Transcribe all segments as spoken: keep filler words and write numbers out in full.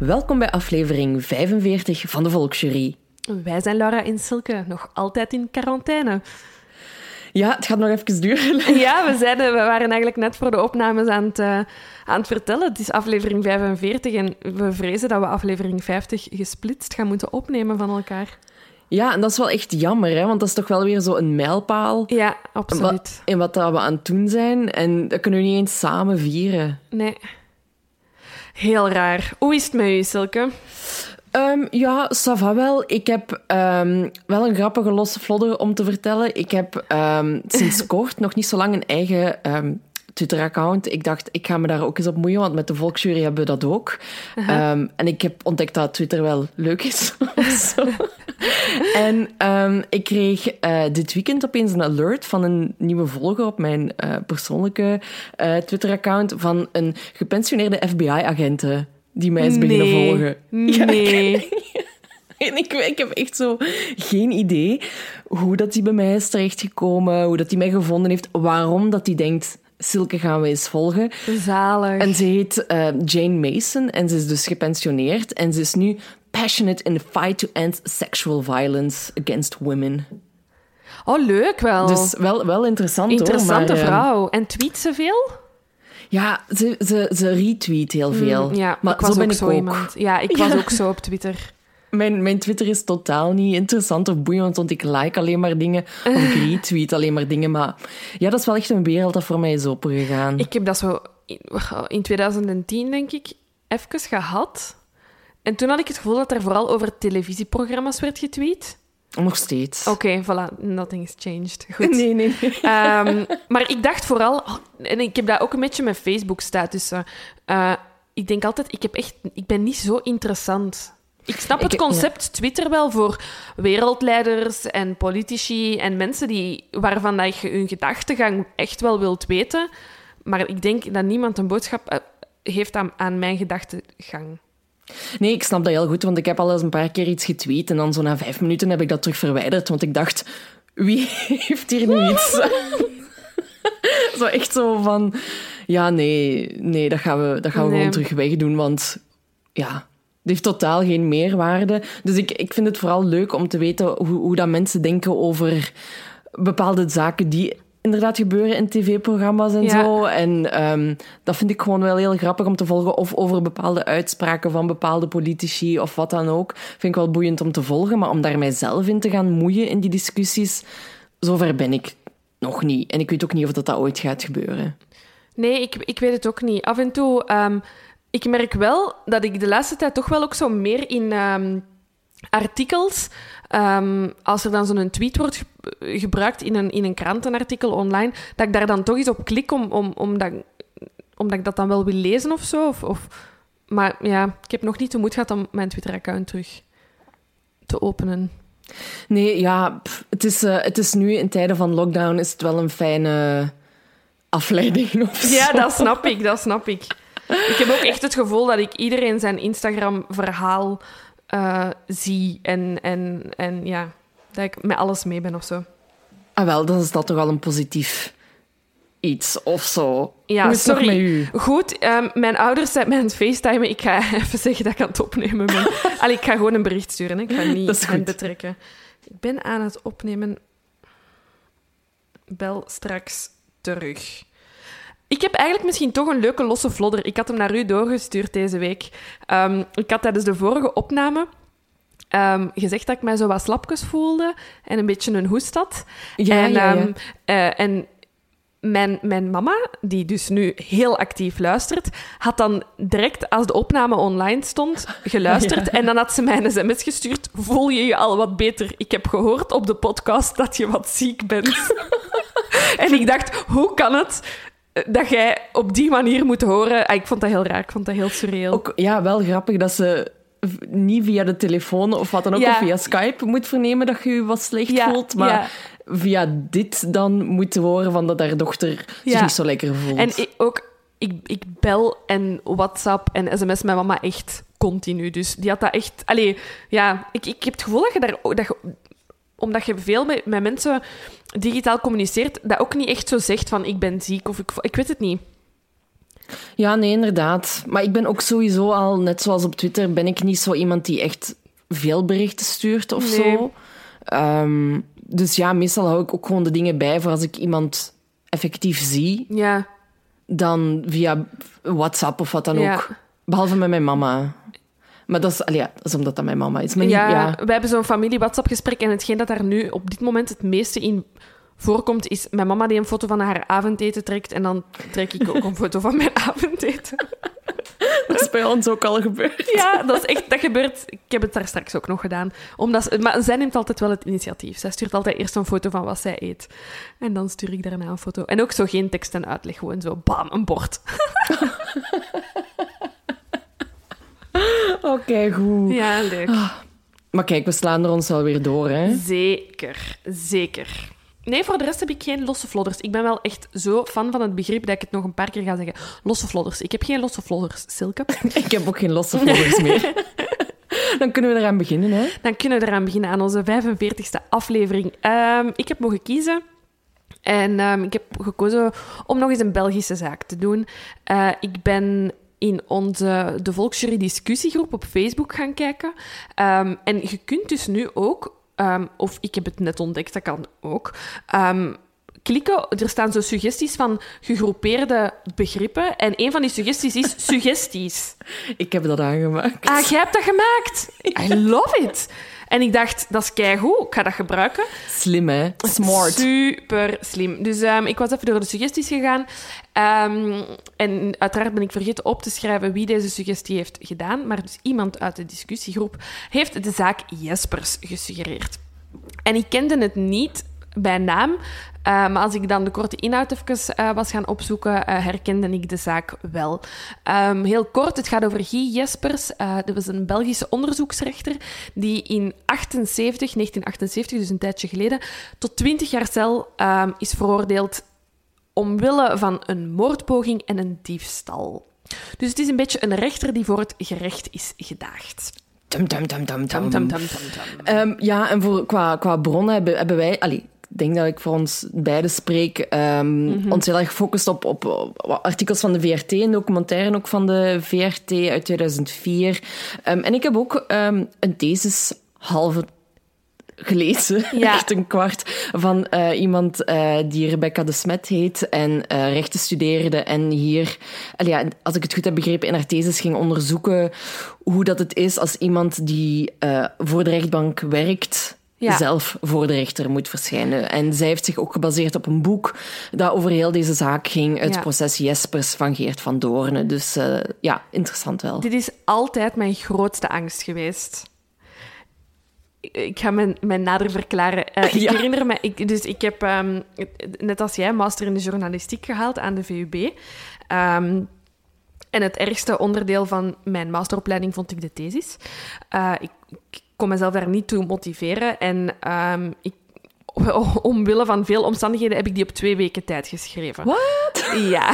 Welkom bij aflevering vijfenveertig van de Volksjury. Wij zijn Laura en Silke, nog altijd in quarantaine. Ja, het gaat nog even duren. Ja, we, zeiden, we waren eigenlijk net voor de opnames aan het, uh, aan het vertellen. Het is aflevering vijfenveertig en we vrezen dat we aflevering vijftig gesplitst gaan moeten opnemen van elkaar. Ja, en dat is wel echt jammer, hè? Want dat is toch wel weer zo'n mijlpaal. Ja, absoluut. In wat, wat we aan het doen zijn. En dat kunnen we niet eens samen vieren. Nee. Heel raar. Hoe is het met u, Silke? Um, ja, ça va wel. Ik heb um, wel een grappige losse flodder om te vertellen. Ik heb um, sinds kort, nog niet zo lang, een eigen um, Twitter-account. Ik dacht, ik ga me daar ook eens op moeien, want met de Volksjury hebben we dat ook. Uh-huh. Um, en ik heb ontdekt dat Twitter wel leuk is. En um, ik kreeg uh, dit weekend opeens een alert van een nieuwe volger op mijn uh, persoonlijke uh, Twitter-account van een gepensioneerde F B I-agente die mij is beginnen nee. volgen. Nee. Ja, en ik, ik heb echt zo geen idee hoe dat die bij mij is terechtgekomen, hoe dat die mij gevonden heeft, waarom dat die denkt, Silke gaan we eens volgen. Zalig. En ze heet uh, Jane Mason en ze is dus gepensioneerd en ze is nu passionate in the fight to end sexual violence against women. Oh, leuk wel. Dus wel, wel interessant, Interessante hoor. Maar, vrouw. En tweet ze veel? Ja, ze, ze, ze retweet heel veel. Mm, ja, maar ik was zo ben ook ik zo ook. iemand. Ja, ik was ja. ook zo op Twitter. Mijn, mijn Twitter is totaal niet interessant of boeiend, want ik like alleen maar dingen, of ik retweet alleen maar dingen. Maar ja, dat is wel echt een wereld dat voor mij is opengegaan. Ik heb dat zo in twintig tien, denk ik, even gehad. En toen had ik het gevoel dat er vooral over televisieprogramma's werd getweet. Nog steeds. Oké, okay, voilà. Nothing's changed. Goed. Nee, nee, nee. Um, maar ik dacht vooral... Oh, en ik heb dat ook een beetje met Facebook staat. Dus uh, ik denk altijd, ik, heb echt, ik ben niet zo interessant. Ik snap het concept ja. Twitter wel voor wereldleiders en politici en mensen die, waarvan dat je hun gedachtegang echt wel wilt weten. Maar ik denk dat niemand een boodschap uh, heeft aan, aan mijn gedachtegang. Nee, ik snap dat heel goed, want ik heb al eens een paar keer iets getweet en dan zo na vijf minuten heb ik dat terug verwijderd, want ik dacht, wie heeft hier nu iets? Zo echt zo van, ja, nee, nee dat gaan we, dat gaan we nee. gewoon terug wegdoen, want ja, het heeft totaal geen meerwaarde. Dus ik, ik vind het vooral leuk om te weten hoe, hoe dat mensen denken over bepaalde zaken die inderdaad gebeuren in tv-programma's en ja. zo. En um, dat vind ik gewoon wel heel grappig om te volgen. Of over bepaalde uitspraken van bepaalde politici of wat dan ook. Vind ik wel boeiend om te volgen. Maar om daar mijzelf in te gaan moeien in die discussies, zover ben ik nog niet. En ik weet ook niet of dat, dat ooit gaat gebeuren. Nee, ik, ik weet het ook niet. Af en toe... Um, ik merk wel dat ik de laatste tijd toch wel ook zo meer in... Um, artikels, um, als er dan zo'n tweet wordt ge- gebruikt in een, in een krantenartikel online, dat ik daar dan toch eens op klik om, om, omdat, omdat ik dat dan wel wil lezen of zo. Of, of, maar ja, ik heb nog niet de moed gehad om mijn Twitter-account terug te openen. Nee, ja, pff, het, is, uh, het is nu in tijden van lockdown is het wel een fijne afleiding of zo. Ja, dat snap ik, dat snap ik. Ik heb ook echt het gevoel dat ik iedereen zijn Instagram-verhaal Uh, zie en, en, en ja, dat ik met alles mee ben of zo. Ah wel, dan is dat toch al een positief iets of zo. Ja, Hoe is het sorry. nog met u? Goed, um, mijn ouders zijn mij aan het facetimen. Ik ga even zeggen dat ik aan het opnemen ben. Allee, ik ga gewoon een bericht sturen. Hè. Ik ga niet hen betrekken. Ik ben aan het opnemen. Bel straks terug. Ik heb eigenlijk misschien toch een leuke losse vlodder. Ik had hem naar u doorgestuurd deze week. Um, ik had tijdens de vorige opname um, gezegd dat ik mij zo wat slapjes voelde en een beetje een hoest had. Ja, en ja, ja. Um, uh, en mijn, mijn mama, die dus nu heel actief luistert, had dan direct als de opname online stond geluisterd. Ja. En dan had ze mij een sms gestuurd. Voel je je al wat beter? Ik heb gehoord op de podcast dat je wat ziek bent. En ik dacht, hoe kan het dat jij op die manier moet horen? Ah, ik vond dat heel raar, ik vond dat heel surreal. Ook, ja, wel grappig dat ze niet via de telefoon of wat dan ook, ja. of via Skype moet vernemen dat je je wat slecht ja, voelt, maar ja. via dit dan moet horen van dat haar dochter zich ja. niet zo lekker voelt. En ik, ook, ik, ik bel en WhatsApp en sms mijn mama echt continu, dus die had dat echt... Allee, ja, ik, ik heb het gevoel dat je daar... Dat je, omdat je veel met, met mensen digitaal communiceert, dat ook niet echt zo zegt van ik ben ziek of ik, ik weet het niet. Ja, nee, inderdaad. Maar ik ben ook sowieso al, net zoals op Twitter, ben ik niet zo iemand die echt veel berichten stuurt of Nee. zo. Um, dus ja, meestal hou ik ook gewoon de dingen bij voor als ik iemand effectief zie. Ja. Dan via WhatsApp of wat dan Ja. ook. Behalve met mijn mama. Maar dat is, allee, ja, dat is omdat dat mijn mama is. Maar niet, Ja, ja. we hebben zo'n familie-WhatsApp-gesprek en hetgeen dat daar nu op dit moment het meeste in voorkomt, is mijn mama die een foto van haar avondeten trekt en dan trek ik ook een foto van mijn avondeten. Dat is bij ons ook al gebeurd. Ja, dat is echt, dat gebeurt. Ik heb het daar straks ook nog gedaan. Omdat ze, maar zij neemt altijd wel het initiatief. Zij stuurt altijd eerst een foto van wat zij eet. En dan stuur ik daarna een foto. En ook zo geen tekst en uitleg, gewoon zo, bam, een bord. Oké, okay, goed. Ja, leuk. Maar kijk, we slaan er ons wel weer door, hè? Zeker, zeker. Nee, voor de rest heb ik geen losse vlodders. Ik ben wel echt zo fan van het begrip dat ik het nog een paar keer ga zeggen. Losse vlodders. Ik heb geen losse vlodders, Silke. Ik heb ook geen losse vlodders meer. Dan kunnen we eraan beginnen, hè? Dan kunnen we eraan beginnen aan onze vijfenveertigste aflevering. Um, ik heb mogen kiezen. En um, ik heb gekozen om nog eens een Belgische zaak te doen. Uh, ik ben in onze de Volksjury discussiegroep op Facebook gaan kijken. Um, en je kunt dus nu ook... Um, of ik heb het net ontdekt, dat kan ook. Um, klikken, er staan zo suggesties van gegroepeerde begrippen. En een van die suggesties is suggesties. Ik heb dat aangemaakt. Ah, jij hebt dat gemaakt? I love it. En ik dacht, dat is keigoed, ik ga dat gebruiken. Slim, hè? Smart. Super slim. Dus um, ik was even door de suggesties gegaan. Um, en uiteraard ben ik vergeten op te schrijven wie deze suggestie heeft gedaan. Maar dus iemand uit de discussiegroep heeft de zaak Jespers gesuggereerd. En ik kende het niet bij naam. Uh, maar als ik dan de korte inhoud even uh, was gaan opzoeken, uh, herkende ik de zaak wel. Um, heel kort, het gaat over Guy Jespers. Uh, dat was een Belgische onderzoeksrechter die in achtenzeventig, negentien achtenzeventig, dus een tijdje geleden, tot twintig jaar cel um, is veroordeeld omwille van een moordpoging en een diefstal. Dus het is een beetje een rechter die voor het gerecht is gedaagd. Tum, tum, tum, tum, tum. Tum, tum, tum, tum, tum. Um, ja, en voor, qua, qua bronnen hebben, hebben wij... Allee, ik denk dat ik voor ons beiden spreek. Um, mm-hmm. Ons heel erg gefocust op, op, op artikels van de V R T, een documentaire ook van de V R T uit tweeduizend vier. Um, en ik heb ook um, een thesis halve gelezen, ja. echt een kwart, van uh, iemand uh, die Rebecca de Smet heet en uh, rechten studeerde en hier, uh, ja, als ik het goed heb begrepen, in haar thesis ging onderzoeken hoe dat het is als iemand die uh, voor de rechtbank werkt, ja. zelf voor de rechter moet verschijnen. En zij heeft zich ook gebaseerd op een boek dat over heel deze zaak ging, het ja. proces Jespers van Geert van Doorne. Dus uh, ja, interessant wel. Dit is altijd mijn grootste angst geweest. Ik ga mijn, mijn nader verklaren. Uh, ik ja. herinner me... Ik, dus ik heb, um, net als jij, master in de journalistiek gehaald aan de V U B. Um, en het ergste onderdeel van mijn masteropleiding vond ik de thesis. Uh, ik, ik kon mezelf daar niet toe motiveren. En um, ik, omwille van veel omstandigheden heb ik die op twee weken tijd geschreven. Wat? Ja.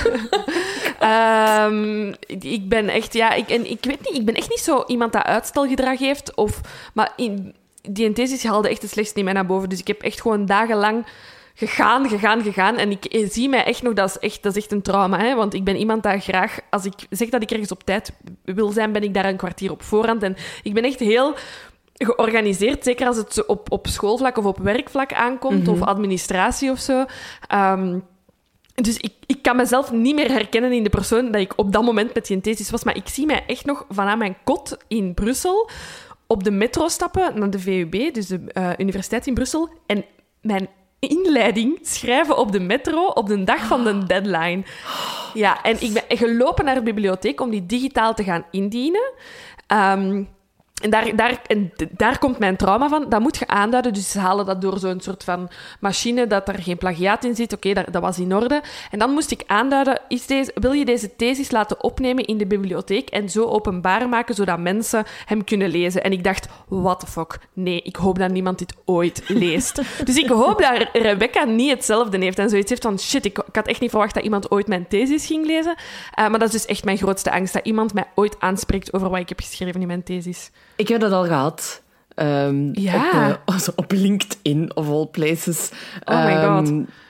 um, ik ben echt... Ja, ik, en ik weet niet, ik ben echt niet zo iemand dat uitstelgedrag heeft. Of, maar in, die thesis haalde echt het slechtste in mij naar boven. Dus ik heb echt gewoon dagenlang gegaan, gegaan, gegaan. En ik zie mij echt nog... Dat is echt, dat is echt een trauma, hè. Want ik ben iemand dat graag... Als ik zeg dat ik ergens op tijd wil zijn, ben ik daar een kwartier op voorhand. En ik ben echt heel georganiseerd, zeker als het op, op schoolvlak of op werkvlak aankomt, mm-hmm. of administratie of zo. Um, dus ik, ik kan mezelf niet meer herkennen in de persoon dat ik op dat moment met die thesis was, maar ik zie mij echt nog vanaf mijn kot in Brussel op de metro stappen naar de V U B, dus de uh, universiteit in Brussel, en mijn inleiding schrijven op de metro op de dag van de deadline. Ja, en ik ben gelopen naar de bibliotheek om die digitaal te gaan indienen. Um, En daar, daar, en daar komt mijn trauma van. Dat moet je aanduiden. Dus ze halen dat door zo'n soort van machine dat er geen plagiaat in zit. Oké, okay, dat, dat was in orde. En dan moest ik aanduiden, is deze, wil je deze thesis laten opnemen in de bibliotheek en zo openbaar maken, zodat mensen hem kunnen lezen? En ik dacht, what the fuck? Nee, ik hoop dat niemand dit ooit leest. Dus ik hoop dat Rebecca niet hetzelfde heeft en zoiets heeft van, shit, ik, ik had echt niet verwacht dat iemand ooit mijn thesis ging lezen. Uh, maar dat is dus echt mijn grootste angst, dat iemand mij ooit aanspreekt over wat ik heb geschreven in mijn thesis. Ik heb dat al gehad. Um, ja. op, uh, op LinkedIn, of all places. Oh my god. Um,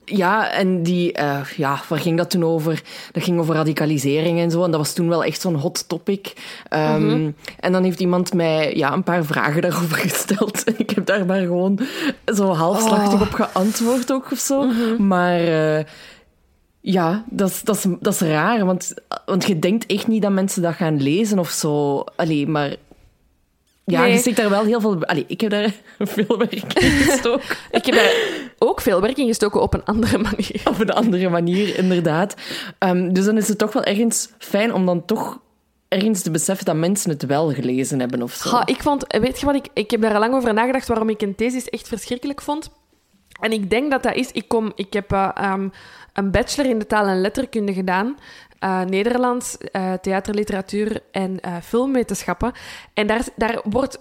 Ja, en die, uh, ja, waar ging dat toen over? Dat ging over radicalisering en zo. En dat was toen wel echt zo'n hot topic. Um, mm-hmm. En dan heeft iemand mij ja, een paar vragen daarover gesteld. En ik heb daar maar gewoon zo halfslachtig oh. op geantwoord ook of zo. Mm-hmm. Maar uh, ja, dat is, dat, is, dat is raar. Want, want je denkt echt niet dat mensen dat gaan lezen of zo. Allee, maar... Ja, nee. Je steekt daar wel heel veel... Allee, ik heb daar veel werk in gestoken. Ik heb daar ook veel werk in gestoken op een andere manier. Op een andere manier, inderdaad. Um, dus dan is het toch wel ergens fijn om dan toch ergens te beseffen dat mensen het wel gelezen hebben of zo. Ja, ik vond... Weet je wat? Ik, ik heb daar al lang over nagedacht waarom ik een thesis echt verschrikkelijk vond. En ik denk dat dat is... Ik, kom, ik heb uh, um, een bachelor in de taal- en letterkunde gedaan... Uh, Nederlands, uh, theater, literatuur en uh, filmwetenschappen. En daar, daar wordt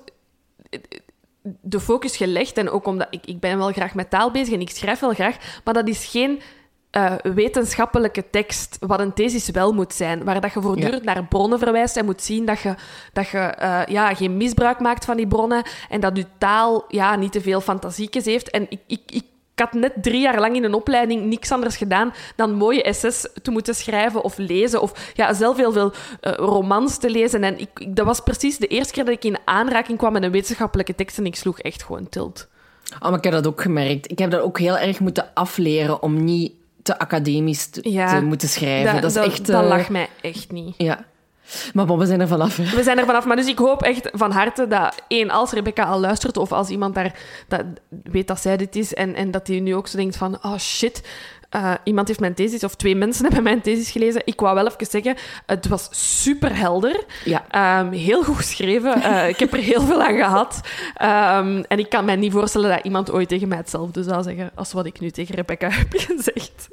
de focus gelegd. En ook omdat ik, ik ben wel graag met taal bezig en ik schrijf wel graag. Maar dat is geen uh, wetenschappelijke tekst, wat een thesis wel moet zijn. Waar dat je voortdurend ja. naar bronnen verwijst en moet zien dat je, dat je uh, ja, geen misbruik maakt van die bronnen. En dat je taal ja, niet te veel fantasiekjes heeft. En ik... ik, ik Ik had net drie jaar lang in een opleiding niks anders gedaan dan mooie essays te moeten schrijven of lezen. Of ja, zelf heel veel uh, romans te lezen. En ik, ik, dat was precies de eerste keer dat ik in aanraking kwam met een wetenschappelijke tekst. En ik sloeg echt gewoon tilt. Oh, maar ik heb dat ook gemerkt. Ik heb dat ook heel erg moeten afleren om niet te academisch te, ja, te moeten schrijven. Dat, dat, is dat, echt, dat uh... lag mij echt niet. Ja. Maar bon, we zijn er vanaf. Hè? We zijn er vanaf. Maar dus ik hoop echt van harte dat, één, als Rebecca al luistert of als iemand daar dat weet dat zij dit is en, en dat hij nu ook zo denkt van, oh shit, uh, iemand heeft mijn thesis of twee mensen hebben mijn thesis gelezen. Ik wou wel even zeggen, het was super helder. Ja. Um, heel goed geschreven. Uh, ik heb er heel veel aan gehad. Um, en ik kan mij niet voorstellen dat iemand ooit tegen mij hetzelfde zou zeggen als wat ik nu tegen Rebecca heb gezegd.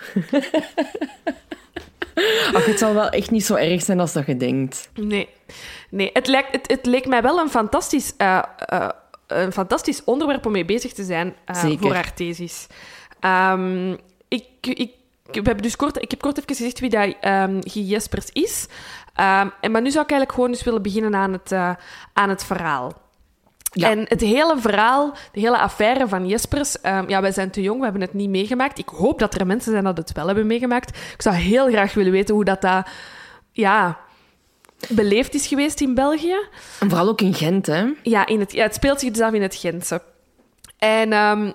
Ach, het zal wel echt niet zo erg zijn als dat je denkt. Nee, nee het, lijkt, het, het leek mij wel een fantastisch, uh, uh, een fantastisch onderwerp om mee bezig te zijn uh, voor haar thesis. Um, ik, ik, we hebben dus kort, ik heb kort even gezegd wie dat um, Guy Jespers is. Um, en, maar nu zou ik eigenlijk gewoon eens willen beginnen aan het, uh, aan het verhaal. Ja. En het hele verhaal, de hele affaire van Jespers... Um, ja, wij zijn te jong, we hebben het niet meegemaakt. Ik hoop dat er mensen zijn dat het wel hebben meegemaakt. Ik zou heel graag willen weten hoe dat, dat ja, beleefd is geweest in België. En vooral ook in Gent, hè? Ja, in het, ja het speelt zich dus af in het Gentse. En um,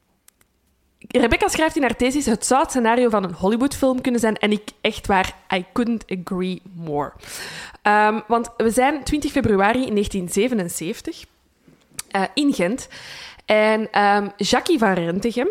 Rebecca schrijft in haar thesis... Het zou het scenario van een Hollywoodfilm kunnen zijn. En ik, echt waar, I couldn't agree more. Um, want we zijn twintig februari negentien zevenenzeventig... Uh, in Gent. En um, Jackie van Rentegem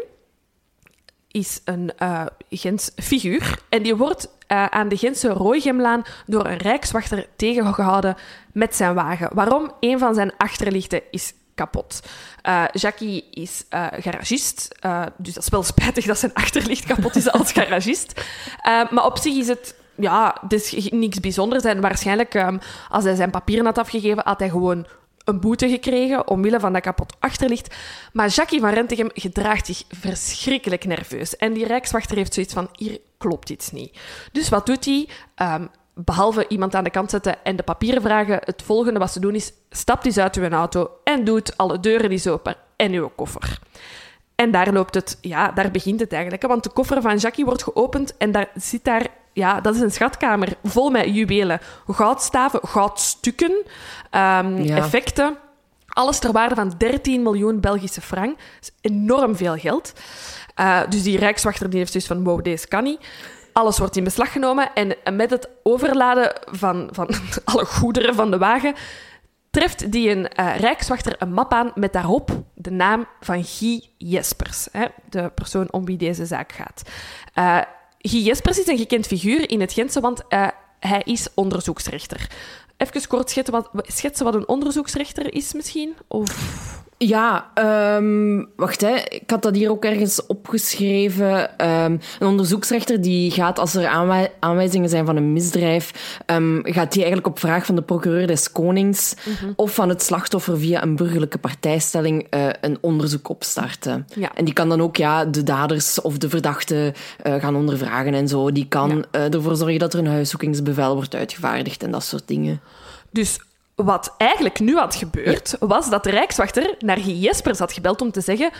is een uh, Gents figuur. En die wordt uh, aan de Gentse Rooigemlaan door een rijkswachter tegengehouden met zijn wagen. Waarom? Een van zijn achterlichten is kapot. Uh, Jackie is uh, garagist. Uh, dus dat is wel spijtig dat zijn achterlicht kapot is als garagist. Uh, maar op zich is het... Ja, het is niks bijzonders. En waarschijnlijk, um, als hij zijn papieren had afgegeven, had hij gewoon een boete gekregen omwille van dat kapot achterlicht. Maar Jackie van Rentegem gedraagt zich verschrikkelijk nerveus. En die rijkswachter heeft zoiets van, hier klopt iets niet. Dus wat doet hij? Um, behalve iemand aan de kant zetten en de papieren vragen, het volgende wat ze doen is, stapt eens uit uw auto en doet alle deuren eens open en uw koffer. En daar loopt het, ja, daar begint het eigenlijk. Want de koffer van Jackie wordt geopend en daar zit daar, ja, dat is een schatkamer vol met juwelen, goudstaven, goudstukken, um, ja. effecten. Alles ter waarde van dertien miljoen Belgische frank. Dat is enorm veel geld. Uh, dus die rijkswachter die heeft zoiets van, wow, deze kan niet. Alles wordt in beslag genomen en met het overladen van, van alle goederen van de wagen treft die een uh, rijkswachter een map aan met daarop de naam van Guy Jespers, hè, de persoon om wie deze zaak gaat. Uh, Guy Jespers is een gekend figuur in het Gentse, want uh, hij is onderzoeksrechter. Even kort schetsen wat, schetsen wat een onderzoeksrechter is misschien? Of... Ja, um, wacht, hè. Ik had dat hier ook ergens opgeschreven. Um, een onderzoeksrechter die gaat, als er aanwij- aanwijzingen zijn van een misdrijf, um, gaat die eigenlijk op vraag van de procureur des Konings mm-hmm. of van het slachtoffer via een burgerlijke partijstelling uh, een onderzoek opstarten. Ja. En die kan dan ook ja, de daders of de verdachten uh, gaan ondervragen en zo. Die kan ja. uh, ervoor zorgen dat er een huiszoekingsbevel wordt uitgevaardigd en dat soort dingen. Dus... Wat eigenlijk nu had gebeurd, ja. was dat de rijkswachter naar Guy Jespers had gebeld om te zeggen,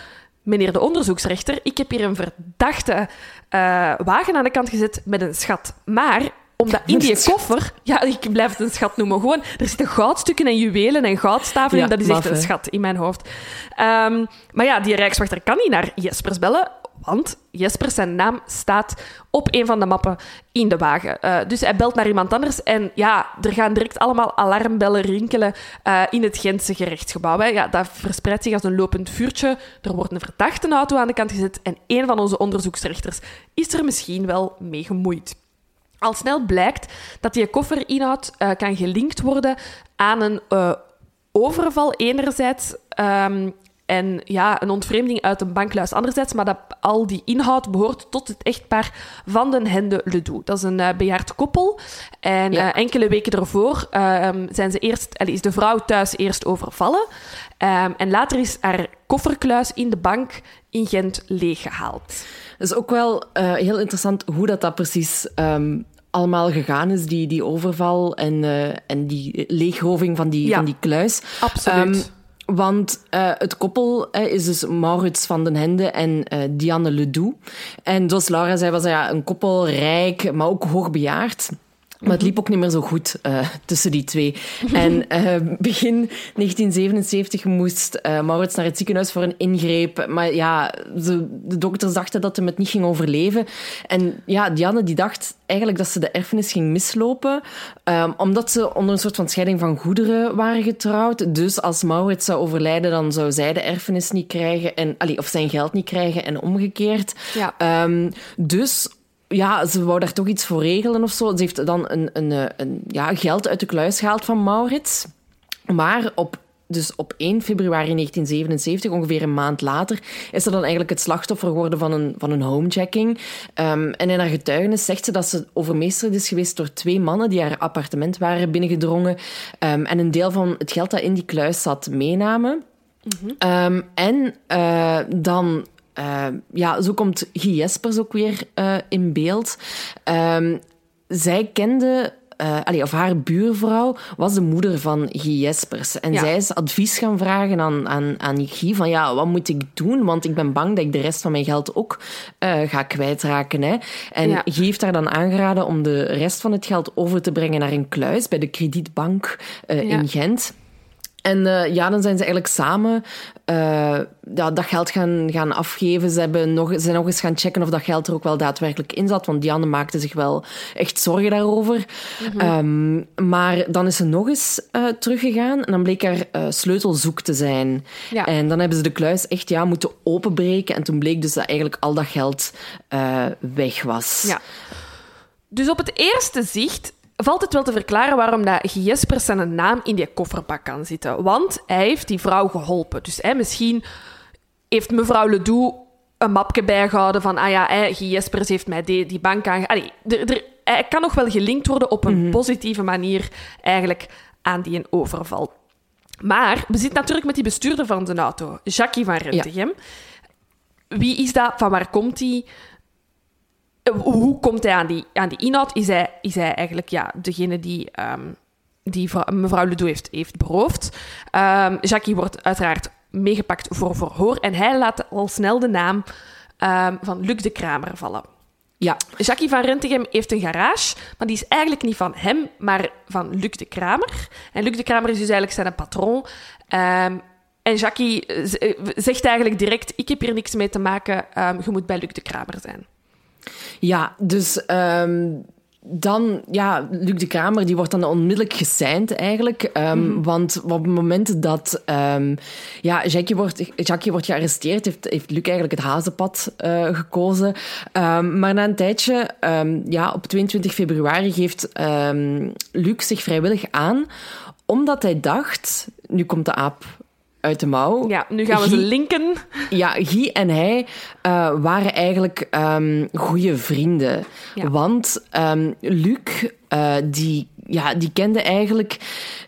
meneer de onderzoeksrechter, ik heb hier een verdachte uh, wagen aan de kant gezet met een schat. Maar omdat in die koffer... Ja, ik blijf het een schat noemen. Gewoon, er zitten goudstukken en juwelen en goudstaven ja, in. Dat is maf, echt een hè? schat in mijn hoofd. Um, maar ja, die rijkswachter kan niet naar Jespers bellen, want Jespers zijn naam staat op een van de mappen in de wagen. Uh, dus hij belt naar iemand anders en ja, er gaan direct allemaal alarmbellen rinkelen uh, in het Gentse gerechtsgebouw. Hè. Ja, dat verspreidt zich als een lopend vuurtje. Er wordt een verdachte auto aan de kant gezet en een van onze onderzoeksrechters is er misschien wel mee gemoeid. Al snel blijkt dat die kofferinhoud uh, kan gelinkt worden aan een uh, overval enerzijds um, en ja, een ontvreemding uit een bankluis anderzijds, maar dat al die inhoud behoort tot het echtpaar van den Hende Ledoux. Dat is een uh, bejaard koppel. En ja. uh, enkele weken ervoor uh, zijn ze eerst, allee, is de vrouw thuis eerst overvallen. Um, en later is haar kofferkluis in de bank in Gent leeggehaald. Het is ook wel uh, heel interessant hoe dat, dat precies um, allemaal gegaan is, die, die overval en, uh, en die leegroving van die, ja, van die kluis. Absoluut. Um, Want uh, het koppel uh, is dus Maurits van den Hende en uh, Dianne Ledoux. En zoals Laura zei, was dat ja, een koppel, rijk, maar ook hoogbejaard. Maar het liep ook niet meer zo goed uh, tussen die twee. En uh, begin negentien zevenenzeventig moest uh, Maurits naar het ziekenhuis voor een ingreep. Maar ja, de, de dokters dachten dat hij het niet ging overleven. En ja, Dianne die dacht eigenlijk dat ze de erfenis ging mislopen. Um, omdat ze onder een soort van scheiding van goederen waren getrouwd. Dus als Maurits zou overlijden, dan zou zij de erfenis niet krijgen. En, allee, of zijn geld niet krijgen en omgekeerd. Ja. Um, dus... Ja, ze wou daar toch iets voor regelen of zo. Ze heeft dan een, een, een, ja, geld uit de kluis gehaald van Maurits. Maar op, dus op één februari negentien zevenenzeventig, ongeveer een maand later, is ze dan eigenlijk het slachtoffer geworden van een, van een homejacking. Um, en in haar getuigenis zegt ze dat ze overmeesterd is geweest door twee mannen die haar appartement waren binnengedrongen. Um, en een deel van het geld dat in die kluis zat meenamen. Mm-hmm. Um, en uh, dan... Uh, ja, zo komt Guy Jespers ook weer uh, in beeld. Um, zij kende... Uh, allee, of haar buurvrouw was de moeder van Guy Jespers. En ja. zij is advies gaan vragen aan, aan, aan Guy van ja, wat moet ik doen? Want ik ben bang dat ik de rest van mijn geld ook uh, ga kwijtraken. Hè. En ja. Guy heeft haar dan aangeraden om de rest van het geld over te brengen naar een kluis bij de Kredietbank uh, ja. in Gent. En uh, ja, dan zijn ze eigenlijk samen uh, ja, dat geld gaan, gaan afgeven. Ze hebben nog, zijn nog eens gaan checken of dat geld er ook wel daadwerkelijk in zat. Want Dianne maakte zich wel echt zorgen daarover. Mm-hmm. Um, maar dan is ze nog eens uh, teruggegaan. En dan bleek haar uh, sleutel zoek te zijn. Ja. En dan hebben ze de kluis echt ja, moeten openbreken. En toen bleek dus dat eigenlijk al dat geld uh, weg was. Ja. Dus op het eerste zicht... valt het wel te verklaren waarom dat Guy Jespers zijn naam in die kofferbak kan zitten. Want hij heeft die vrouw geholpen. Dus hè, misschien heeft mevrouw Ledoux een mapje bijgehouden van ah ja, hè, Guy Jespers heeft mij die, die bank aange... Allee, er, er, hij kan nog wel gelinkt worden op een mm-hmm. positieve manier eigenlijk aan die een overval. Maar we zitten natuurlijk met die bestuurder van de auto, Jackie van Rentegem. Ja. Wie is dat? Van waar komt hij? Hoe komt hij aan die, aan die inhoud? Is hij, is hij eigenlijk ja, degene die, um, die mevrouw Ledoux heeft, heeft beroofd? Um, Jackie wordt uiteraard meegepakt voor verhoor en hij laat al snel de naam um, van Luc de Kramer vallen. Ja. Jackie van Rentegem heeft een garage, maar die is eigenlijk niet van hem, maar van Luc de Kramer. En Luc de Kramer is dus eigenlijk zijn patroon. Um, en Jackie zegt eigenlijk direct, ik heb hier niks mee te maken, um, je moet bij Luc de Kramer zijn. Ja, dus um, dan, ja, Luc de Kramer, die wordt dan onmiddellijk gesigned eigenlijk. Um, mm-hmm. Want op het moment dat um, ja, Jackie, wordt, Jackie wordt gearresteerd, heeft, heeft Luc eigenlijk het hazenpad uh, gekozen. Um, maar na een tijdje, um, ja, op tweeëntwintig februari geeft um, Luc zich vrijwillig aan, omdat hij dacht, nu komt de aap uit de mouw. Ja, nu gaan we Guy, ze linken. Ja, Guy en hij uh, waren eigenlijk um, goede vrienden. Ja. Want um, Luc, uh, die, ja, die kende eigenlijk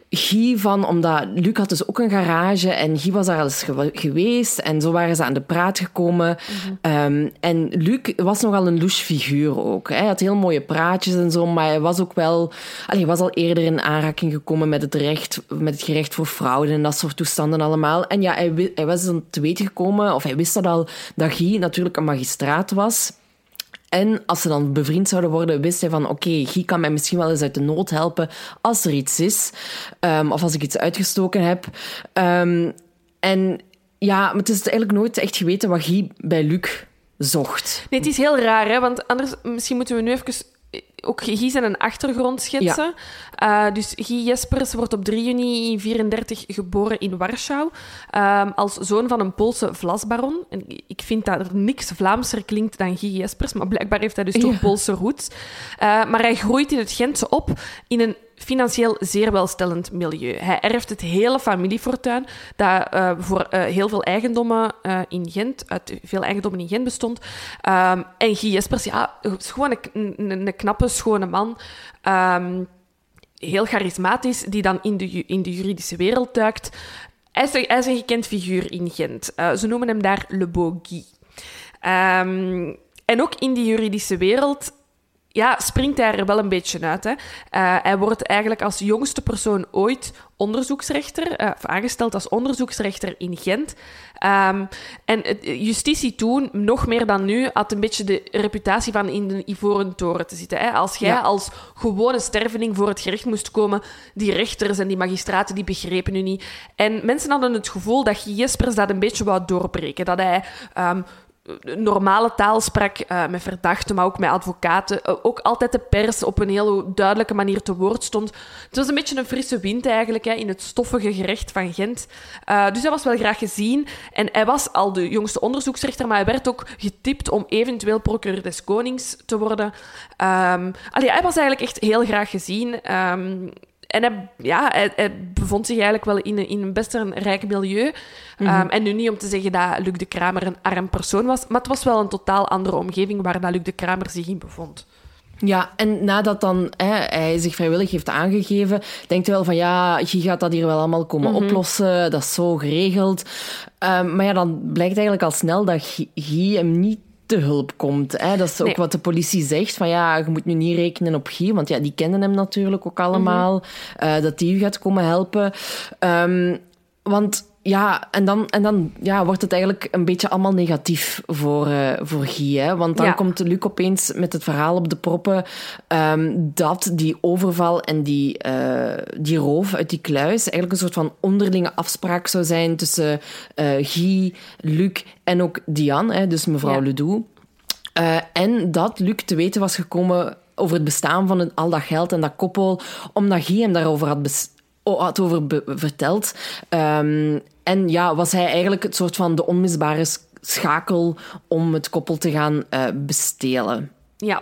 Guy van, omdat Luc had dus ook een garage en Guy was daar al eens ge- geweest en zo waren ze aan de praat gekomen. Mm-hmm. Um, en Luc was nogal een louche figuur ook. Hè. Hij had heel mooie praatjes en zo, maar hij was ook wel... Allee, hij was al eerder in aanraking gekomen met het recht, met het gerecht voor fraude en dat soort toestanden allemaal. En ja, hij, hij was dan te weten gekomen, of hij wist dat al, dat Guy natuurlijk een magistraat was. En als ze dan bevriend zouden worden, wist hij van oké, okay, Guy kan mij misschien wel eens uit de nood helpen als er iets is. Um, of als ik iets uitgestoken heb. Um, en ja, maar het is eigenlijk nooit echt geweten wat Guy bij Luc zocht. Nee, het is heel raar, hè? Want anders misschien moeten we nu even... Ook Guy zijn een achtergrond schetsen. Ja. Uh, dus Guy Jespers wordt op drie juni vierendertig geboren in Warschau. Um, als zoon van een Poolse vlasbaron. En ik vind dat er niks Vlaamser klinkt dan Guy Jespers, maar blijkbaar heeft hij dus toch ja. Poolse roots. Uh, maar hij groeit in het Gentse op in een financieel zeer welstellend milieu. Hij erft het hele familiefortuin dat uh, voor uh, heel veel eigendommen uh, in Gent, uit veel eigendommen in Gent bestond. Um, en Guy Jespers, ja, is gewoon een, een, een knappe, schone man. Um, heel charismatisch, die dan in de, in de juridische wereld duikt. Hij is, hij is een gekend figuur in Gent. Uh, ze noemen hem daar Le Beau Guy. Um, en ook in die juridische wereld... Ja, springt hij er wel een beetje uit. Hè. Uh, hij wordt eigenlijk als jongste persoon ooit onderzoeksrechter, uh, of aangesteld als onderzoeksrechter in Gent. Um, en justitie toen, nog meer dan nu, had een beetje de reputatie van in de Ivoren Toren te zitten. Hè. Als jij ja. als gewone sterveling voor het gerecht moest komen, die rechters en die magistraten, die begrepen u niet. En mensen hadden het gevoel dat Guy Jespers dat een beetje wou doorbreken. Dat hij... Um, normale taal sprak uh, met verdachten, maar ook met advocaten. Uh, ook altijd de pers op een heel duidelijke manier te woord stond. Het was een beetje een frisse wind eigenlijk hè, in het stoffige gerecht van Gent. Uh, dus hij was wel graag gezien. En hij was al de jongste onderzoeksrechter, maar hij werd ook getipt om eventueel procureur des Konings te worden. Um, allee, hij was eigenlijk echt heel graag gezien. Um, En hij, ja, hij, hij bevond zich eigenlijk wel in een, in een best een rijk milieu. Mm-hmm. Um, en nu niet om te zeggen dat Luc de Kramer een arm persoon was, maar het was wel een totaal andere omgeving waar dat Luc de Kramer zich in bevond. Ja, en nadat dan hè, hij zich vrijwillig heeft aangegeven, denkt hij wel van ja, Guy gaat dat hier wel allemaal komen mm-hmm. oplossen, dat is zo geregeld. Um, maar ja, dan blijkt eigenlijk al snel dat Guy hem niet te hulp komt. Hè? Dat is ook nee. wat de politie zegt. Van ja, je moet nu niet rekenen op Guy, want ja, die kennen hem natuurlijk ook allemaal. Mm-hmm. Uh, dat die u gaat komen helpen. Um, want ja, en dan, en dan ja, wordt het eigenlijk een beetje allemaal negatief voor, uh, voor Guy. Hè? Want dan ja. komt Luc opeens met het verhaal op de proppen um, dat die overval en die, uh, die roof uit die kluis eigenlijk een soort van onderlinge afspraak zou zijn tussen uh, Guy, Luc en ook Diane, hè, dus mevrouw ja. Ledoux. Uh, en dat Luc te weten was gekomen over het bestaan van het, al dat geld en dat koppel, omdat Guy hem daarover had bestaan. had over be- verteld. Um, en ja, was hij eigenlijk het soort van de onmisbare schakel om het koppel te gaan uh, bestelen. Ja.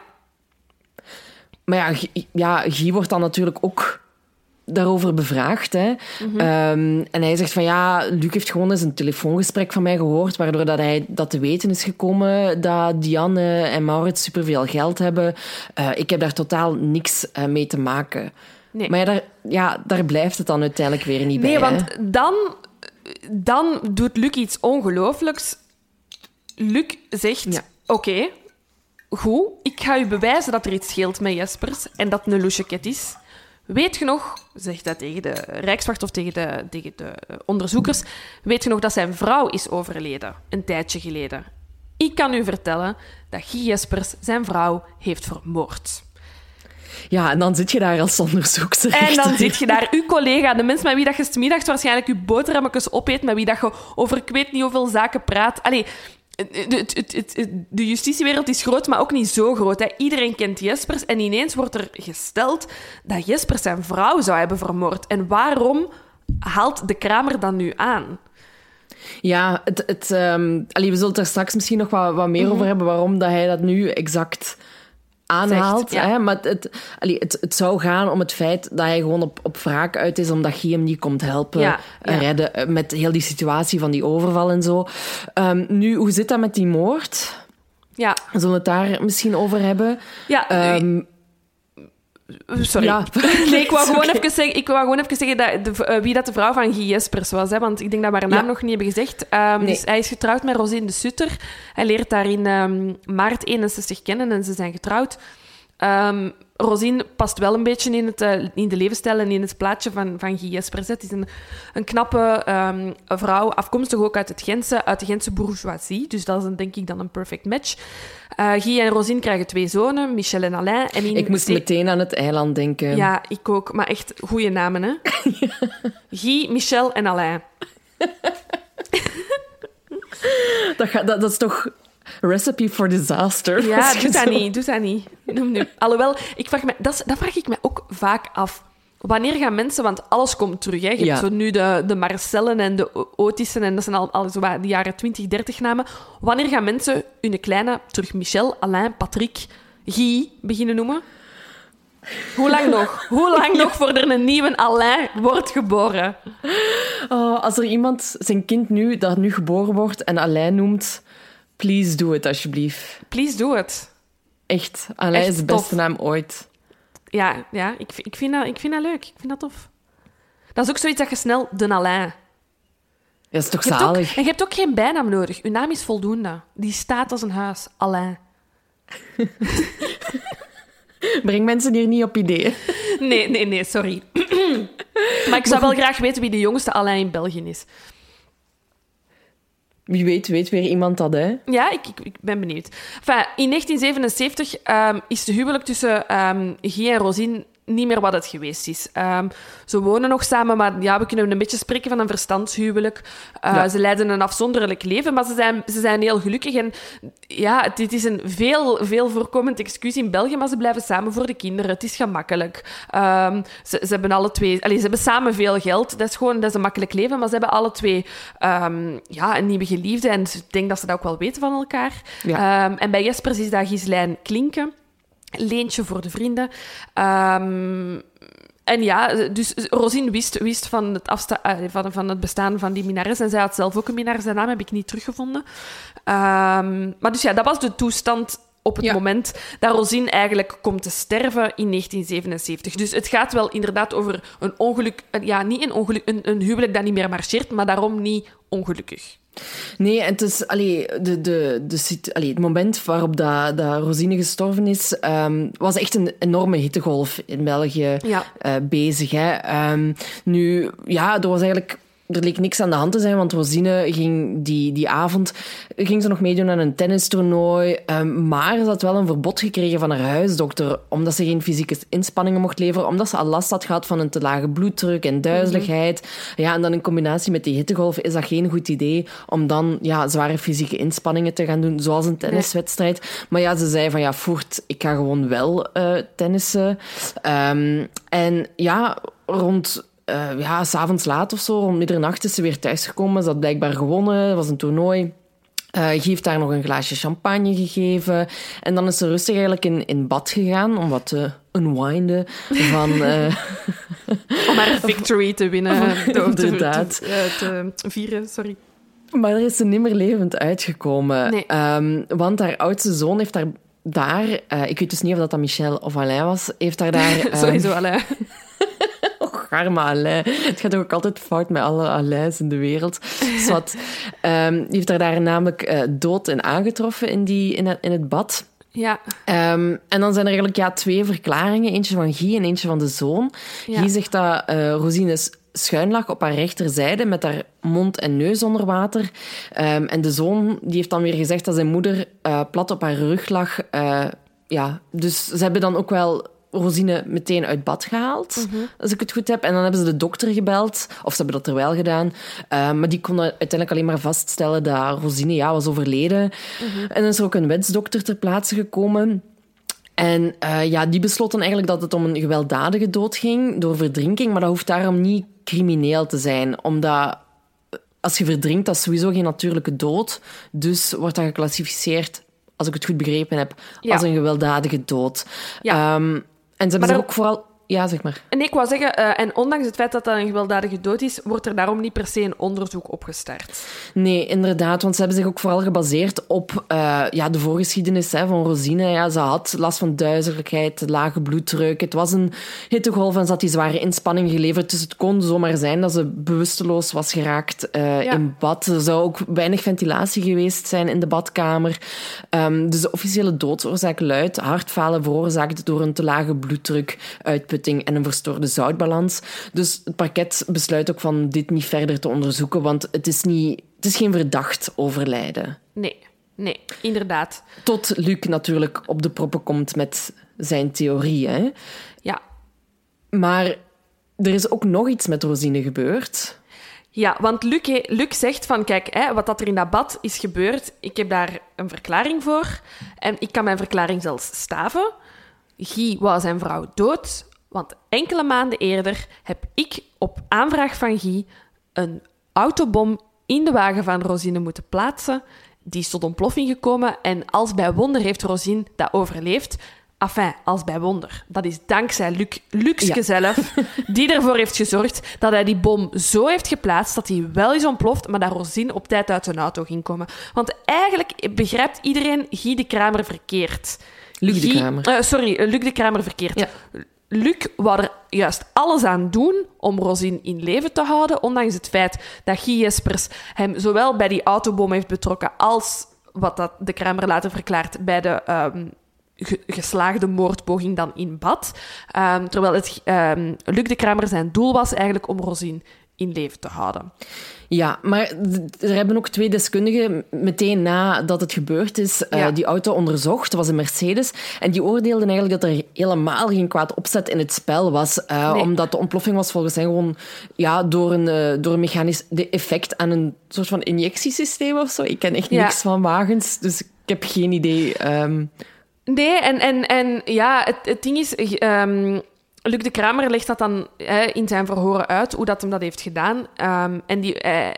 Maar ja, G- ja, Guy wordt dan natuurlijk ook daarover bevraagd. Hè. Mm-hmm. Um, en hij zegt van ja, Luc heeft gewoon eens een telefoongesprek van mij gehoord, waardoor dat hij dat te weten is gekomen dat Diane en Maurits superveel geld hebben. Uh, ik heb daar totaal niks uh, mee te maken. Nee. Maar ja daar, ja, daar blijft het dan uiteindelijk weer niet nee, bij. Nee, want dan, dan doet Luc iets ongelooflijks. Luc zegt, ja. oké, okay, goed, ik ga u bewijzen dat er iets scheelt met Jespers en dat het een loucheket is. Weet je nog, zegt hij tegen de Rijkswacht of tegen de, tegen de onderzoekers, weet je nog dat zijn vrouw is overleden, een tijdje geleden? Ik kan u vertellen dat Guy Jespers zijn vrouw heeft vermoord. Ja, en dan zit je daar als onderzoeksrechter. En dan zit je daar, uw collega, de mens met wie dat je 's middags waarschijnlijk je boterhammetjes opeet, met wie dat je over ik weet niet hoeveel zaken praat. Allee, de, de, de, de justitiewereld is groot, maar ook niet zo groot. Hè. Iedereen kent Jespers en ineens wordt er gesteld dat Jespers zijn vrouw zou hebben vermoord. En waarom haalt de Kramer dan nu aan? Ja, het, het, um, allee, we zullen het er straks misschien nog wat, wat meer mm-hmm. over hebben, waarom dat hij dat nu exact aanhaalt. Zegt, ja. hè? Maar het, het, allee, het, het zou gaan om het feit dat hij gewoon op, op wraak uit is, omdat Guy hem niet komt helpen ja, ja. redden met heel die situatie van die overval en zo. Um, nu, hoe zit dat met die moord? Ja. Zullen we het daar misschien over hebben? Ja, um, Sorry. Ja. Nee, ik wou gewoon Oké. even zeggen, ik wou gewoon even zeggen dat de, uh, wie dat de vrouw van Guy Jespers was. Hè, want ik denk dat we haar naam Ja. nog niet hebben gezegd. Um, Nee. Dus hij is getrouwd met Rosine de Sutter. Hij leert haar in um, maart eenenzestig kennen en ze zijn getrouwd. Um, Rosine past wel een beetje in, het, uh, in de levensstijl en in het plaatje van, van Guy Jespers. Het is een, een knappe um, vrouw, afkomstig ook uit, het Gentse, uit de Gentse bourgeoisie. Dus dat is een, denk ik dan een perfect match. Uh, Guy en Rosine krijgen twee zonen, Michel en Alain. En in Ik moest ze- meteen aan het eiland denken. Ja, ik ook. Maar echt goede namen, hè? Guy, Michel en Alain. Dat, gaat, dat, dat is toch recipe for disaster? Ja, als je doe dat zo- niet, doe dat niet. Noem nu. Alhoewel, ik vraag me, dat, is- dat vraag ik me ook vaak af. Wanneer gaan mensen, want alles komt terug. Hè? Je Ja. hebt zo nu de, de Marcellen en de O- Otissen, en dat zijn al, al zo wat de jaren twintig, dertig namen. Wanneer gaan mensen hun kleine terug Michel, Alain, Patrick, Guy beginnen noemen? Hoe lang nog? Hoe lang nog voordat er een nieuwe Alain wordt geboren? Oh, als er iemand zijn kind nu, dat nu geboren wordt en Alain noemt, please doe het alsjeblieft. Please do it. Echt, Alain Echt is de beste tof. naam ooit. Ja, ja ik, ik, vind dat, ik vind dat leuk. Ik vind dat tof. Dat is ook zoiets dat je snel de Alain... Dat is toch Je hebt ook, zalig? en je hebt ook geen bijnaam nodig. Uw naam is voldoende. Die staat als een huis. Alain. Breng mensen hier niet op ideeën. Nee, nee, nee, sorry. Maar ik zou wel graag weten wie de jongste Alain in België is. Wie weet, weet weer iemand dat, hè? Ja, ik, ik, ik ben benieuwd. Enfin, in negentien zevenenzeventig um, is de huwelijk tussen um, Guy en Rosine niet meer wat het geweest is. Um, ze wonen nog samen, maar ja, we kunnen een beetje spreken van een verstandshuwelijk. Uh, Ja. Ze leiden een afzonderlijk leven, maar ze zijn, ze zijn heel gelukkig. En ja, dit is een veel, veel voorkomend excuus in België, maar ze blijven samen voor de kinderen. Het is gemakkelijk. Um, ze, ze hebben alle twee... Allee, ze hebben samen veel geld. Dat is gewoon dat is een makkelijk leven, maar ze hebben alle twee um, ja, een nieuwe geliefde. En ik denk dat ze dat ook wel weten van elkaar. Ja. Um, en bij Jespers is dat Ghislaine Klinken. Leentje voor de vrienden. Um, en ja, dus Rosine wist, wist van, het afsta- uh, van, van het bestaan van die minnares. En zij had zelf ook een minnares. Zijn naam heb ik niet teruggevonden. Um, maar dus ja, dat was de toestand op het Ja. moment dat Rosine eigenlijk komt te sterven in negentien zevenenzeventig. Dus het gaat wel inderdaad over een ongeluk... Ja, niet een ongeluk, een, een huwelijk dat niet meer marcheert, maar daarom niet ongelukkig. Nee, en het is... Allee, de, de, de, sit- allee, het moment waarop dat, dat Rosine gestorven is, um, was echt een enorme hittegolf in België Ja. uh, bezig. Hè. Um, nu, ja, er was eigenlijk... Er leek niks aan de hand te zijn, want Rosine ging die, die avond ging ze nog meedoen aan een tennistoernooi. Um, maar ze had wel een verbod gekregen van haar huisdokter, omdat ze geen fysieke inspanningen mocht leveren, omdat ze al last had gehad van een te lage bloeddruk en duizeligheid. Mm-hmm. Ja, en dan in combinatie met die hittegolf is dat geen goed idee om dan ja, zware fysieke inspanningen te gaan doen, zoals een tenniswedstrijd. Nee. Maar ja, ze zei van ja, voert, ik ga gewoon wel uh, tennissen. Um, en ja, rond... Uh, ja, 's avonds laat of zo, om middernacht is ze weer thuisgekomen. Ze had blijkbaar gewonnen, het was een toernooi. Uh, Guy heeft daar nog een glaasje champagne gegeven. En dan is ze rustig eigenlijk in, in bad gegaan, om wat te unwinden van... Uh... om haar victory te winnen. Door te, Inderdaad. te, te, te vieren, sorry. Maar daar is ze niet meer levend uitgekomen. Nee. Um, want haar oudste zoon heeft daar... daar uh, ik weet dus niet of dat, dat Michel of Alain was, heeft daar daar... Um... Sowieso Alain. Arme Alain. Het gaat ook altijd fout met alle Alains in de wereld. Zwat. Um, die heeft haar daar namelijk uh, dood in aangetroffen in, die, in, het, in het bad. Ja. Um, en dan zijn er eigenlijk ja, twee verklaringen. Eentje van Guy en eentje van de zoon. Ja. Guy zegt dat uh, Rosine schuin lag op haar rechterzijde met haar mond en neus onder water. Um, en de zoon die heeft dan weer gezegd dat zijn moeder uh, plat op haar rug lag. Uh, ja, dus ze hebben dan ook wel... Rosine meteen uit bad gehaald, mm-hmm. als ik het goed heb. En dan hebben ze de dokter gebeld, of ze hebben dat er wel gedaan. Uh, maar die konden uiteindelijk alleen maar vaststellen dat Rosine ja, was overleden. Mm-hmm. En dan is er ook een wetsdokter ter plaatse gekomen. En uh, ja, die besloot dan eigenlijk dat het om een gewelddadige dood ging, door verdrinking. Maar dat hoeft daarom niet crimineel te zijn, omdat... Als je verdrinkt, dat is sowieso geen natuurlijke dood. Dus wordt dat geclassificeerd, als ik het goed begrepen heb, ja. als een gewelddadige dood. Ja. Um, En ze hebben zich ook vooral... Ja, zeg maar. Nee, ik wou zeggen, uh, en ondanks het feit dat dat een gewelddadige dood is, wordt er daarom niet per se een onderzoek opgestart. Nee, inderdaad, want ze hebben zich ook vooral gebaseerd op uh, ja, de voorgeschiedenis hè, van Rosine. Ja, ze had last van duizelijkheid, lage bloeddruk. Het was een hittegolf en ze had die zware inspanning geleverd. Dus het kon zomaar zijn dat ze bewusteloos was geraakt uh, ja. in bad. Er zou ook weinig ventilatie geweest zijn in de badkamer. Um, dus de officiële doodsoorzaak luidt hartfalen veroorzaakt door een te lage bloeddruk, uitputting en een verstoorde zoutbalans. Dus het parket besluit ook van dit niet verder te onderzoeken, want het is, niet, het is geen verdacht overlijden. Nee, nee, inderdaad. Tot Luc natuurlijk op de proppen komt met zijn theorie. Hè? Ja. Maar er is ook nog iets met Rosine gebeurd. Ja, want Luc, Luc zegt van, kijk, hè, wat dat er in dat bad is gebeurd, ik heb daar een verklaring voor en ik kan mijn verklaring zelfs staven. Guy wou zijn vrouw dood, want enkele maanden eerder heb ik op aanvraag van Guy een autobom in de wagen van Rosine moeten plaatsen. Die is tot ontploffing gekomen en als bij wonder heeft Rosine dat overleefd. Enfin, als bij wonder. Dat is dankzij Luc, Lucske ja. zelf, die ervoor heeft gezorgd dat hij die bom zo heeft geplaatst dat hij wel is ontploft, maar dat Rosine op tijd uit zijn auto ging komen. Want eigenlijk begrijpt iedereen Guy de Kramer verkeerd. Luc de Kramer. Uh, sorry, uh, Luc de Kramer verkeerd. Ja. Luc wou er juist alles aan doen om Rosine in leven te houden, ondanks het feit dat Guy Jespers hem zowel bij die autobom heeft betrokken als, wat dat de Kramer later verklaart, bij de um, ge- geslaagde moordpoging dan in bad. Um, terwijl het, um, Luc de Kramer zijn doel was eigenlijk om Rosine in leven te houden. Ja, maar er hebben ook twee deskundigen meteen nadat het gebeurd is ja. uh, die auto onderzocht. Dat was een Mercedes. En die oordeelden eigenlijk dat er helemaal geen kwaad opzet in het spel was. Uh, nee. Omdat de ontploffing was volgens hen gewoon ja, door, een, uh, door een mechanisch de effect aan een soort van injectiesysteem of zo. Ik ken echt ja. niks van wagens, dus ik heb geen idee. Um... Nee, en, en, en ja, het, het ding is... Um... Luc de Kramer legt dat dan eh, in zijn verhoren uit, hoe dat hem dat heeft gedaan. Um, en die, eh,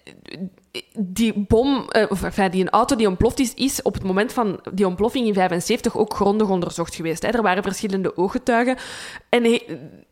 die bom, eh, of enfin, die een auto die ontploft is, is op het moment van die ontploffing in vijfenzeventig ook grondig onderzocht geweest. Hè. Er waren verschillende ooggetuigen. En he,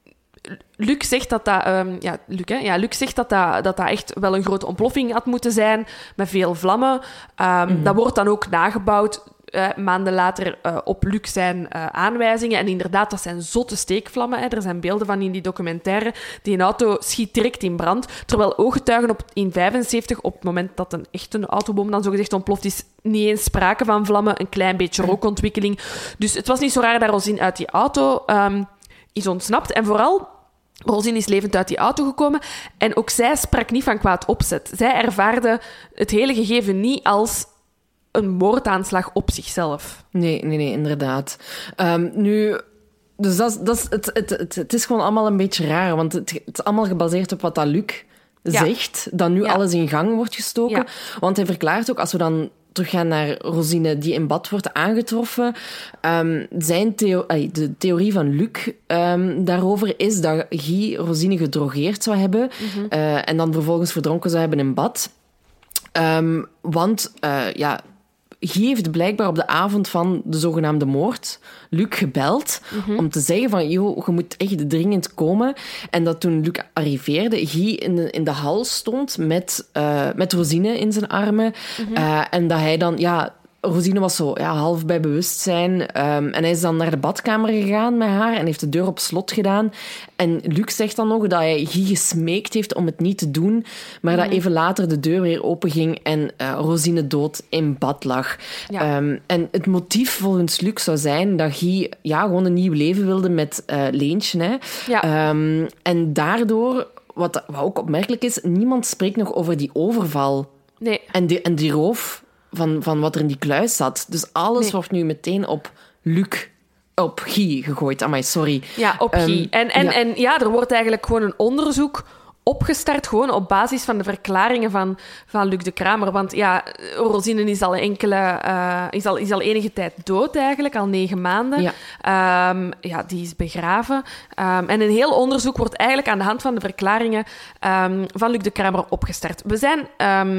Luc zegt dat dat... Um, ja, Luc, hè? Ja, Luc zegt dat dat, dat dat echt wel een grote ontploffing had moeten zijn, met veel vlammen. Um, mm-hmm. Dat wordt dan ook nagebouwd. Uh, maanden later uh, op Luc zijn uh, aanwijzingen. En inderdaad, dat zijn zotte steekvlammen. Hè. Er zijn beelden van in die documentaire. Die een auto schiet direct in brand. Terwijl ooggetuigen op, in vijfenzeventig, op het moment dat een echte autobom dan zogezegd ontploft is, niet eens sprake van vlammen. Een klein beetje rookontwikkeling. Dus het was niet zo raar dat Rosine uit die auto um, is ontsnapt. En vooral... Rosine is levend uit die auto gekomen en ook zij sprak niet van kwaad opzet. Zij ervaarde het hele gegeven niet als een moordaanslag op zichzelf. Nee, nee, nee, inderdaad. Um, nu... Dus dat, dat is, het, het, het, het is gewoon allemaal een beetje raar, want het, het is allemaal gebaseerd op wat dat Luc ja. zegt, dat nu ja. alles in gang wordt gestoken. Ja. Want hij verklaart ook, als we dan teruggaan naar Rosine, die in bad wordt aangetroffen, um, zijn theo- de theorie van Luc um, daarover is dat Guy Rosine gedrogeerd zou hebben mm-hmm. uh, en dan vervolgens verdronken zou hebben in bad. Um, want, uh, ja... Guy heeft blijkbaar op de avond van de zogenaamde moord Luc gebeld mm-hmm. om te zeggen van, joh, je moet echt dringend komen. En dat toen Luc arriveerde, Guy in de, in de hal stond met, uh, met Rosine in zijn armen. Mm-hmm. Uh, en dat hij dan, ja... Rosine was zo ja, half bij bewustzijn. Um, en hij is dan naar de badkamer gegaan met haar en heeft de deur op slot gedaan. En Luc zegt dan nog dat hij Guy gesmeekt heeft om het niet te doen, maar mm. dat even later de deur weer openging en uh, Rosine dood in bad lag. Ja. Um, en het motief volgens Luc zou zijn dat Guy ja, gewoon een nieuw leven wilde met uh, Leentje. Hè. Ja. Um, en daardoor, wat, wat ook opmerkelijk is, niemand spreekt nog over die overval. Nee. En, die, en die roof... Van, van wat er in die kluis zat. Dus alles nee. wordt nu meteen op Luc, op Guy gegooid. Amai, sorry. Ja, op um, Guy. En, en, ja. en ja, er wordt eigenlijk gewoon een onderzoek opgestart, gewoon op basis van de verklaringen van, van Luc de Kramer. Want ja, Rosine is al enkele, uh, is, al, is al enige tijd dood eigenlijk, al negen maanden. Ja, um, ja die is begraven. Um, en een heel onderzoek wordt eigenlijk aan de hand van de verklaringen um, van Luc de Kramer opgestart. We zijn... Um,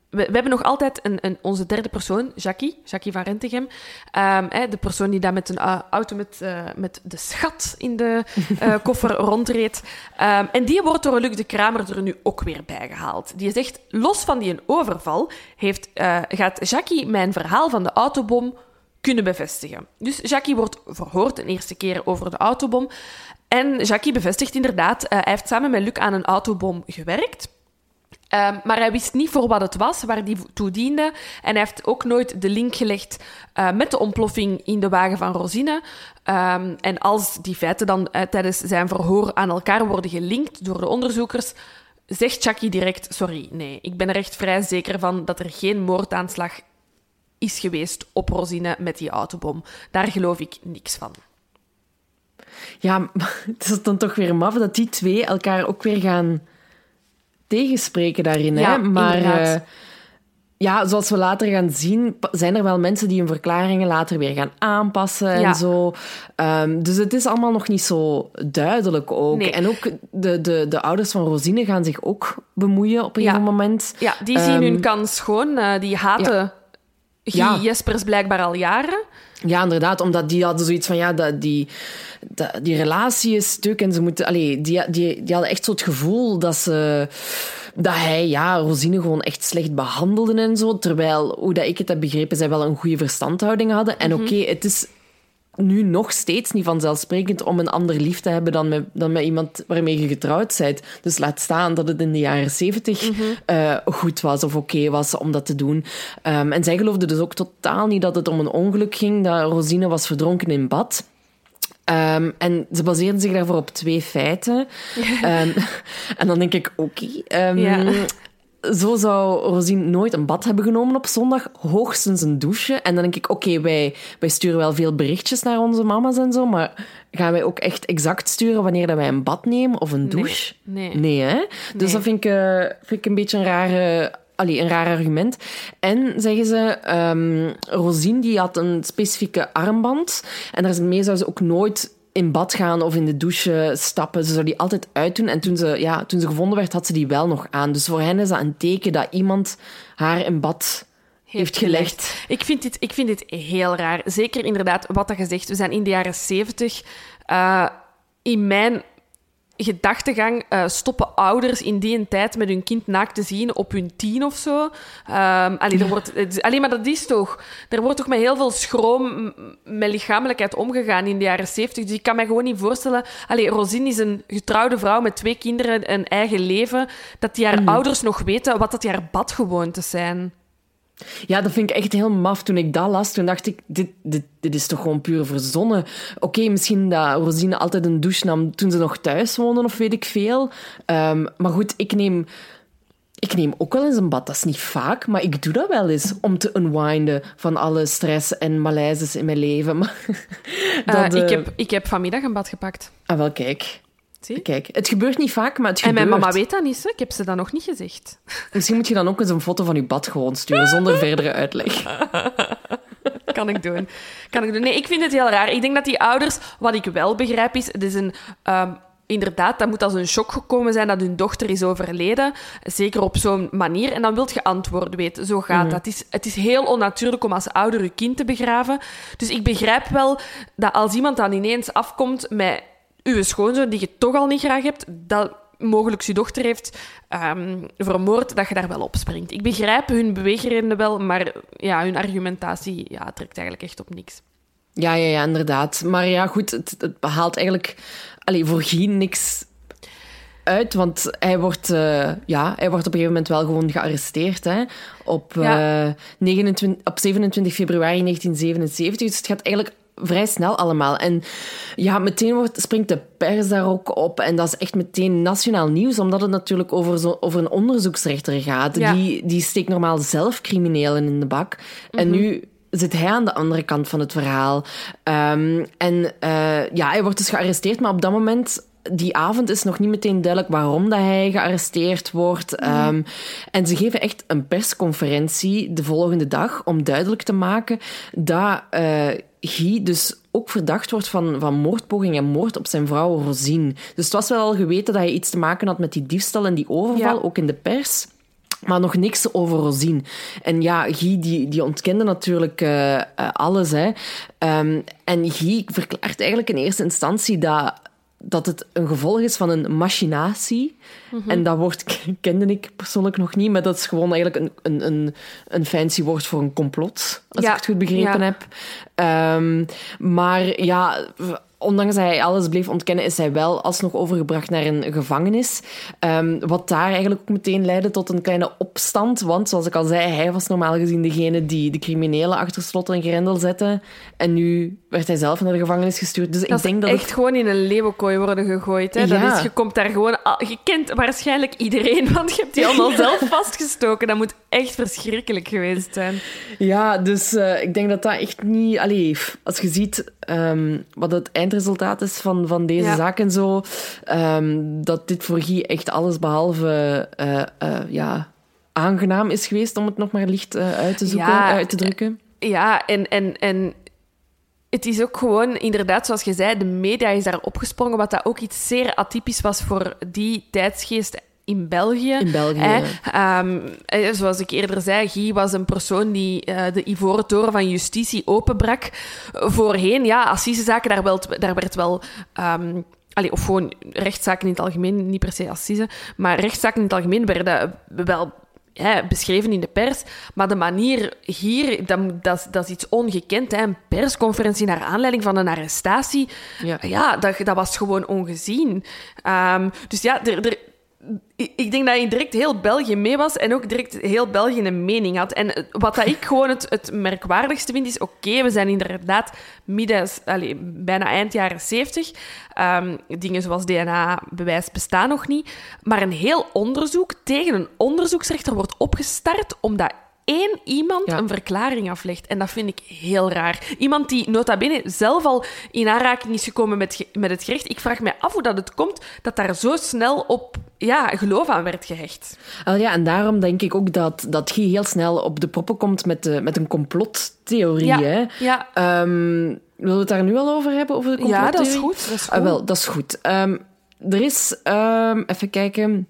We, we hebben nog altijd een, een, onze derde persoon, Jackie, Jackie van Rentegem. Um, hè, de persoon die daar met een uh, auto met, uh, met de schat in de uh, koffer rondreed. Um, en die wordt door Luc de Kramer er nu ook weer bijgehaald. Die zegt, los van die een overval, heeft, uh, gaat Jackie mijn verhaal van de autobom kunnen bevestigen. Dus Jackie wordt verhoord een eerste keer over de autobom. En Jackie bevestigt inderdaad, uh, hij heeft samen met Luc aan een autobom gewerkt. Um, maar hij wist niet voor wat het was, waar die toe diende. En hij heeft ook nooit de link gelegd uh, met de ontploffing in de wagen van Rosine. Um, en als die feiten dan uh, tijdens zijn verhoor aan elkaar worden gelinkt door de onderzoekers, zegt Jackie direct, sorry, nee, ik ben er echt vrij zeker van dat er geen moordaanslag is geweest op Rosine met die autobom. Daar geloof ik niks van. Ja, het is dan toch weer maf dat die twee elkaar ook weer gaan tegenspreken daarin. Ja, hè? Maar inderdaad. Uh, ja, zoals we later gaan zien, zijn er wel mensen die hun verklaringen later weer gaan aanpassen en ja. zo. Um, dus het is allemaal nog niet zo duidelijk ook. Nee. En ook de, de, de ouders van Rosine gaan zich ook bemoeien op een Ja. gegeven moment. Ja, die zien Um, hun kans schoon. Uh, die haten ja. Guy Ja. Jespers blijkbaar al jaren. Ja, inderdaad, omdat die hadden zoiets van, ja, dat, die, dat, die relatie is stuk en ze moeten... Allee, die, die, die hadden echt zo het gevoel dat ze... Dat hij, ja, Rosine gewoon echt slecht behandelde en zo. Terwijl, hoe dat ik het heb begrepen, zij wel een goede verstandhouding hadden. En Mm-hmm. oké, okay, het is nu nog steeds niet vanzelfsprekend om een ander lief te hebben dan met, dan met iemand waarmee je getrouwd bent. Dus laat staan dat het in de jaren zeventig Mm-hmm. uh, goed was of oké okay was om dat te doen. Um, en zij geloofde dus ook totaal niet dat het om een ongeluk ging, dat Rosine was verdronken in bad. Um, en ze baseerden zich daarvoor op twee feiten. um, en dan denk ik, oké... Okay, um, Ja. Zo zou Rosine nooit een bad hebben genomen op zondag, hoogstens een douche. En dan denk ik, oké, okay, wij, wij sturen wel veel berichtjes naar onze mama's en zo, maar gaan wij ook echt exact sturen wanneer dat wij een bad nemen of een douche? Nee. nee. Nee, hè? Dus Nee. dat vind ik, uh, vind ik een beetje een rare... Allee, een raar argument. En, zeggen ze, um, Rosine die had een specifieke armband. En daarmee zou ze ook nooit in bad gaan of in de douche stappen. Ze zou die altijd uitdoen. En toen ze, ja, toen ze gevonden werd, had ze die wel nog aan. Dus voor hen is dat een teken dat iemand haar in bad heeft, heeft gelegd. gelegd. Ik vind, dit, ik vind dit heel raar. Zeker inderdaad, wat dat gezegd. We zijn in de jaren zeventig. Uh, in mijn gedachtegang uh, stoppen ouders in die tijd met hun kind naakt te zien op hun tien of zo. Um, allee, er wordt, allee, maar dat is toch... Er wordt toch met heel veel schroom met lichamelijkheid omgegaan in de jaren zeventig. Dus ik kan me gewoon niet voorstellen... Allee, Rosine is een getrouwde vrouw met twee kinderen, een eigen leven. Dat die haar mm. ouders nog weten wat dat die haar badgewoontes zijn. Ja, dat vind ik echt heel maf. Toen ik dat las, toen dacht ik, dit, dit, dit is toch gewoon puur verzonnen. Oké, okay, misschien dat Rosine altijd een douche nam toen ze nog thuis woonden, of weet ik veel. Um, maar goed, ik neem, ik neem ook wel eens een bad. Dat is niet vaak, maar ik doe dat wel eens om te unwinden van alle stress en malaises in mijn leven. Maar dat, uh, ik, heb, ik heb vanmiddag een bad gepakt. Ah, wel, kijk. Zie? Kijk, het gebeurt niet vaak, maar het en gebeurt. En mijn mama weet dat niet, hè? Ik heb ze dat nog niet gezegd. Misschien moet je dan ook eens een foto van je bad gewoon sturen, zonder verdere uitleg. Kan ik doen. Kan ik doen. Nee, ik vind het heel raar. Ik denk dat die ouders... Wat ik wel begrijp is... Het is een... Um, Inderdaad, dat moet als een shock gekomen zijn dat hun dochter is overleden. Zeker op zo'n manier. En dan wilt je antwoorden weten. Zo gaat mm. dat. Het is, het is heel onnatuurlijk om als ouder je kind te begraven. Dus ik begrijp wel dat als iemand dan ineens afkomt met uw schoonzoon, die je toch al niet graag hebt, dat mogelijk je dochter heeft um, vermoord, dat je daar wel op springt. Ik begrijp hun beweegredenen wel, maar ja, hun argumentatie ja, trekt eigenlijk echt op niks. Ja, ja, ja, inderdaad. Maar ja, goed, het, het behaalt eigenlijk allee, voor Guy niks uit, want hij wordt, uh, ja, hij wordt op een gegeven moment wel gewoon gearresteerd, hè, op, ja. uh, negenentwintig, op zevenentwintig februari negentien zevenenzeventig. Dus het gaat eigenlijk vrij snel allemaal. En ja, meteen wordt, springt de pers daar ook op. En dat is echt meteen nationaal nieuws, omdat het natuurlijk over, zo, over een onderzoeksrechter gaat. Ja. Die, die steekt normaal zelf criminelen in de bak. Mm-hmm. En nu zit hij aan de andere kant van het verhaal. Um, en uh, ja, hij wordt dus gearresteerd, maar op dat moment... Die avond is nog niet meteen duidelijk waarom dat hij gearresteerd wordt. Mm. Um, en ze geven echt een persconferentie de volgende dag om duidelijk te maken dat uh, Guy dus ook verdacht wordt van, van moordpoging en moord op zijn vrouw Rosine. Dus het was wel al geweten dat hij iets te maken had met die diefstal en die overval, ja. ook in de pers. Maar nog niks over Rosine. En ja, Guy die, die ontkende natuurlijk uh, uh, alles. Hè. Um, en Guy verklaart eigenlijk in eerste instantie dat, dat het een gevolg is van een machinatie. Mm-hmm. En dat woord kende ik persoonlijk nog niet, maar dat is gewoon eigenlijk een, een, een, een fancy woord voor een complot, als ja. ik het goed begrepen ja. heb. Um, maar ja... Ondanks dat hij alles bleef ontkennen, is hij wel alsnog overgebracht naar een gevangenis. Um, wat daar eigenlijk ook meteen leidde tot een kleine opstand. Want, zoals ik al zei, hij was normaal gezien degene die de criminelen achter slot en grendel zette. En nu werd hij zelf naar de gevangenis gestuurd. Dus dat ik denk dat echt het... gewoon in een leeuwenkooi worden gegooid. Hè? Ja. Dat is, je komt daar gewoon... Je kent waarschijnlijk iedereen, want je hebt die allemaal zelf vastgestoken. Dat moet echt verschrikkelijk geweest zijn. Ja, dus uh, ik denk dat dat echt niet... Allee, als je ziet um, wat het eindresultaat is van, van deze ja. zaak en zo, um, dat dit voor Guy echt alles behalve uh, uh, ja, aangenaam is geweest, om het nog maar licht uh, uit te zoeken, ja, uit te drukken. Ja, en... en, en... Het is ook gewoon, inderdaad, zoals je zei, de media is daar opgesprongen, wat dat ook iets zeer atypisch was voor die tijdsgeest in België. In België, eh, ja. um, eh, Zoals ik eerder zei, Guy was een persoon die uh, de Ivoren Toren van justitie openbrak. Voorheen, ja, assisezaken, daar, wel, daar werd wel... Um, Allee, of gewoon rechtszaken in het algemeen, niet per se assise, maar rechtszaken in het algemeen werden wel... Ja, beschreven in de pers, maar de manier hier, dat, dat, dat is iets ongekend. Hè. Een persconferentie naar aanleiding van een arrestatie, ja, ja dat, dat was gewoon ongezien. Um, dus ja, er, er, ik denk dat je direct heel België mee was en ook direct heel België een mening had. En wat dat ik gewoon het, het merkwaardigste vind, is oké, okay, we zijn inderdaad midden, allez, bijna eind jaren zeventig. Um, dingen zoals D N A-bewijs bestaan nog niet. Maar een heel onderzoek tegen een onderzoeksrechter wordt opgestart omdat één iemand ja. een verklaring aflegt. En dat vind ik heel raar. Iemand die nota bene zelf al in aanraking is gekomen met, met het gerecht. Ik vraag me af hoe dat het komt dat daar zo snel op ja, geloof aan werd gehecht. Al ja, en daarom denk ik ook dat, dat Guy heel snel op de proppen komt met, de, met een complottheorie. Ja, hè? ja. Um, willen we het daar nu al over hebben, over de complottheorie? Ja, dat is goed. Dat is goed. Uh, wel, dat is goed. Um, er is... Um, even kijken...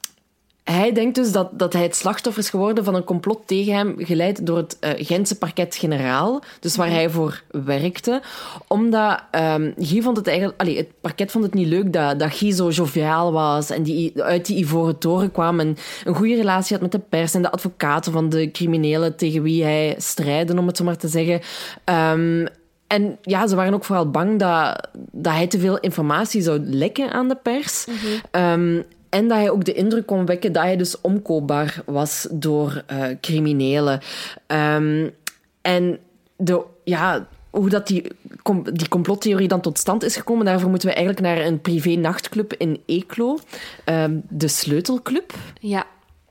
Hij denkt dus dat, dat hij het slachtoffer is geworden van een complot tegen hem, geleid door het uh, Gentse parket-generaal, dus waar hij voor werkte. Omdat um, Guy vond het eigenlijk... Allee, het parket vond het niet leuk dat, dat Guy zo joviaal was en die uit die Ivoren Toren kwam en een goede relatie had met de pers en de advocaten van de criminelen tegen wie hij strijdde, om het zo maar te zeggen. Um, En ja, ze waren ook vooral bang dat, dat hij te veel informatie zou lekken aan de pers. Mm-hmm. Um, En dat hij ook de indruk kon wekken dat hij dus omkoopbaar was door uh, criminelen. Um, en de, ja, hoe dat die, die complottheorie dan tot stand is gekomen, daarvoor moeten we eigenlijk naar een privé-nachtclub in Eeklo. Um, de Sleutelclub. Ja.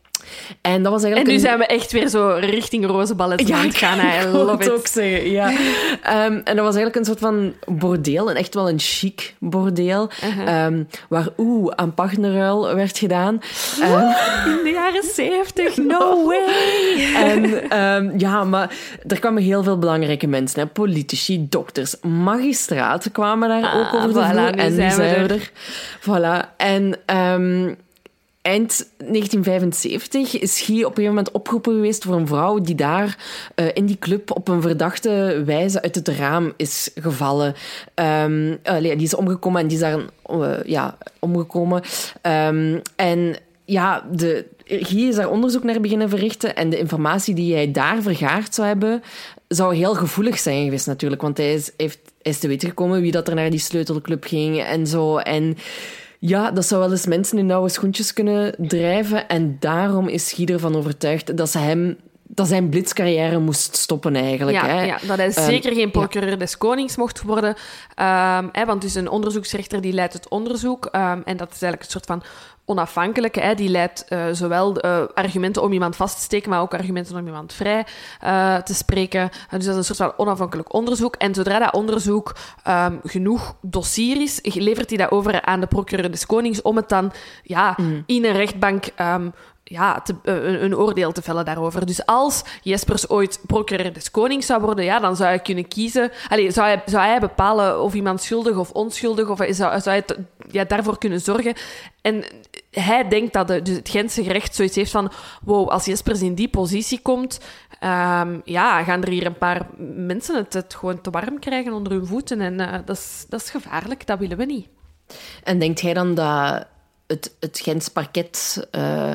En, dat was eigenlijk en nu een... zijn we echt weer zo richting rozenballet ja, aan het gaan. I love it. Ik ook zeggen, ja. um, en dat was eigenlijk een soort van bordeel, en echt wel een chic bordeel, uh-huh. um, waar oeh aan partnerruil werd gedaan. Um, In de jaren zeventig, no way! En um, ja, maar er kwamen heel veel belangrijke mensen, hè. Politici, dokters, magistraten kwamen daar ah, ook over de voilà, vloer. Nu en zijn nu zijn we er. er. Voilà. En... Um, Eind negentien vijfenzeventig is Guy op een gegeven moment opgeroepen geweest voor een vrouw die daar uh, in die club op een verdachte wijze uit het raam is gevallen. Um, uh, die is omgekomen en die is daar uh, ja, omgekomen. Um, en ja, de, Guy is daar onderzoek naar beginnen verrichten en de informatie die hij daar vergaard zou hebben, zou heel gevoelig zijn geweest natuurlijk, want hij is, heeft, hij is te weten gekomen wie dat er naar die sleutelclub ging en zo. En ja, dat zou wel eens mensen in nauwe schoentjes kunnen drijven. En daarom is Guy ervan overtuigd dat ze hem... dat zijn blitzcarrière moest stoppen eigenlijk. Ja, hè. ja, dat hij um, zeker geen procureur ja. des Konings mocht worden. Um, hè, want het is een onderzoeksrechter die leidt het onderzoek. Um, en dat is eigenlijk een soort van onafhankelijke. Hè, die leidt uh, zowel uh, argumenten om iemand vast te steken, maar ook argumenten om iemand vrij uh, te spreken. Uh, dus dat is een soort van onafhankelijk onderzoek. En zodra dat onderzoek um, genoeg dossier is, levert hij dat over aan de procureur des Konings om het dan ja, mm. in een rechtbank... Um, ja, te, een, een oordeel te vellen daarover. Dus als Jespers ooit procureur des konings zou worden, ja, dan zou hij kunnen kiezen... Allee, zou, hij, zou hij bepalen of iemand schuldig of onschuldig, of zou, zou hij t, ja, daarvoor kunnen zorgen. En hij denkt dat de, dus het Gentse gerecht zoiets heeft van... Wow, als Jespers in die positie komt... Um, ja, gaan er hier een paar mensen het, het gewoon te warm krijgen onder hun voeten. En uh, dat is, dat is gevaarlijk, dat willen we niet. En denkt jij dan dat het, het Gents parket uh,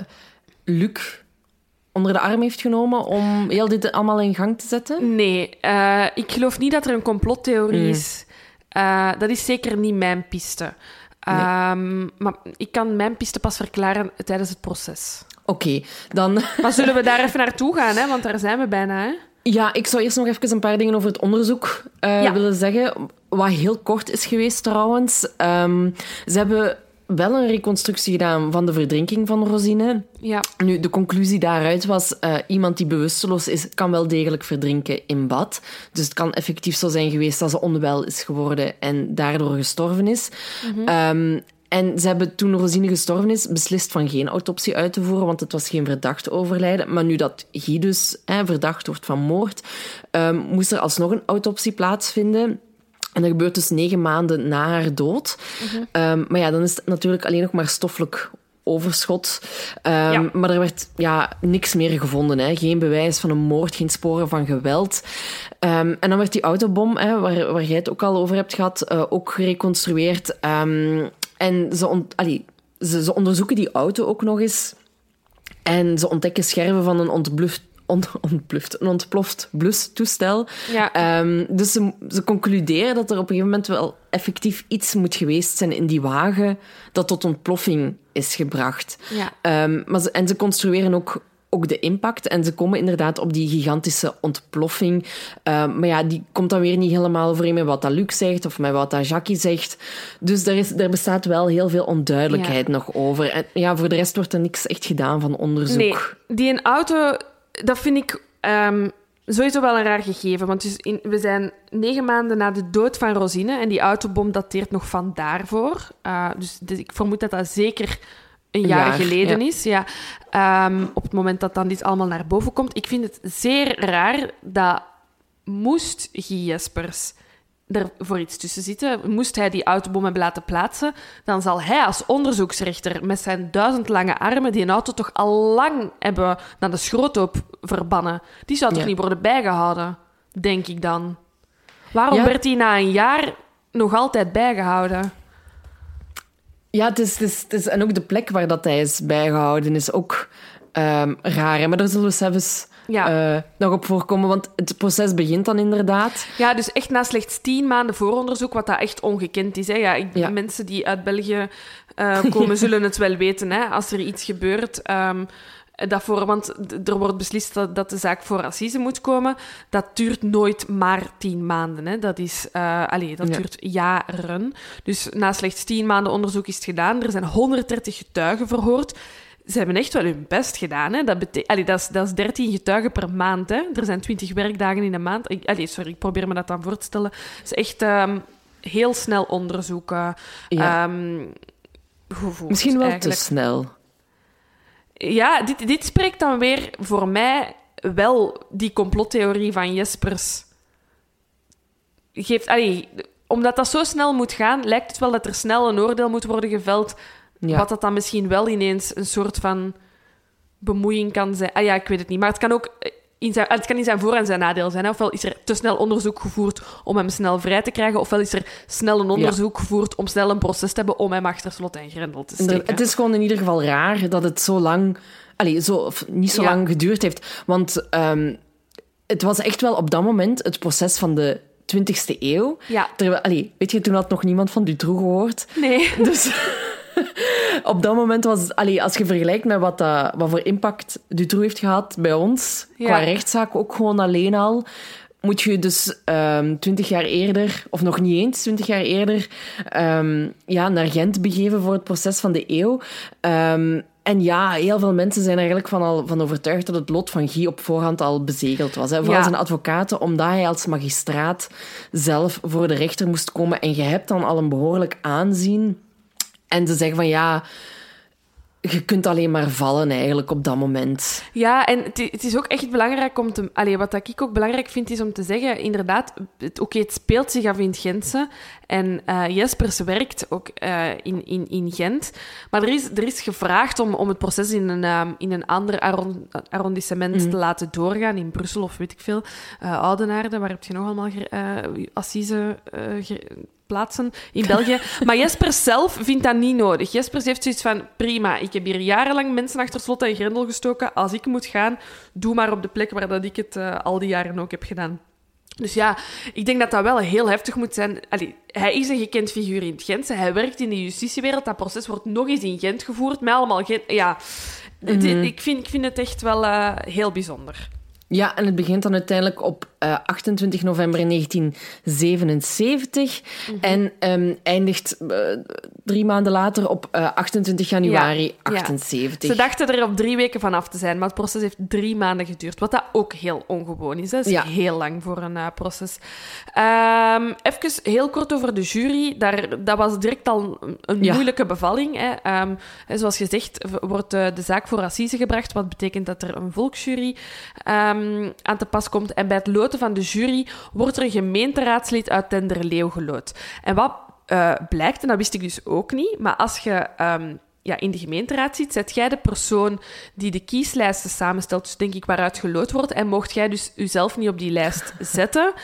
Luc onder de arm heeft genomen om heel dit allemaal in gang te zetten? Nee, uh, ik geloof niet dat er een complottheorie mm. is. Uh, dat is zeker niet mijn piste. Nee. Um, maar ik kan mijn piste pas verklaren tijdens het proces. Oké, okay, dan... Maar zullen we daar even naartoe gaan, hè? Want daar zijn we bijna, hè? Ja, ik zou eerst nog even een paar dingen over het onderzoek uh, ja. willen zeggen. Wat heel kort is geweest, trouwens. Um, ze hebben wel een reconstructie gedaan van de verdrinking van Rosine. Ja. Nu, de conclusie daaruit was... Uh, iemand die bewusteloos is, kan wel degelijk verdrinken in bad. Dus het kan effectief zo zijn geweest dat ze onwel is geworden en daardoor gestorven is. Mm-hmm. Um, En ze hebben toen Rosine gestorven is, beslist van geen autopsie uit te voeren, want het was geen verdacht overlijden. Maar nu dat Guy dus hè, verdacht wordt van moord, um, moest er alsnog een autopsie plaatsvinden. En dat gebeurt dus negen maanden na haar dood. Mm-hmm. Um, maar ja, dan is het natuurlijk alleen nog maar stoffelijk overschot. Um, ja. Maar er werd ja, niks meer gevonden. Hè. Geen bewijs van een moord, geen sporen van geweld. Um, en dan werd die autobom, hè, waar, waar jij het ook al over hebt gehad, uh, ook gereconstrueerd. Um, En ze, ont- allee, ze, ze onderzoeken die auto ook nog eens. En ze ontdekken scherven van een ontbluft, ont, ontbluft, een ontploft blustoestel. Ja. Um, dus ze, ze concluderen dat er op een gegeven moment wel effectief iets moet geweest zijn in die wagen dat tot ontploffing is gebracht. Ja. Um, maar ze, en ze construeren ook... ook de impact. En ze komen inderdaad op die gigantische ontploffing. Uh, maar ja, die komt dan weer niet helemaal overeen met wat dat Luc zegt of met wat dat Jackie zegt. Dus er, is, er bestaat wel heel veel onduidelijkheid ja. nog over. En ja, voor de rest wordt er niks echt gedaan van onderzoek. Nee, die een auto, dat vind ik um, sowieso wel een raar gegeven. Want dus in, we zijn negen maanden na de dood van Rosine en die autobom dateert nog van daarvoor. Uh, dus, dus ik vermoed dat dat zeker... een jaar, jaar geleden ja. is. Ja. Um, op het moment dat dan dit allemaal naar boven komt. Ik vind het zeer raar dat moest Guy Jespers er voor iets tussen zitten, moest hij die autobom hebben laten plaatsen, dan zal hij als onderzoeksrechter met zijn duizend lange armen die een auto toch al lang hebben naar de schroothoop verbannen. Die zou toch ja. niet worden bijgehouden, denk ik dan. Waarom ja. werd hij na een jaar nog altijd bijgehouden? Ja, het is, het, is, het is... En ook de plek waar dat hij is bijgehouden is ook um, raar. Hè? Maar daar zullen we zelfs ja. uh, nog op voorkomen, want het proces begint dan inderdaad. Ja, dus echt na slechts tien maanden vooronderzoek, wat dat echt ongekend is. Hè? Ja, ik, ja. Mensen die uit België uh, komen, zullen het wel weten, hè? Als er iets gebeurt... Um, Dat voor, want er wordt beslist dat, dat de zaak voor assise moet komen. Dat duurt nooit maar tien maanden. Hè. Dat, is, uh, allez, dat ja. duurt jaren. Dus na slechts tien maanden onderzoek is het gedaan. Er zijn honderddertig getuigen verhoord. Ze hebben echt wel hun best gedaan. Hè. Dat, bete- allez, dat, is, dat is dertien getuigen per maand. Hè. Er zijn twintig werkdagen in een maand. Ik, allez, sorry, ik probeer me dat dan voor te stellen. Het is echt um, heel snel onderzoek. Uh, ja. um, gevoerd, Misschien wel eigenlijk. te snel. Ja, dit, dit spreekt dan weer voor mij wel die complottheorie van Jespers. Geeft, allee, omdat dat zo snel moet gaan, lijkt het wel dat er snel een oordeel moet worden geveld. Ja. Wat dat dan misschien wel ineens een soort van bemoeiing kan zijn. Ah ja, ik weet het niet. Maar het kan ook in zijn, het kan in zijn voor- en zijn nadeel zijn. Hè? Ofwel is er te snel onderzoek gevoerd om hem snel vrij te krijgen, ofwel is er snel een onderzoek ja. gevoerd om snel een proces te hebben om hem achter slot en grendel te steken. Het is gewoon in ieder geval raar dat het zo lang... Allez, zo, of niet zo ja. lang geduurd heeft. Want um, het was echt wel op dat moment het proces van de twintigste eeuw. Ja. Terwijl, allez, weet je, toen had nog niemand van Dutroux gehoord. Nee. Dus... Op dat moment was... Allee, als je vergelijkt met wat, dat, wat voor impact Dutroux heeft gehad bij ons, ja. qua rechtszaak ook gewoon alleen al, moet je dus um, twintig jaar eerder, of nog niet eens twintig jaar eerder, um, ja, naar Gent begeven voor het proces van de eeuw. Um, en ja, heel veel mensen zijn er eigenlijk van, al, van overtuigd dat het lot van Guy op voorhand al bezegeld was. Hè. Vooral ja. zijn advocaten, omdat hij als magistraat zelf voor de rechter moest komen. En je hebt dan al een behoorlijk aanzien... En ze zeggen van ja, je kunt alleen maar vallen eigenlijk op dat moment. Ja, en het, het is ook echt belangrijk om te... Allee, wat ik ook belangrijk vind, is om te zeggen, inderdaad, het, oké, het speelt zich af in het Gentse. En uh, Jespers werkt ook uh, in, in, in Gent. Maar er is, er is gevraagd om, om het proces in een, um, in een ander arron, arrondissement mm. te laten doorgaan. In Brussel of weet ik veel. Uh, Oudenaarde, waar heb je nog allemaal uh, assise... Uh, plaatsen in België. Maar Jespers zelf vindt dat niet nodig. Jespers heeft zoiets van, prima, ik heb hier jarenlang mensen achter slot en grendel gestoken. Als ik moet gaan, doe maar op de plek waar dat ik het uh, al die jaren ook heb gedaan. Dus ja, ik denk dat dat wel heel heftig moet zijn. Allee, hij is een gekend figuur in het Gentse. Hij werkt in de justitiewereld. Dat proces wordt nog eens in Gent gevoerd, met allemaal Gent... Ja, mm-hmm. ik, vind, ik vind het echt wel uh, heel bijzonder. Ja, en het begint dan uiteindelijk op uh, achtentwintig november negentien zevenenzeventig mm-hmm. en um, eindigt uh, drie maanden later op uh, achtentwintig januari ja, achtenzeventig. Ja. Ze dachten er op drie weken vanaf te zijn, maar het proces heeft drie maanden geduurd, wat dat ook heel ongewoon is. Dat is ja. heel lang voor een uh, proces. Um, even heel kort over de jury. Daar, dat was direct al een ja. moeilijke bevalling. Hè. Um, zoals gezegd wordt uh, de zaak voor assise gebracht, wat betekent dat er een volksjury um, aan te pas komt. En bij het loten van de jury wordt er een gemeenteraadslid uit Denderleeuw geloot. En wat uh, blijkt, en dat wist ik dus ook niet, maar als je um, ja, in de gemeenteraad zit, zet jij de persoon die de kieslijsten samenstelt, dus denk ik waaruit geloot wordt, en mocht jij dus jezelf niet op die lijst zetten...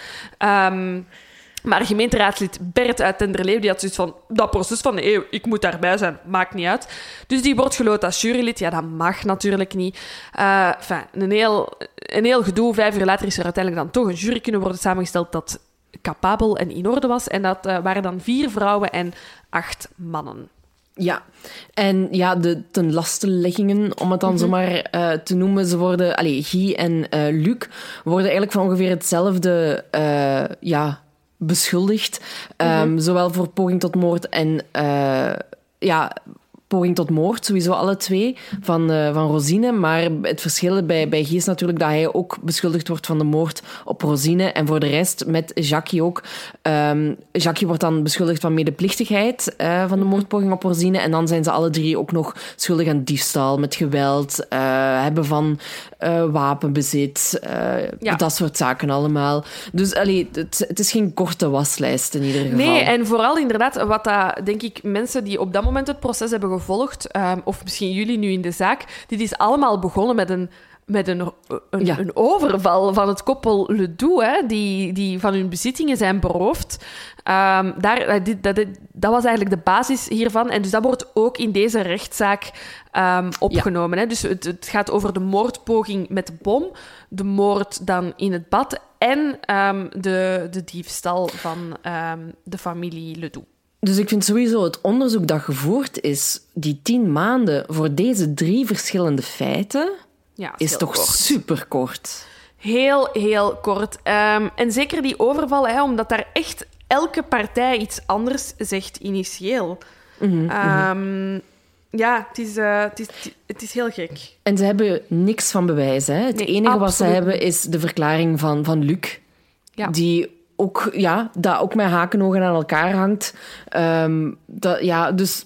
Um, Maar gemeenteraadslid Bert uit Denderleeuw, die had zoiets van, dat proces van de eeuw, ik moet daarbij zijn, maakt niet uit. Dus die wordt geloot als jurylid. Ja, dat mag natuurlijk niet. Uh, enfin, een heel, een heel gedoe. Vijf uur later is er uiteindelijk dan toch een jury kunnen worden samengesteld dat capabel en in orde was. En dat uh, waren dan vier vrouwen en acht mannen. Ja, en ja, de tenlasteleggingen, om het dan mm-hmm. zomaar uh, te noemen, ze worden, allez, Guy en uh, Luc worden eigenlijk van ongeveer hetzelfde, uh, ja... beschuldigd. Mm-hmm. Um, zowel voor poging tot moord en... Uh, ja, poging tot moord, sowieso alle twee, van, uh, van Rosine. Maar het verschil bij, bij Guy is natuurlijk dat hij ook beschuldigd wordt van de moord op Rosine. En voor de rest, met Jackie ook. Um, Jackie wordt dan beschuldigd van medeplichtigheid uh, van de moordpoging op Rosine. En dan zijn ze alle drie ook nog schuldig aan diefstal, met geweld, uh, hebben van uh, wapenbezit, uh, ja. dat soort zaken allemaal. Dus allee, het, het is geen korte waslijst in ieder geval. Nee, en vooral inderdaad, wat dat, denk ik, mensen die op dat moment het proces hebben gevolgd, um, of misschien jullie nu in de zaak, dit is allemaal begonnen met een, met een, een, ja. een overval van het koppel Ledoux, hè, die, die van hun bezittingen zijn beroofd. Um, daar, dit, dat, dat was eigenlijk de basis hiervan. En dus dat wordt ook in deze rechtszaak um, opgenomen. Ja. Hè. Dus het, het gaat over de moordpoging met de bom, de moord dan in het bad en um, de, de diefstal van um, de familie Ledoux. Dus ik vind sowieso het onderzoek dat gevoerd is, die tien maanden voor deze drie verschillende feiten, ja, is, is toch kort. superkort. Heel, heel kort. Um, en zeker die overval, hè, omdat daar echt elke partij iets anders zegt initieel. Mm-hmm, um, ja, het is, uh, het, is, het is heel gek. En ze hebben niks van bewijs. Hè? Het nee, enige absoluut. Wat ze hebben is de verklaring van, van Luc, ja. die... Ook, ja, dat ook met hakenogen aan elkaar hangt. Um, dat, ja, dus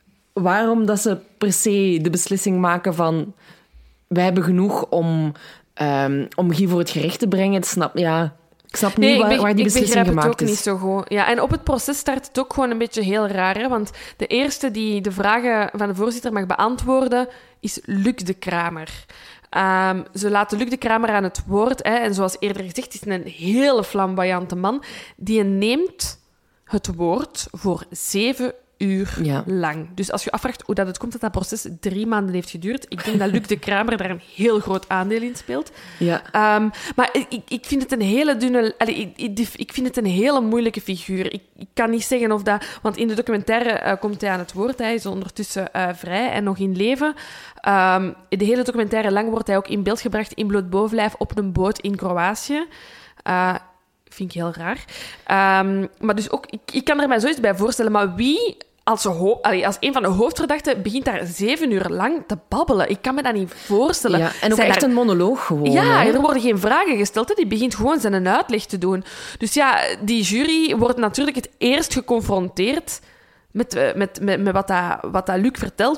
waarom dat ze per se de beslissing maken van... Wij hebben genoeg om, um, om Guy voor het gerecht te brengen. Het snap, ja, ik snap nee, niet waar, ik be- waar die beslissing gemaakt is. Ik begrijp het ook niet zo goed. Ja, en op het proces start het ook gewoon een beetje heel raar. Hè? Want de eerste die de vragen van de voorzitter mag beantwoorden... is Luc de Kramer. Um, ze laten Luc de Kramer aan het woord. Hè, en zoals eerder gezegd, is een hele flamboyante man. Die neemt het woord voor zeven uur ja. lang. Dus als je afvraagt hoe dat het komt dat dat proces drie maanden heeft geduurd, ik denk dat Luc de Kramer daar een heel groot aandeel in speelt. Ja. Um, maar ik, ik vind het een hele dunne... Allee, ik, ik, ik vind het een hele moeilijke figuur. Ik, ik kan niet zeggen of dat... Want in de documentaire uh, komt hij aan het woord. Hij is ondertussen uh, vrij en nog in leven. Um, de hele documentaire lang wordt hij ook in beeld gebracht in bloot bovenlijf op een boot in Kroatië. Uh, vind ik heel raar. Um, maar dus ook... Ik, ik kan er mij zoiets bij voorstellen, maar wie... Als, ho- allee, als een van de hoofdverdachten begint daar zeven uur lang te babbelen. Ik kan me dat niet voorstellen. Ja, en ook Zijn echt er... een monoloog gewoon. Ja, hè? er worden geen vragen gesteld. Hè. Die begint gewoon zijn uitleg te doen. Dus ja, die jury wordt natuurlijk het eerst geconfronteerd met, met, met, met wat, dat, wat dat Luc vertelt. Voor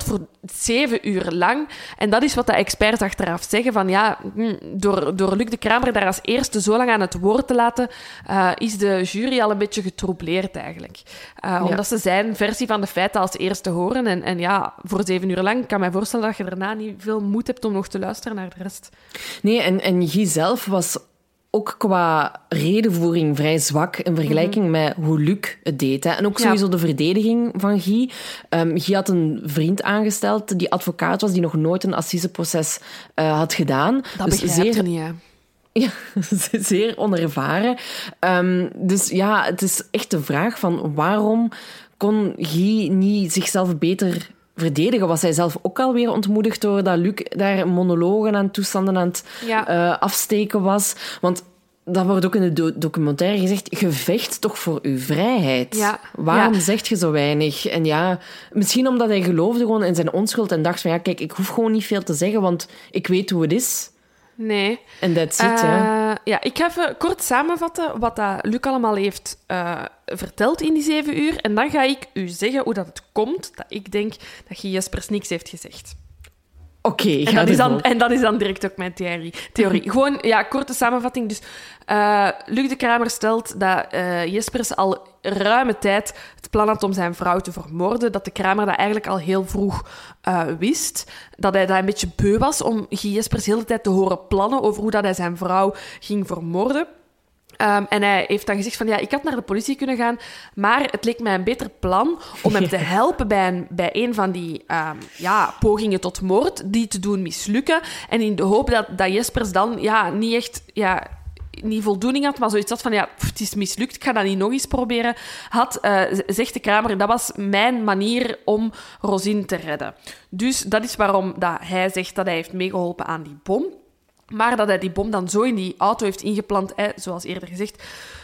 zeven uur lang. En dat is wat de experts achteraf zeggen. Van ja, door, door Luc de Kramer daar als eerste zo lang aan het woord te laten, uh, is de jury al een beetje getroubleerd eigenlijk. Uh, ja. Omdat ze zijn versie van de feiten als eerste horen. En, en ja, voor zeven uur lang kan mij voorstellen dat je daarna niet veel moed hebt om nog te luisteren naar de rest. Nee, en, en Guy zelf was ook qua redenvoering vrij zwak in vergelijking mm-hmm. met hoe Luc het deed. Hè. En ook sowieso ja. de verdediging van Guy. Um, Guy had een vriend aangesteld die advocaat was, die nog nooit een assiseproces uh, had gedaan. Dat dus begrijpt zeer... niet, hè? Ja, zeer onervaren. Um, dus ja, het is echt de vraag van waarom kon Guy niet zichzelf beter verdedigen? Was hij zelf ook alweer ontmoedigd doordat Luc daar monologen aan toestanden aan het ja. uh, afsteken was? Want dat wordt ook in de do- documentaire gezegd, gevecht toch voor uw vrijheid. Ja. Waarom ja. zegt je zo weinig? En ja, misschien omdat hij geloofde gewoon in zijn onschuld en dacht van ja, kijk, ik hoef gewoon niet veel te zeggen, want ik weet hoe het is. Nee. En that's it, uh, ja. ja. Ik ga even kort samenvatten wat dat Luc allemaal heeft uh, verteld in die zeven uur. En dan ga ik u zeggen hoe dat het komt dat ik denk dat Guy Jespers niks heeft gezegd. Oké, okay, en, dat is dan, en dat is dan direct ook mijn theorie. theorie. Gewoon, ja, korte samenvatting. Dus uh, Luc de Kramer stelt dat uh, Jespers al ruime tijd het plan had om zijn vrouw te vermoorden. Dat de Kramer dat eigenlijk al heel vroeg uh, wist. Dat hij daar een beetje beu was om Guy Jespers de hele tijd te horen plannen over hoe dat hij zijn vrouw ging vermoorden. Um, en hij heeft dan gezegd van, ja, ik had naar de politie kunnen gaan, maar het leek mij een beter plan om hem te helpen bij een, bij een van die um, ja, pogingen tot moord, die te doen mislukken. En in de hoop dat, dat Jespers dan ja, niet echt... Ja, niet voldoening had, maar zoiets had van, ja, pff, het is mislukt, ik ga dat niet nog eens proberen, had, uh, zegt de Kramer, dat was mijn manier om Rosine te redden. Dus dat is waarom dat hij zegt dat hij heeft meegeholpen aan die bom. Maar dat hij die bom dan zo in die auto heeft ingeplant, hè, zoals eerder gezegd,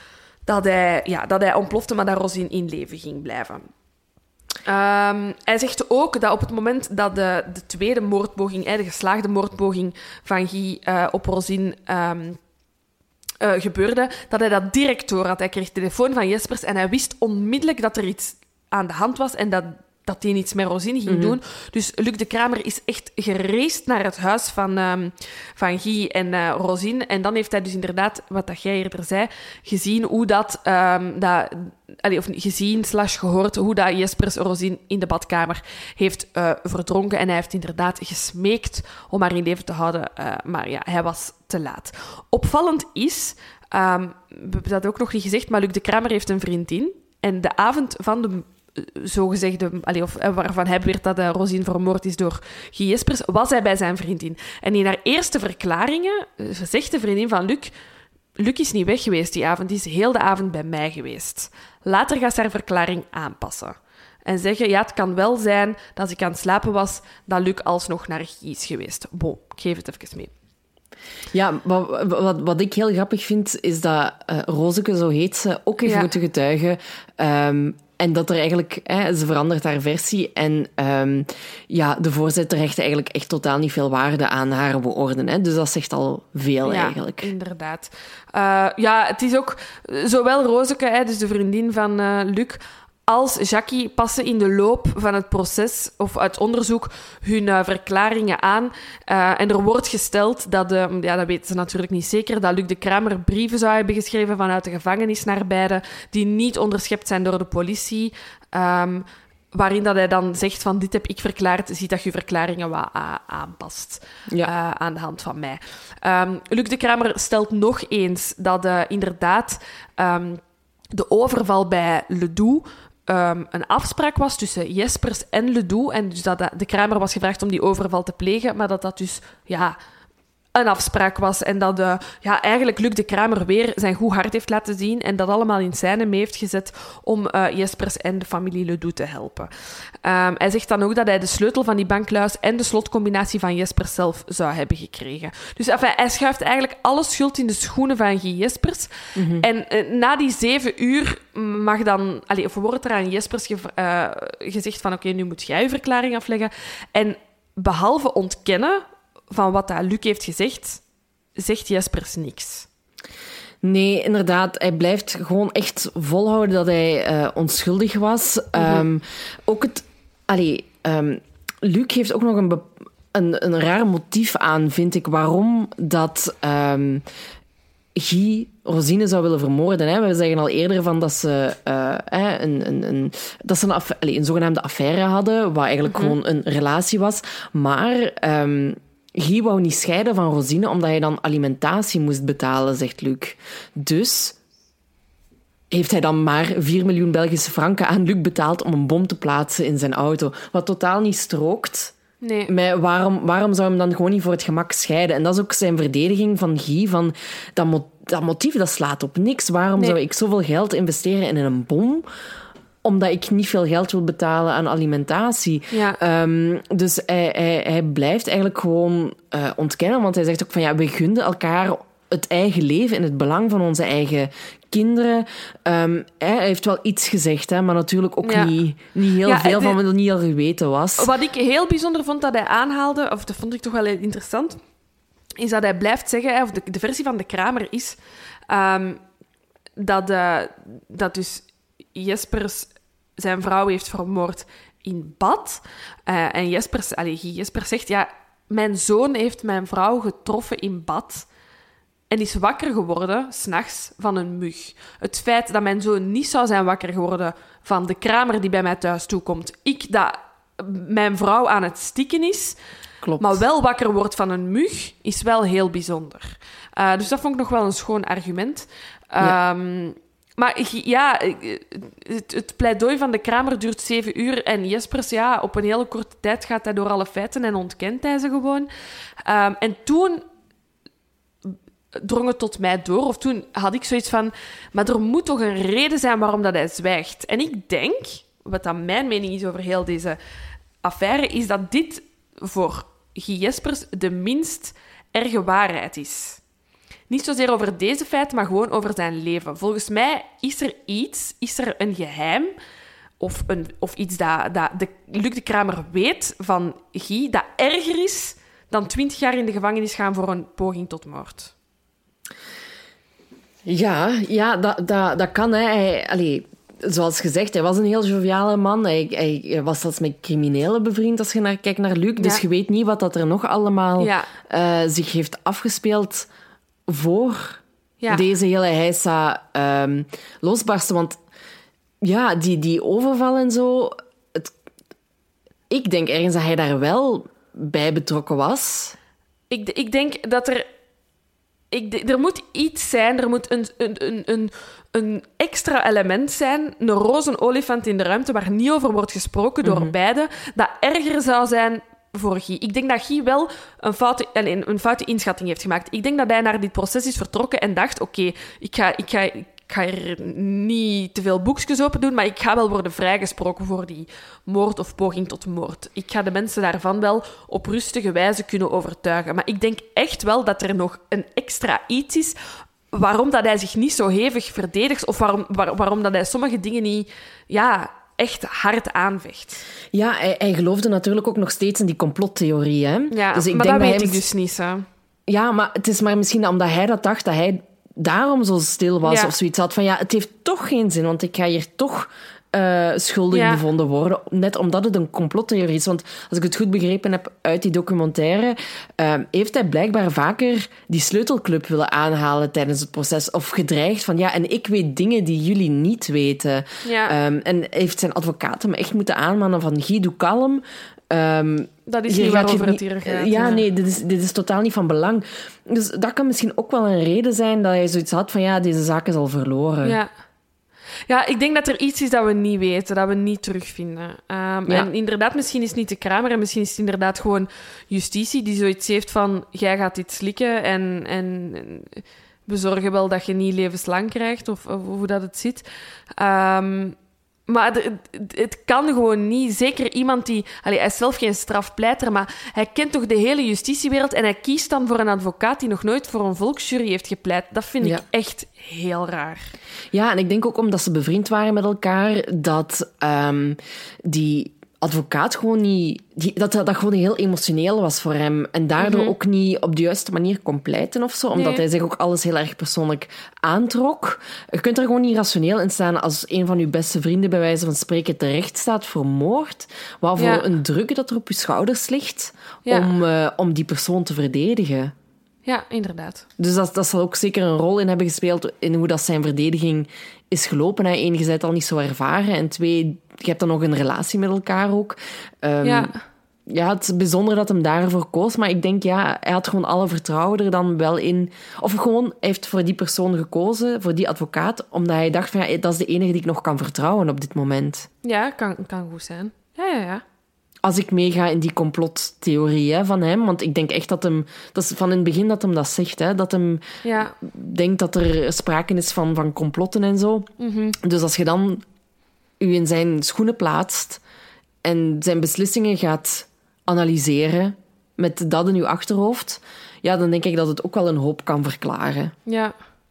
dat hij, ja, dat hij ontplofte, maar dat Rosine in leven ging blijven. Um, hij zegt ook dat op het moment dat de, de tweede moordpoging, hè, de geslaagde moordpoging van Guy uh, op Rosine um, uh, gebeurde, dat hij dat direct door had. Hij kreeg telefoon van Jespers en hij wist onmiddellijk dat er iets aan de hand was en dat dat hij iets met Rosine ging mm-hmm. doen. Dus Luc de Kramer is echt geraced naar het huis van, um, van Guy en uh, Rosine. En dan heeft hij dus inderdaad, wat dat jij eerder zei, gezien hoe dat... Um, dat allee, of gezien slash gehoord hoe dat Jespers Rosine in de badkamer heeft uh, verdronken. En hij heeft inderdaad gesmeekt om haar in leven te houden. Uh, maar ja, hij was te laat. Opvallend is... Um, we hebben dat ook nog niet gezegd, maar Luc de Kramer heeft een vriendin. En de avond van de... zogezegde, allee, of waarvan hij beweert dat uh, Rosine vermoord is door Guy Jespers, was hij bij zijn vriendin. En in haar eerste verklaringen uh, zegt de vriendin van Luc, Luc is niet weg geweest die avond, die is heel de avond bij mij geweest. Later gaat ze haar verklaring aanpassen. En zeggen, ja, het kan wel zijn dat als ik aan het slapen was, dat Luc alsnog naar Guy is geweest. Bon, ik geef het even mee. Ja, wat, wat, wat ik heel grappig vind, is dat uh, Rozeke, zo heet ze, ook heeft ja. moeten getuigen. Um, En dat er eigenlijk... Hè, ze verandert haar versie. En um, ja, de voorzitter hecht eigenlijk echt totaal niet veel waarde aan haar woorden. Hè. Dus dat zegt al veel, ja, eigenlijk. Inderdaad. Uh, ja, het is ook... Zowel Rozeke, hè, dus de vriendin van uh, Luc, als Jackie passen in de loop van het proces of het onderzoek hun uh, verklaringen aan. Uh, en er wordt gesteld dat, uh, ja, dat weten ze natuurlijk niet zeker, dat Luc de Kramer brieven zou hebben geschreven vanuit de gevangenis naar beiden, die niet onderschept zijn door de politie. Um, waarin dat hij dan zegt van, dit heb ik verklaard, zie dat je verklaringen wat uh, aanpast ja. uh, aan de hand van mij. Um, Luc de Kramer stelt nog eens dat uh, inderdaad um, de overval bij Ledoux Um, een afspraak was tussen Jespers en Ledoux. En dus dat de Kramer was gevraagd om die overval te plegen, maar dat dat dus ja, een afspraak was. En dat de, ja, eigenlijk Luc de Kramer weer zijn goed hart heeft laten zien en dat allemaal in scène mee heeft gezet om uh, Jespers en de familie Ledoux te helpen. Um, hij zegt dan ook dat hij de sleutel van die bankluis en de slotcombinatie van Jespers zelf zou hebben gekregen. Dus enfin, hij schuift eigenlijk alle schuld in de schoenen van Guy Jespers. Mm-hmm. En uh, na die zeven uur mag dan... Allee, of wordt er aan Jespers ge, uh, gezegd van oké, okay, nu moet jij je verklaring afleggen. En behalve ontkennen van wat dat Luc heeft gezegd, zegt Jespers niks. Nee, inderdaad. Hij blijft gewoon echt volhouden dat hij uh, onschuldig was. Mm-hmm. Um, ook het... Allee, um, Luc heeft ook nog een, be- een, een raar motief aan, vind ik, waarom dat um, Guy Rosine zou willen vermoorden. Hè. We zeggen al eerder van dat ze, uh, een, een, een, dat ze een, affa- allez, een zogenaamde affaire hadden, wat eigenlijk mm-hmm. gewoon een relatie was. Maar um, Guy wou niet scheiden van Rosine, omdat hij dan alimentatie moest betalen, zegt Luc. Dus heeft hij dan maar vier miljoen Belgische franken aan Luc betaald om een bom te plaatsen in zijn auto. Wat totaal niet strookt. Nee. Maar waarom, waarom zou hem dan gewoon niet voor het gemak scheiden? En dat is ook zijn verdediging van Guy, van dat, mo- dat motief dat slaat op niks. Waarom nee. zou ik zoveel geld investeren in een bom? Omdat ik niet veel geld wil betalen aan alimentatie. Ja. Um, dus hij, hij, hij blijft eigenlijk gewoon uh, ontkennen, want hij zegt ook van ja, we gunden elkaar het eigen leven in het belang van onze eigen kinderen. Um, hij heeft wel iets gezegd, hè, maar natuurlijk ook ja. niet, niet heel ja, veel de, van wat er niet al geweten was. Wat ik heel bijzonder vond dat hij aanhaalde, of dat vond ik toch wel interessant, is dat hij blijft zeggen, of de, de versie van de Kramer is, um, dat, uh, dat dus Jespers zijn vrouw heeft vermoord in bad. Uh, en Jespers, allez, Jespers zegt, ja, mijn zoon heeft mijn vrouw getroffen in bad en is wakker geworden, 's nachts, van een mug. Het feit dat mijn zoon niet zou zijn wakker geworden van de kramer die bij mij thuis toekomt, ik dat mijn vrouw aan het stikken is, Klopt. maar wel wakker wordt van een mug, is wel heel bijzonder. Uh, dus dat vond ik nog wel een schoon argument. Ja. Um, maar ja, het, het pleidooi van de Kramer duurt zeven uur en Jespers, ja, op een hele korte tijd gaat hij door alle feiten en ontkent hij ze gewoon. Um, en toen drong het tot mij door, of toen had ik zoiets van, maar er moet toch een reden zijn waarom dat hij zwijgt. En ik denk, wat dan mijn mening is over heel deze affaire, is dat dit voor Guy Jespers de minst erge waarheid is. Niet zozeer over deze feiten, maar gewoon over zijn leven. Volgens mij is er iets, is er een geheim, of, een, of iets dat, dat de, Luc de Kramer weet van Guy, dat erger is dan twintig jaar in de gevangenis gaan voor een poging tot moord. Ja, ja dat, dat, dat kan. Hè. Hij, allee, zoals gezegd, hij was een heel joviale man. Hij, hij was zelfs met criminelen bevriend als je naar, kijkt naar Luc. Ja. Dus je weet niet wat dat er nog allemaal ja. uh, zich heeft afgespeeld voor ja. deze hele heisa um, losbarsten. Want ja, die, die overval en zo... Het, ik denk ergens dat hij daar wel bij betrokken was. Ik, ik denk dat er... Ik, er moet iets zijn, er moet een, een, een, een extra element zijn, een roze olifant in de ruimte waar niet over wordt gesproken door mm-hmm. beiden, dat erger zou zijn voor Guy. Ik denk dat Guy wel een foute, een, een foute inschatting heeft gemaakt. Ik denk dat hij naar dit proces is vertrokken en dacht, oké, okay, ik ga... Ik ga Ik ga er niet te veel boekjes open doen, maar ik ga wel worden vrijgesproken voor die moord of poging tot moord. Ik ga de mensen daarvan wel op rustige wijze kunnen overtuigen. Maar ik denk echt wel dat er nog een extra iets is waarom dat hij zich niet zo hevig verdedigt of waarom, waar, waarom dat hij sommige dingen niet ja, echt hard aanvecht. Ja, hij, hij geloofde natuurlijk ook nog steeds in die complottheorie. Hè? Ja, dus ik maar denk dat dat weet hij... ik dus niet. Zo. Ja, maar het is maar misschien omdat hij dat dacht, dat hij daarom zo stil was ja. of zoiets had van ja, het heeft toch geen zin, want ik ga hier toch uh, schuldig ja. bevonden worden, net omdat het een complottheorie is. Want als ik het goed begrepen heb uit die documentaire, uh, heeft hij blijkbaar vaker die sleutelclub willen aanhalen tijdens het proces of gedreigd van ja, en ik weet dingen die jullie niet weten. Ja. Um, en heeft zijn advocaat hem echt moeten aanmanen van Guy, doe kalm. Um, dat is niet waarover het hier gaat. Ja, nee, dit is, dit is totaal niet van belang. Dus dat kan misschien ook wel een reden zijn dat hij zoiets had van ja, deze zaak is al verloren. Ja. Ja, ik denk dat er iets is dat we niet weten, dat we niet terugvinden. Um, ja. En inderdaad, misschien is het niet de Kramer en misschien is het inderdaad gewoon justitie die zoiets heeft van jij gaat dit slikken en, en, en we zorgen wel dat je niet levenslang krijgt of, of hoe dat het zit. Um, Maar het, het kan gewoon niet. Zeker iemand die... Allee, hij is zelf geen strafpleiter, maar hij kent toch de hele justitiewereld en hij kiest dan voor een advocaat die nog nooit voor een volksjury heeft gepleit. Dat vind ja. ik echt heel raar. Ja, en ik denk ook omdat ze bevriend waren met elkaar, dat um, die advocaat gewoon niet... Die, dat dat gewoon heel emotioneel was voor hem. En daardoor mm-hmm. ook niet op de juiste manier kon pleiten of zo. Omdat nee. hij zich ook alles heel erg persoonlijk aantrok. Je kunt er gewoon niet rationeel in staan als een van je beste vrienden bij wijze van spreken terecht staat voor moord. Waarvoor ja. een druk dat er op je schouders ligt ja. om, uh, om die persoon te verdedigen. Ja, inderdaad. Dus dat, dat zal ook zeker een rol in hebben gespeeld in hoe dat zijn verdediging is gelopen. Eén, je bent al niet zo ervaren. En twee, je hebt dan nog een relatie met elkaar ook. Um, ja. Ja, het is bijzonder dat hem daarvoor koos. Maar ik denk, ja, hij had gewoon alle vertrouwen er dan wel in. Of gewoon, hij heeft voor die persoon gekozen, voor die advocaat, omdat hij dacht van, ja, dat is de enige die ik nog kan vertrouwen op dit moment. Ja, kan, kan goed zijn. Ja, ja, ja. Als ik meega in die complottheorie hè, van hem. Want ik denk echt dat hem... Dat is van in het begin dat hem dat zegt. Hè, dat hem ja. denkt dat er sprake is van, van complotten en zo. Mm-hmm. Dus als je dan je in zijn schoenen plaatst en zijn beslissingen gaat analyseren met dat in je achterhoofd, ja, dan denk ik dat het ook wel een hoop kan verklaren. Ja.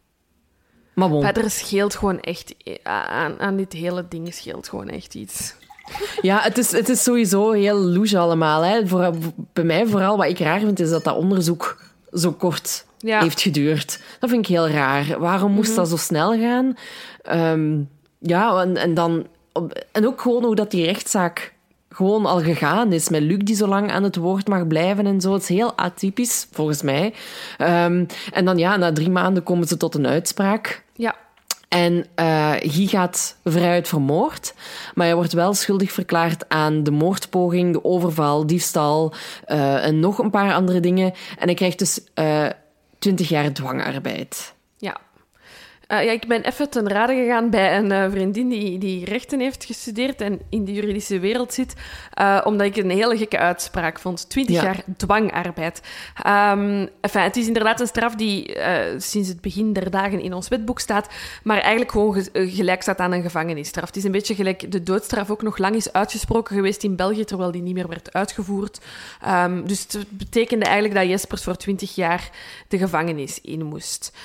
Maar bon. Maar er scheelt gewoon echt... Aan, aan dit hele ding scheelt gewoon echt iets... Ja, het is, het is sowieso heel louche allemaal. Hè. Voor, bij mij vooral wat ik raar vind, is dat dat onderzoek zo kort ja. heeft geduurd. Dat vind ik heel raar. Waarom moest mm-hmm. dat zo snel gaan? Um, ja, en, en dan... En ook gewoon hoe dat die rechtszaak gewoon al gegaan is, met Luc die zo lang aan het woord mag blijven en zo. Het is heel atypisch, volgens mij. Um, en dan ja, na drie maanden komen ze tot een uitspraak. Ja. En uh, Guy gaat vrijuit vermoord, maar hij wordt wel schuldig verklaard aan de moordpoging, de overval, diefstal uh, en nog een paar andere dingen. En hij krijgt dus uh, twintig jaar dwangarbeid. Ja. Uh, ja, ik ben even ten rade gegaan bij een uh, vriendin die, die rechten heeft gestudeerd en in de juridische wereld zit, uh, omdat ik een hele gekke uitspraak vond. twintig ja. jaar dwangarbeid. Um, enfin, het is inderdaad een straf die uh, sinds het begin der dagen in ons wetboek staat, maar eigenlijk gewoon ge- gelijk staat aan een gevangenisstraf. Het is een beetje gelijk de doodstraf ook nog lang is uitgesproken geweest in België, terwijl die niet meer werd uitgevoerd. Um, dus het betekende eigenlijk dat Jespers voor twintig jaar de gevangenis in moest.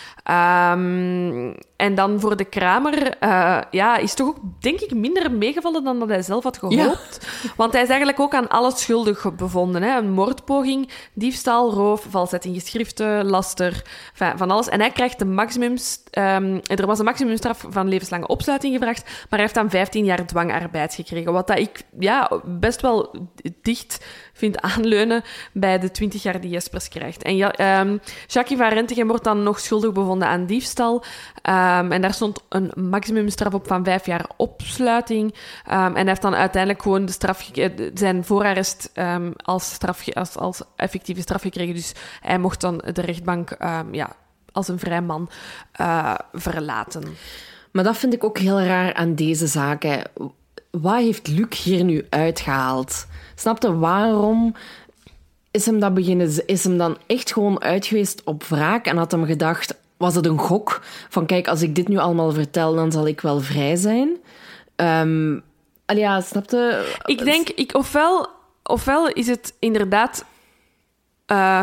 Um, En dan voor de Kramer uh, ja, is toch ook, denk ik, minder meegevallen dan dat hij zelf had gehoopt. Ja. Want hij is eigenlijk ook aan alles schuldig bevonden. Hè? Een moordpoging, diefstal, roof, valsheid in geschriften, laster, van, van alles. En hij krijgt de maximum... Um, er was een maximumstraf van levenslange opsluiting gevraagd, maar hij heeft dan vijftien jaar dwangarbeid gekregen. Wat dat ik ja, best wel dicht vind aanleunen bij de twintig jaar die Jespers krijgt. En ja, um, Jackie van Rentegem wordt dan nog schuldig bevonden aan diefstal. Um, en daar stond een maximumstraf op van vijf jaar opsluiting. Um, en hij heeft dan uiteindelijk gewoon de straf, zijn voorarrest um, als, straf, als, als effectieve straf gekregen. Dus hij mocht dan de rechtbank um, ja, als een vrij man uh, verlaten. Maar dat vind ik ook heel raar aan deze zaak. Hè. Wat heeft Luc hier nu uitgehaald? Snapte, waarom is hem, dat beginnen, is hem dan echt gewoon uit geweest op wraak en had hem gedacht... Was het een gok? Van kijk, als ik dit nu allemaal vertel, dan zal ik wel vrij zijn. Um, allee, ja, snapte? Ik denk, ik, ofwel, ofwel is het inderdaad... Uh,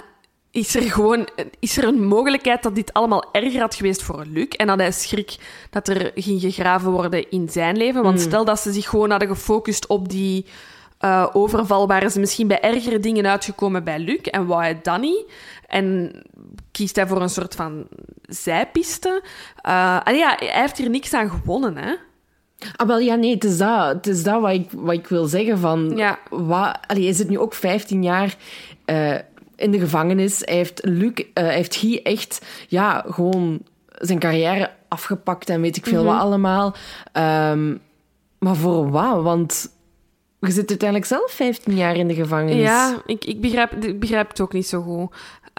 is er gewoon is er een mogelijkheid dat dit allemaal erger had geweest voor Luc en dat hij schrik dat er ging gegraven worden in zijn leven. Want mm. stel dat ze zich gewoon hadden gefocust op die... Uh, overval waren ze misschien bij ergere dingen uitgekomen bij Luc en wou hij dan niet. En kiest hij voor een soort van zijpiste. Uh, en ja, hij heeft hier niks aan gewonnen, hè? Ah, wel, ja, nee, het is dat, het is dat wat, ik, wat ik wil zeggen. Van, ja. wat, allee, hij zit nu ook vijftien jaar uh, in de gevangenis. Hij heeft Luc, uh, hij heeft Guy echt, ja, gewoon zijn carrière afgepakt en weet ik veel mm-hmm. wat allemaal. Um, maar voor wat? Want... Je zit uiteindelijk zelf vijftien jaar in de gevangenis. Ja, ik, ik, begrijp, ik begrijp het ook niet zo goed.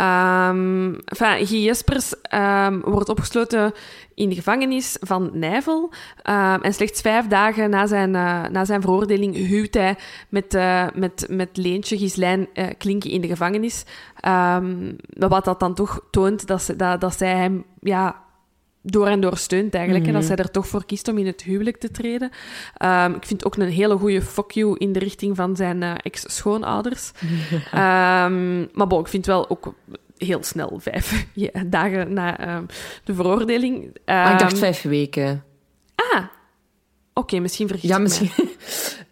Um, enfin, Guy Jespers um, wordt opgesloten in de gevangenis van Nijvel. Um, en slechts vijf dagen na zijn, uh, na zijn veroordeling huwt hij met, uh, met, met Leentje Ghislaine uh, Klinke in de gevangenis. Um, wat dat dan toch toont dat, ze, dat, dat zij hem... ja, door en door steunt eigenlijk. Mm-hmm. En dat zij er toch voor kiest om in het huwelijk te treden. Um, ik vind ook een hele goede fuck you in de richting van zijn uh, ex-schoonouders. Ja. Um, maar bon, ik vind wel ook heel snel vijf ja, dagen na um, de veroordeling. Um, ah, ik dacht vijf weken. Ah, oké, okay, misschien vergis ja, ik misschien.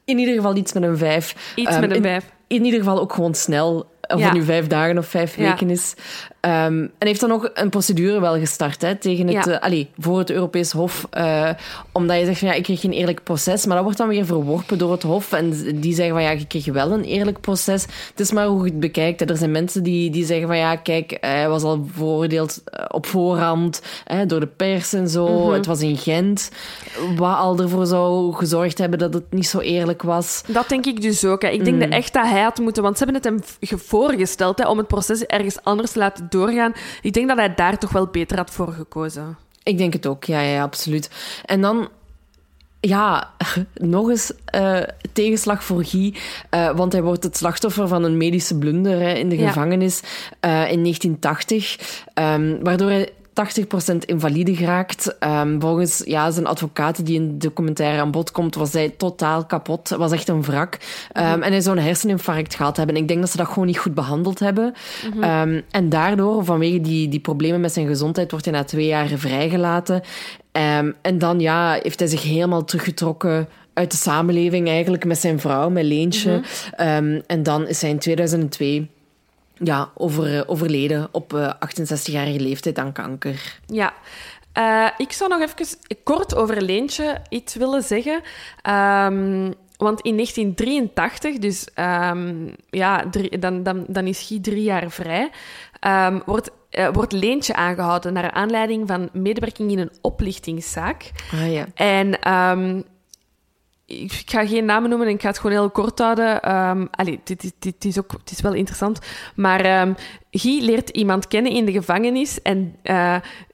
in ieder geval iets met een vijf. Iets um, met een in, vijf. In ieder geval ook gewoon snel. Of Ja. het nu vijf dagen of vijf Ja. weken is. Um, en heeft dan ook een procedure wel gestart hè, tegen het, Ja. uh, allee, voor het Europees Hof. Uh, omdat je zegt van ja, ik kreeg geen eerlijk proces. Maar dat wordt dan weer verworpen door het Hof. En die zeggen van ja, je kreeg wel een eerlijk proces. Het is maar hoe je het bekijkt. Hè. Er zijn mensen die, die zeggen van ja, kijk, hij was al veroordeeld op voorhand hè, door de pers en zo. Mm-hmm. Het was in Gent. Wat al ervoor zou gezorgd hebben dat het niet zo eerlijk was. Dat denk ik dus ook. Hè. Ik denk Mm. dat echt dat hij had moeten... Want ze hebben het hem v- voorgesteld hè, om het proces ergens anders te laten doorgaan. Ik denk dat hij daar toch wel beter had voor gekozen. Ik denk het ook, ja, ja, absoluut. En dan, ja, nog eens uh, tegenslag voor Guy. Uh, want hij wordt het slachtoffer van een medische blunder hè, in de Ja. gevangenis uh, in negentien tachtig. Um, waardoor hij tachtig procent invalide geraakt. Um, volgens ja, zijn advocaat die in de documentaire aan bod komt, was hij totaal kapot. Was echt een wrak. Um, mm-hmm. En hij zou een herseninfarct gehad hebben. Ik denk dat ze dat gewoon niet goed behandeld hebben. Mm-hmm. Um, en daardoor, vanwege die, die problemen met zijn gezondheid, wordt hij na twee jaar vrijgelaten. Um, en dan ja, heeft hij zich helemaal teruggetrokken uit de samenleving eigenlijk met zijn vrouw, met Leentje. Mm-hmm. Um, en dan is hij in tweeduizend twee... Ja, over, overleden op uh, achtenzestigjarige leeftijd aan kanker. Ja. Uh, ik zou nog even kort over Leentje iets willen zeggen. Um, want in negentien drieëntachtig, dus um, ja, drie, dan, dan, dan is Guy drie jaar vrij, um, wordt, uh, wordt Leentje aangehouden naar aanleiding van medewerking in een oplichtingszaak. Ah, ja. En... Um, Ik ga geen namen noemen en ik ga het gewoon heel kort houden. Um, allee, dit, dit, dit is ook, het is wel interessant. Maar um, Guy leert iemand kennen in de gevangenis. En uh,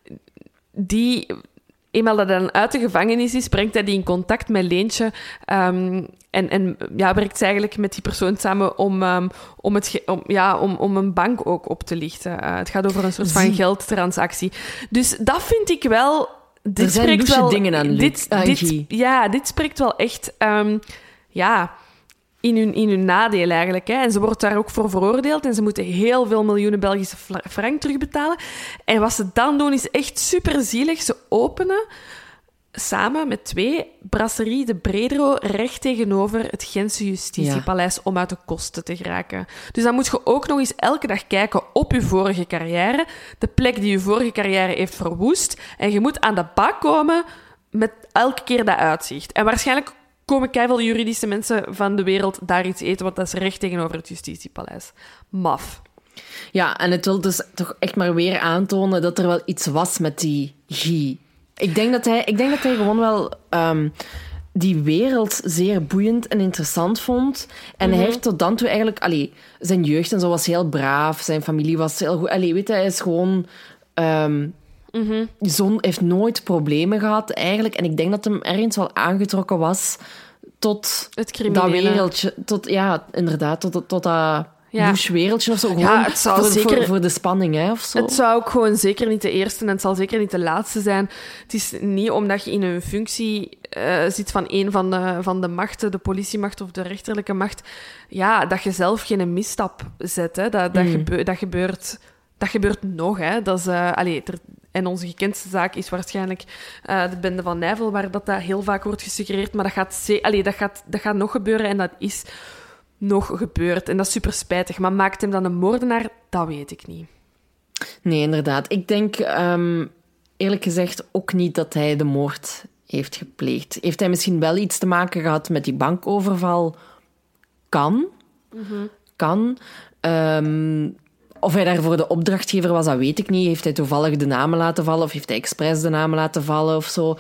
die, eenmaal dat hij dan uit de gevangenis is, brengt hij die in contact met Leentje. Um, en en ja, werkt ze eigenlijk met die persoon samen om, um, om, het, om, ja, om, om een bank ook op te lichten. Uh, het gaat over een soort van geldtransactie. Dus dat vind ik wel... Dit er zijn spreekt wel, dingen aan, dit, aan dit, Guy. Ja, dit spreekt wel echt um, ja, in, hun, in hun nadeel eigenlijk. Hè. En ze wordt daar ook voor veroordeeld en ze moeten heel veel miljoenen Belgische frank terugbetalen. En wat ze dan doen is echt superzielig. Ze openen samen met twee Brasserie de Bredero recht tegenover het Gentse Justitiepaleis ja. om uit de kosten te geraken. Dus dan moet je ook nog eens elke dag kijken op je vorige carrière, de plek die je vorige carrière heeft verwoest, en je moet aan de bak komen met elke keer dat uitzicht. En waarschijnlijk komen keiveel juridische mensen van de wereld daar iets eten, want dat is recht tegenover het Justitiepaleis. Maf. Ja, en het wil dus toch echt maar weer aantonen dat er wel iets was met die Guy. Ik denk dat hij, ik denk dat hij gewoon wel um, die wereld zeer boeiend en interessant vond. En mm-hmm. hij heeft tot dan toe eigenlijk... Allee, zijn jeugd en zo was heel braaf. Zijn familie was heel goed. Allee, weet je, hij is gewoon... Um, mm-hmm. Zo'n heeft nooit problemen gehad, eigenlijk. En ik denk dat hem ergens wel aangetrokken was tot het dat wereldje. Tot, ja, inderdaad, tot, tot, tot dat... Ja. douche wereldje of zo. Gewoon ja, het zou voor, zeker, voor, voor de spanning, hè, of zo. Het zou ook gewoon zeker niet de eerste en het zal zeker niet de laatste zijn. Het is niet omdat je in een functie uh, zit van een van de, van de machten, de politiemacht of de rechterlijke macht, ja, dat je zelf geen misstap zet. Hè. Dat, dat, mm. gebe- dat, gebeurt, dat gebeurt nog. Hè. Dat is, uh, allee, er, en onze gekendste zaak is waarschijnlijk uh, de bende van Nijvel, waar dat, dat heel vaak wordt gesuggereerd. Maar dat gaat, ze- allee, dat, gaat, dat gaat nog gebeuren en dat is... nog gebeurd. En dat is super spijtig. Maar maakt hem dan een moordenaar? Dat weet ik niet. Nee, inderdaad. Ik denk, um, eerlijk gezegd, ook niet dat hij de moord heeft gepleegd. Heeft hij misschien wel iets te maken gehad met die bankoverval? Kan. Mm-hmm. Kan. Um, of hij daarvoor de opdrachtgever was, dat weet ik niet. Heeft hij toevallig de namen laten vallen? Of heeft hij expres de namen laten vallen? Of zo...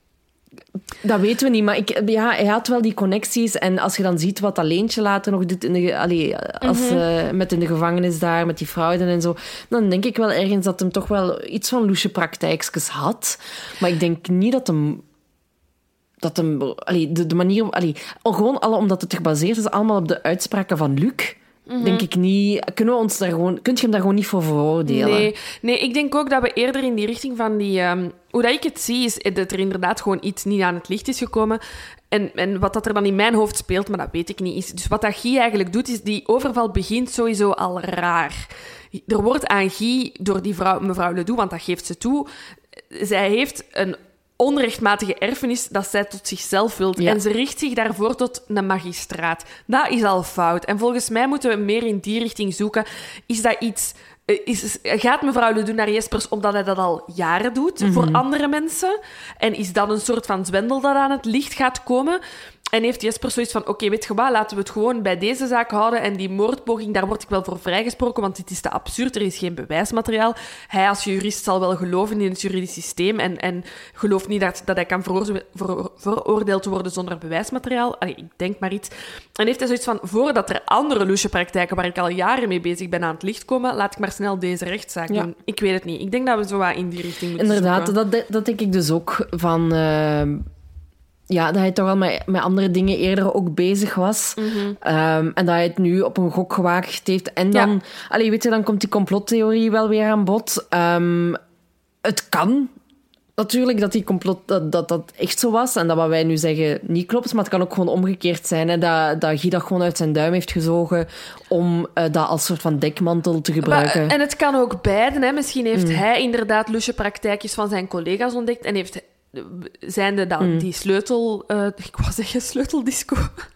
Dat weten we niet, maar ik, ja, hij had wel die connecties. En als je dan ziet wat dat Leentje later nog doet in de, allee, als, mm-hmm. uh, met in de gevangenis daar, met die fraude en zo, dan denk ik wel ergens dat hem toch wel iets van loesje praktijkjes had. Maar ik denk niet dat hem... Dat hem allee, de, de manier... Allee, gewoon alle, omdat het gebaseerd is allemaal op de uitspraken van Luc... Mm-hmm. Denk ik niet... Kunnen we ons daar gewoon... Kunt je hem daar gewoon niet voor veroordelen? Nee, nee, ik denk ook dat we eerder in die richting van die... Um, hoe dat ik het zie, is dat er inderdaad gewoon iets niet aan het licht is gekomen. En, en wat dat er dan in mijn hoofd speelt, maar dat weet ik niet, is... Dus wat dat Guy eigenlijk doet, is die overval begint sowieso al raar. Er wordt aan Guy door die vrouw, mevrouw Ledoux, want dat geeft ze toe... Zij heeft een onrechtmatige erfenis dat zij tot zichzelf wil. Ja. En ze richt zich daarvoor tot een magistraat. Dat is al fout. En volgens mij moeten we meer in die richting zoeken. Is dat iets... Is, gaat mevrouw Ledoux naar Jespers omdat hij dat al jaren doet mm-hmm. voor andere mensen? En is dat een soort van zwendel dat aan het licht gaat komen? En heeft Jespers zoiets van, oké, okay, weet je wat, laten we het gewoon bij deze zaak houden en die moordpoging, daar word ik wel voor vrijgesproken, want dit is te absurd, er is geen bewijsmateriaal. Hij als jurist zal wel geloven in het juridisch systeem en, en gelooft niet dat, dat hij kan veroor, ver, veroordeeld worden zonder bewijsmateriaal. Allee, ik denk maar iets. En heeft hij zoiets van, voordat er andere lusje praktijken waar ik al jaren mee bezig ben aan het licht komen, laat ik maar snel deze rechtszaak ja. doen. Ik weet het niet. Ik denk dat we zo wat in die richting moeten Inderdaad, zoeken. dat, dat denk ik dus ook van... Uh... Ja, dat hij toch al met, met andere dingen eerder ook bezig was. Mm-hmm. Um, en dat hij het nu op een gok gewaagd heeft. En dan, ja. allee, weet je, dan komt die complottheorie wel weer aan bod. Um, het kan natuurlijk dat die complot dat, dat dat echt zo was. En dat wat wij nu zeggen niet klopt. Maar het kan ook gewoon omgekeerd zijn. Hè, dat, dat Guy dat gewoon uit zijn duim heeft gezogen om uh, dat als soort van dekmantel te gebruiken. Maar, en het kan ook beiden. Hè. Misschien heeft mm. hij inderdaad lusje praktijkjes van zijn collega's ontdekt en heeft... Zijnde dan mm. die sleutel... Uh, ik wou zeggen sleuteldisco.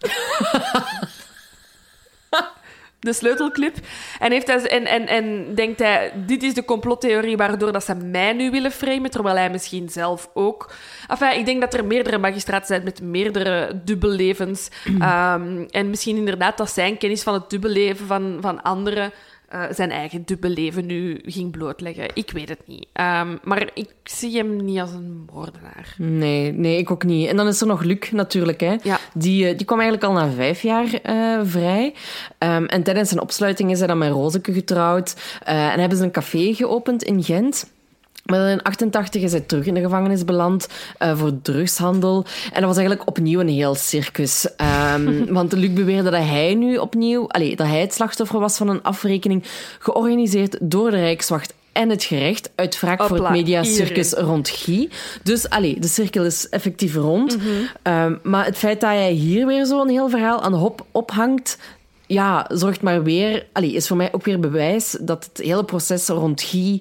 De sleutelclip. En, heeft hij, en, en, en denkt hij, dit is de complottheorie waardoor dat ze mij nu willen framen, terwijl hij misschien zelf ook... Enfin, ik denk dat er meerdere magistraten zijn met meerdere dubbellevens. Mm. Um, en misschien inderdaad dat zijn kennis van het dubbelleven van, van anderen... Uh, zijn eigen dubbelleven nu ging blootleggen. Ik weet het niet. Um, maar ik zie hem niet als een moordenaar. Nee, nee, ik ook niet. En dan is er nog Luc natuurlijk. Hè. Ja. Die, die kwam eigenlijk al na vijf jaar uh, vrij. Um, en tijdens zijn opsluiting is hij dan met Rozeke getrouwd. Uh, en hebben ze een café geopend in Gent. Maar in achtentachtig is hij terug in de gevangenis beland uh, voor drugshandel. En dat was eigenlijk opnieuw een heel circus. Um, want Luc beweerde dat hij nu opnieuw... Allee, dat hij het slachtoffer was van een afrekening georganiseerd door de Rijkswacht en het gerecht uit wraak voor het mediacircus rond Guy. Dus allee, de cirkel is effectief rond. Mm-hmm. Um, maar het feit dat hij hier weer zo'n heel verhaal aan de hop ophangt... Ja, zorgt maar weer... Allee, is voor mij ook weer bewijs dat het hele proces rond Guy...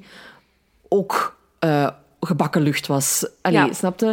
ook uh, gebakken lucht was. Allee, ja. Snapte?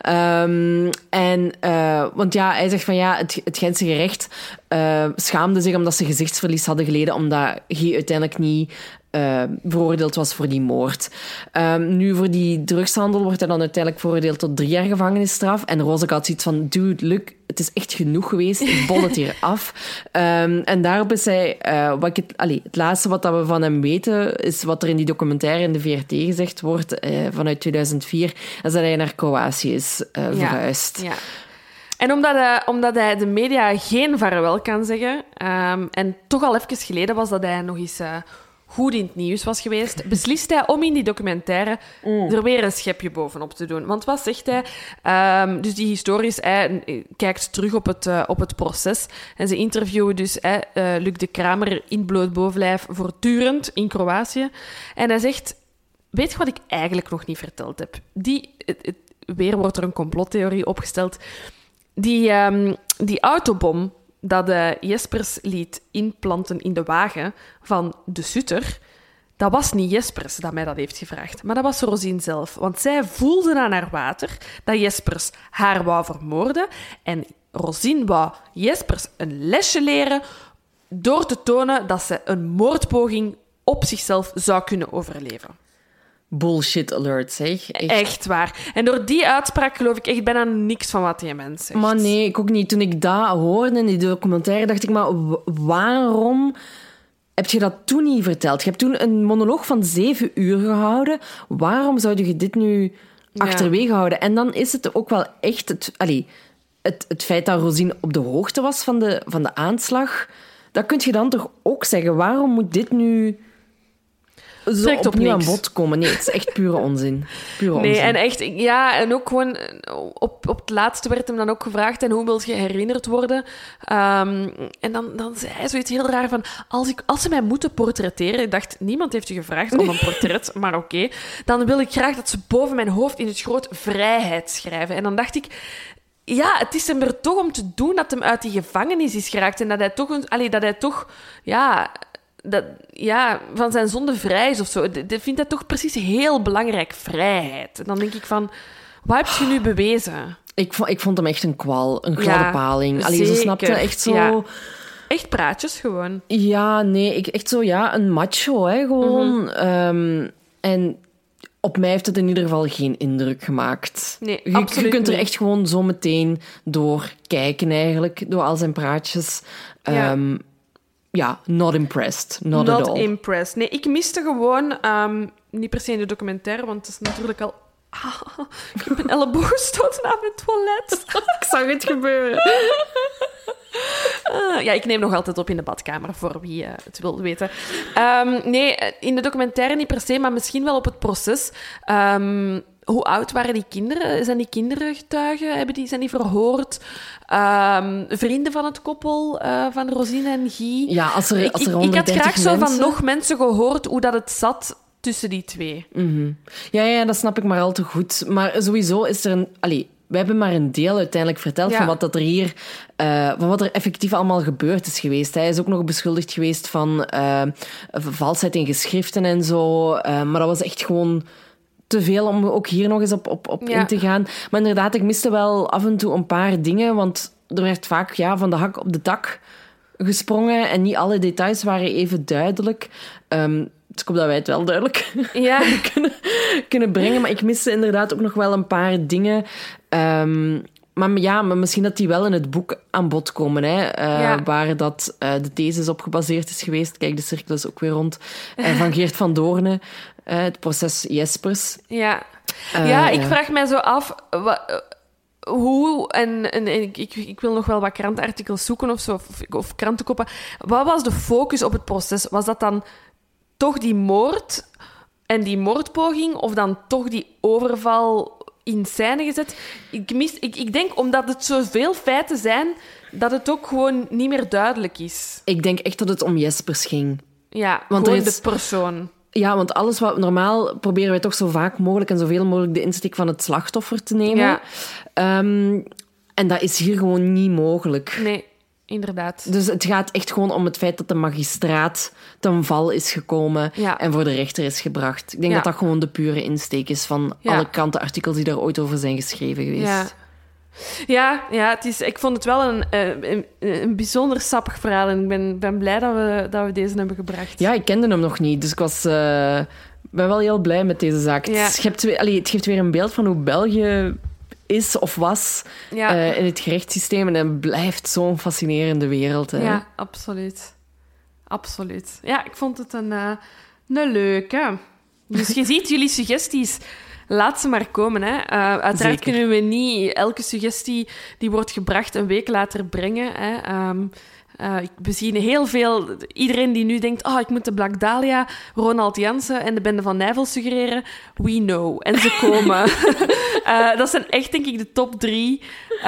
Um, en, uh, want ja, hij zegt van ja, het, het Gentse gerecht uh, schaamde zich omdat ze gezichtsverlies hadden geleden, omdat Guy uiteindelijk niet uh, veroordeeld was voor die moord. Um, nu, voor die drugshandel wordt hij dan uiteindelijk veroordeeld tot drie jaar gevangenisstraf. En Rozeke had zoiets van, dude, Luc, het is echt genoeg geweest. Ik bol het hier af. Um, en daarop is hij... Uh, wat ik het, allez, het laatste wat we van hem weten, is wat er in die documentaire in de V R T gezegd wordt, uh, vanuit tweeduizend vier, is dat hij naar Kroatië is uh, ja, verhuisd. Ja. En omdat hij, omdat hij de media geen vaarwel kan zeggen, um, en toch al even geleden was dat hij nog eens... Uh, goed in het nieuws was geweest, beslist hij om in die documentaire mm. er weer een schepje bovenop te doen. Want wat zegt hij? Um, dus die historisch, hij kijkt terug op het, uh, op het proces. En ze interviewen dus uh, Luc de Kramer in bloot bovenlijf voortdurend in Kroatië. En hij zegt, weet je wat ik eigenlijk nog niet verteld heb? Die, het, het, weer wordt er een complottheorie opgesteld. Die, um, die autobom dat uh, Jespers liet inplanten in de wagen van de Sutter, dat was niet Jespers dat mij dat heeft gevraagd, maar dat was Rosine zelf. Want zij voelde aan haar water dat Jespers haar wou vermoorden en Rosine wou Jespers een lesje leren door te tonen dat ze een moordpoging op zichzelf zou kunnen overleven. Bullshit alert, zeg. Echt. echt waar. En door die uitspraak geloof ik echt bijna niks van wat die mens zegt. Maar nee, ik ook niet. Toen ik dat hoorde in die documentaire, dacht ik, maar w- waarom heb je dat toen niet verteld? Je hebt toen een monoloog van zeven uur gehouden. Waarom zou je dit nu achterwege ja. houden? En dan is het ook wel echt... Het, allee, het, het feit dat Rosine op de hoogte was van de, van de aanslag, dat kun je dan toch ook zeggen. Waarom moet dit nu... zo Trekt opnieuw op aan bod komen. Nee, het is echt pure onzin. Pure nee, onzin. en echt... Ja, en ook gewoon... Op, op het laatste werd hem dan ook gevraagd, en hoe wil je herinnerd worden? Um, en dan, dan zei hij zoiets heel raar van... Als, ik, als ze mij moeten portretteren... Ik dacht, niemand heeft u gevraagd om een portret, maar oké. Okay, dan wil ik graag dat ze boven mijn hoofd in het groot vrijheid schrijven. En dan dacht ik... Ja, het is hem er toch om te doen dat hem uit die gevangenis is geraakt. En dat hij toch... Een, allee, dat hij toch... Ja... Dat, ja, van zijn zonde vrij is of zo. Dat vindt hij toch precies heel belangrijk, vrijheid. En dan denk ik van, Wat heb je nu bewezen? Ik vond, ik vond hem echt een kwal, een gladde Ja, paling. Allee, ze snapte echt zo... Ja. Echt praatjes gewoon. Ja, nee, ik, echt zo, ja, een macho, hè, gewoon. Mm-hmm. Um, en op mij heeft het in ieder geval geen indruk gemaakt. Nee, je, absoluut je kunt er niet. echt gewoon zo meteen door kijken, eigenlijk, door al zijn praatjes. Ja. Um, ja, not impressed. Not, Not at all. impressed. Nee, ik miste gewoon... Um, niet per se in de documentaire, want het is natuurlijk al... Ah, ik heb mijn elleboog gestoten aan het toilet. Ik zag het gebeuren. Uh, ja, ik neem nog altijd op in de badkamer, voor wie uh, het wil weten. Um, nee, in de documentaire niet per se, maar misschien wel op het proces. Um, hoe oud waren die kinderen? Zijn die kinderen getuigen? Hebben die, zijn die verhoord? Um, vrienden van het koppel, uh, van Rosine en Guy? Ja, als er, als er ik, ik, ik had graag mensen... zo van nog mensen gehoord hoe dat het zat tussen die twee. Mm-hmm. Ja, ja, dat snap ik maar al te goed. Maar sowieso is er een... Allee, we hebben maar een deel uiteindelijk verteld ja. van wat dat er hier... Uh, van wat er effectief allemaal gebeurd is geweest. Hij is ook nog beschuldigd geweest van uh, valsheid in geschriften en zo. Uh, maar dat was echt gewoon te veel om ook hier nog eens op, op, op ja. in te gaan. Maar inderdaad, ik miste wel af en toe een paar dingen, want er werd vaak ja, van de hak op de tak gesprongen en niet alle details waren even duidelijk. Um, dus ik hoop dat wij het wel duidelijk ja. kunnen, kunnen brengen. Maar ik miste inderdaad ook nog wel een paar dingen. Um, maar ja, maar misschien dat die wel in het boek aan bod komen. Hè? Uh, ja. Waar dat, uh, de thesis op gebaseerd is geweest. Kijk, de cirkel is ook weer rond. Uh, van Geert van Doorne. Uh, het proces Jespers. Ja, uh, ja ik ja. vraag mij zo af... Wat, hoe, en, en, en ik, ik wil nog wel wat krantenartikels zoeken of zo, of, of krantenkoppen. Wat was de focus op het proces? Was dat dan toch die moord en die moordpoging, of dan toch die overval in scène gezet? Ik, mis, ik, ik denk, omdat het zoveel feiten zijn, dat het ook gewoon niet meer duidelijk is. Ik denk echt dat het om Jespers ging. Ja, want gewoon is... de persoon. Ja, want alles wat normaal proberen wij toch zo vaak mogelijk en zoveel mogelijk de insteek van het slachtoffer te nemen. Ja. Um, en dat is hier gewoon niet mogelijk. Nee, inderdaad. Dus het gaat echt gewoon om het feit dat de magistraat ten val is gekomen ja. en voor de rechter is gebracht. Ik denk ja. dat dat gewoon de pure insteek is van ja. alle krantenartikels die daar ooit over zijn geschreven geweest. Ja. Ja, ja het is, ik vond het wel een, een, een bijzonder sappig verhaal. En ik ben, ben blij dat we, dat we deze hebben gebracht. Ja, ik kende hem nog niet. Dus ik was, uh, ben wel heel blij met deze zaak. Ja. Het, geeft weer, allee, het geeft weer een beeld van hoe België is of was ja. uh, in het gerechtssysteem. En het blijft zo'n fascinerende wereld. Hè. Ja, absoluut. Absoluut. Ja, ik vond het een, uh, een leuke. Dus je ziet, jullie suggesties... Laat ze maar komen. Hè. Uh, uiteraard Zeker. Kunnen we niet elke suggestie die wordt gebracht een week later brengen. Hè. Um, uh, we zien heel veel... Iedereen die nu denkt... Oh, ik moet de Black Dahlia, Ronald Jansen en de Bende van Nijvel suggereren. We know. En ze komen. uh, dat zijn echt, denk ik, de top drie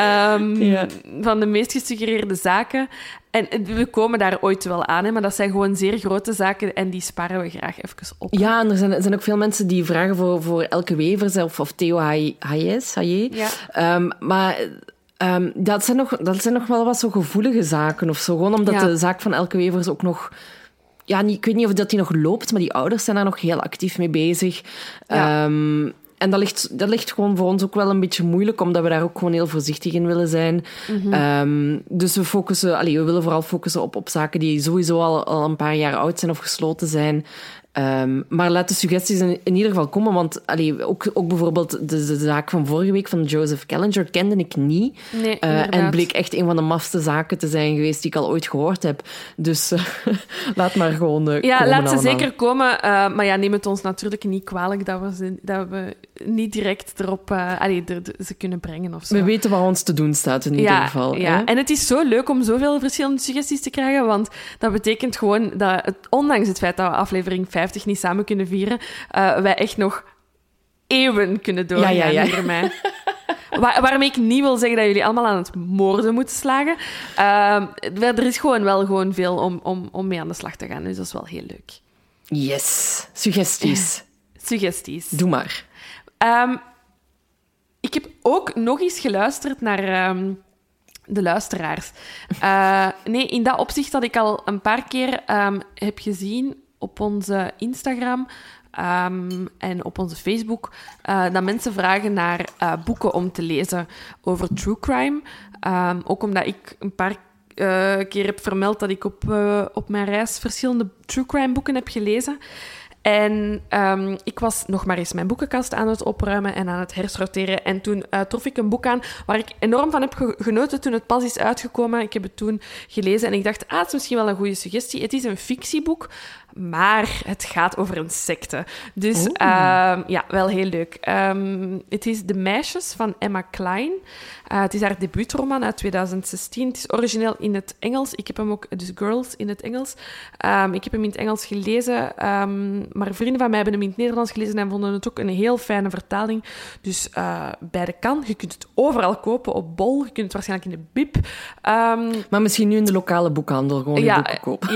um, ja. van de meest gesuggereerde zaken. En we komen daar ooit wel aan, hè, maar dat zijn gewoon zeer grote zaken en die sparen we graag even op. Ja, en er zijn, er zijn ook veel mensen die vragen voor, voor Elke Wevers of, of Theo Hayes. Ja. Um, maar um, dat, zijn nog, dat zijn nog wel wat zo gevoelige zaken of zo. Gewoon omdat ja. de zaak van Elke Wevers ook nog... Ja, niet, ik weet niet of dat die nog loopt, maar die ouders zijn daar nog heel actief mee bezig. Ja. Um, En dat ligt, dat ligt gewoon voor ons ook wel een beetje moeilijk, omdat we daar ook gewoon heel voorzichtig in willen zijn. Mm-hmm. Um, dus we focussen, allee, we willen vooral focussen op, op zaken die sowieso al, al een paar jaar oud zijn of gesloten zijn. Um, maar laat de suggesties in, in ieder geval komen, want allee, ook, ook bijvoorbeeld de, de zaak van vorige week van Joseph Callinger kende ik niet. Nee, uh, en bleek echt een van de mafste zaken te zijn geweest die ik al ooit gehoord heb. Dus uh, laat maar gewoon uh, ja, komen laat ze allemaal. zeker komen. Uh, maar ja, neem het ons natuurlijk niet kwalijk dat we, ze, dat we niet direct erop uh, allee, de, de, ze kunnen brengen of zo. We weten wat ons te doen staat in ieder ja, geval. Ja. Hè? En het is zo leuk om zoveel verschillende suggesties te krijgen, want dat betekent gewoon dat, het, ondanks het feit dat we aflevering vijftig niet samen kunnen vieren, uh, wij echt nog eeuwen kunnen doorgaan ja, ja, ja. hiermee. Waar, waarmee ik niet wil zeggen dat jullie allemaal aan het moorden moeten slagen. Uh, er is gewoon wel gewoon veel om, om, om mee aan de slag te gaan, dus dat is wel heel leuk. Yes, suggesties. Suggesties. Doe maar. Um, ik heb ook nog eens geluisterd naar um, de luisteraars. Uh, nee, in dat opzicht dat ik al een paar keer um, heb gezien op onze Instagram um, en op onze Facebook uh, dat mensen vragen naar uh, boeken om te lezen over true crime. Um, ook omdat ik een paar uh, keer heb vermeld dat ik op, uh, op mijn reis verschillende true crime boeken heb gelezen. En um, ik was nog maar eens mijn boekenkast aan het opruimen en aan het hersorteren. En toen uh, trof ik een boek aan waar ik enorm van heb ge- genoten toen het pas is uitgekomen. Ik heb het toen gelezen en ik dacht, ah, het is misschien wel een goede suggestie. Het is een fictieboek, maar het gaat over een secte. Dus um, ja, wel heel leuk. Um, het is De Meisjes van Emma Cline. Uh, het is haar debuutroman uit twintig zestien. Het is origineel in het Engels. Ik heb hem ook, dus Girls in het Engels. Um, ik heb hem in het Engels gelezen, um, maar vrienden van mij hebben hem in het Nederlands gelezen en vonden het ook een heel fijne vertaling. Dus uh, beide kan. Je kunt het overal kopen op Bol. Je kunt het waarschijnlijk in de Bib. Um, maar misschien nu in de lokale boekhandel gewoon ja, je boeken kopen.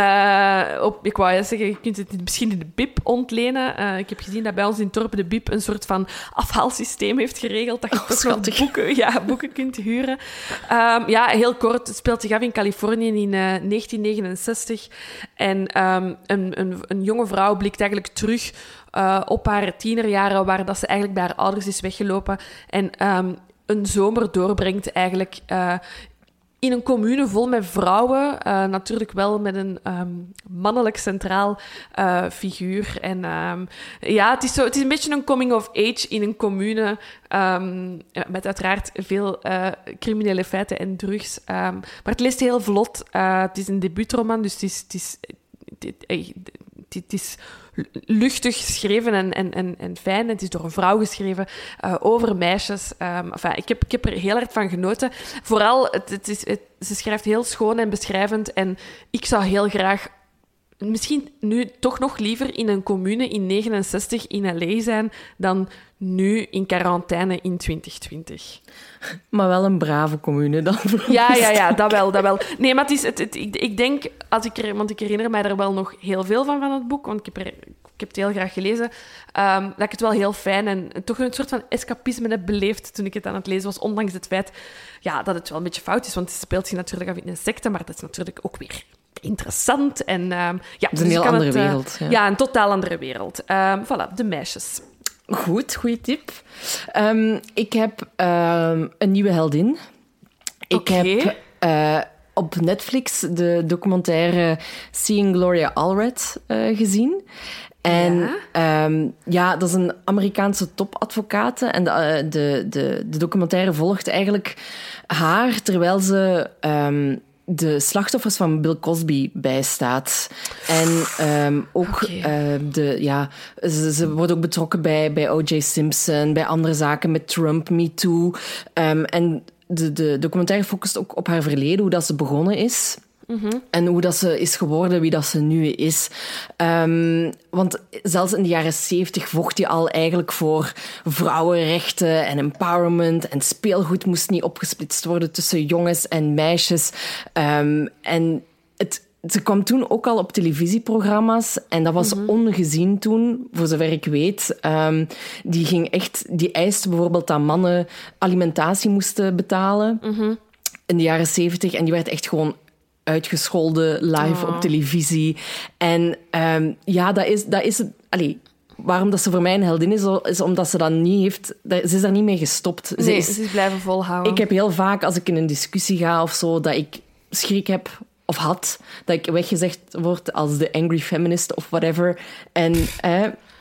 Ja, uh, op, ik wou zeggen, je kunt het misschien in de Bib ontlenen. Uh, ik heb gezien dat bij ons in het dorp de Bib een soort van afhaalsysteem heeft geregeld. Dat je oh, toch nog boeken, ja, boeken kunt huren. Um, ja, heel kort. Het speelt zich af in Californië in uh, negentien negenenzestig. En um, een, een, een jonge vrouw blikt eigenlijk terug uh, op haar tienerjaren, waar dat ze eigenlijk bij haar ouders is weggelopen. En um, een zomer doorbrengt eigenlijk Uh, in een commune vol met vrouwen, uh, natuurlijk wel met een um, mannelijk centraal uh, figuur. En um, ja, het is, zo, het is een beetje een coming of age in een commune, um, ja, met uiteraard veel uh, criminele feiten en drugs. Um, maar het leest heel vlot. Uh, het is een debuutroman, dus het is, het is, het, het, het is luchtig geschreven en, en, en, en fijn. Het is door een vrouw geschreven uh, over meisjes. Um, enfin, ik, heb, ik heb er heel erg van genoten. Vooral, het, het is, het, ze schrijft heel schoon en beschrijvend. En ik zou heel graag, misschien nu toch nog liever in een commune in negenenzestig in L A zijn dan nu in quarantaine in twintig twintig. Maar wel een brave commune dan. Ja, ja, ja, dat wel, dat wel. Nee, maar het is, het, het, ik, ik denk, als ik er, want ik herinner mij er wel nog heel veel van, van het boek, want ik heb, er, ik heb het heel graag gelezen, um, dat ik het wel heel fijn en toch een soort van escapisme heb beleefd toen ik het aan het lezen was, ondanks het feit ja, dat het wel een beetje fout is, want het speelt zich natuurlijk af in een secte, maar dat is natuurlijk ook weer interessant. En, um, ja, het is een dus heel andere het, uh, wereld. Ja. ja, een totaal andere wereld. Um, voilà, De Meisjes. Goed, goede tip. Um, ik heb um, een nieuwe heldin. Ik okay. heb uh, op Netflix de documentaire Seeing Gloria Allred uh, gezien. En ja. Um, ja, dat is een Amerikaanse topadvocate. En de, uh, de, de, de documentaire volgt eigenlijk haar terwijl ze Um, de slachtoffers van Bill Cosby bijstaat. En um, ook okay. uh, de, ja, ze, ze wordt ook betrokken bij, bij O J Simpson, bij andere zaken met Trump, Me Too. Um, en de, de documentaire focust ook op haar verleden, hoe dat ze begonnen is. Mm-hmm. En hoe dat ze is geworden, wie dat ze nu is. Um, want zelfs in de jaren zeventig vocht hij al eigenlijk voor vrouwenrechten en empowerment. En speelgoed moest niet opgesplitst worden tussen jongens en meisjes. Um, en het, ze kwam toen ook al op televisieprogramma's. En dat was mm-hmm. ongezien toen, voor zover ik weet. Um, die ging echt, die eiste bijvoorbeeld dat mannen alimentatie moesten betalen. Mm-hmm. In de jaren zeventig. En die werd echt gewoon uitgescholden live oh. op televisie. En um, ja, dat is, dat is het. Allee, waarom dat ze voor mij een heldin is, is omdat ze dat niet heeft. Ze is daar niet mee gestopt. Nee, ze, is, ze is blijven volhouden. Ik heb heel vaak, als ik in een discussie ga of zo, dat ik schrik heb of had, dat ik weggezegd word als de angry feminist of whatever. En eh,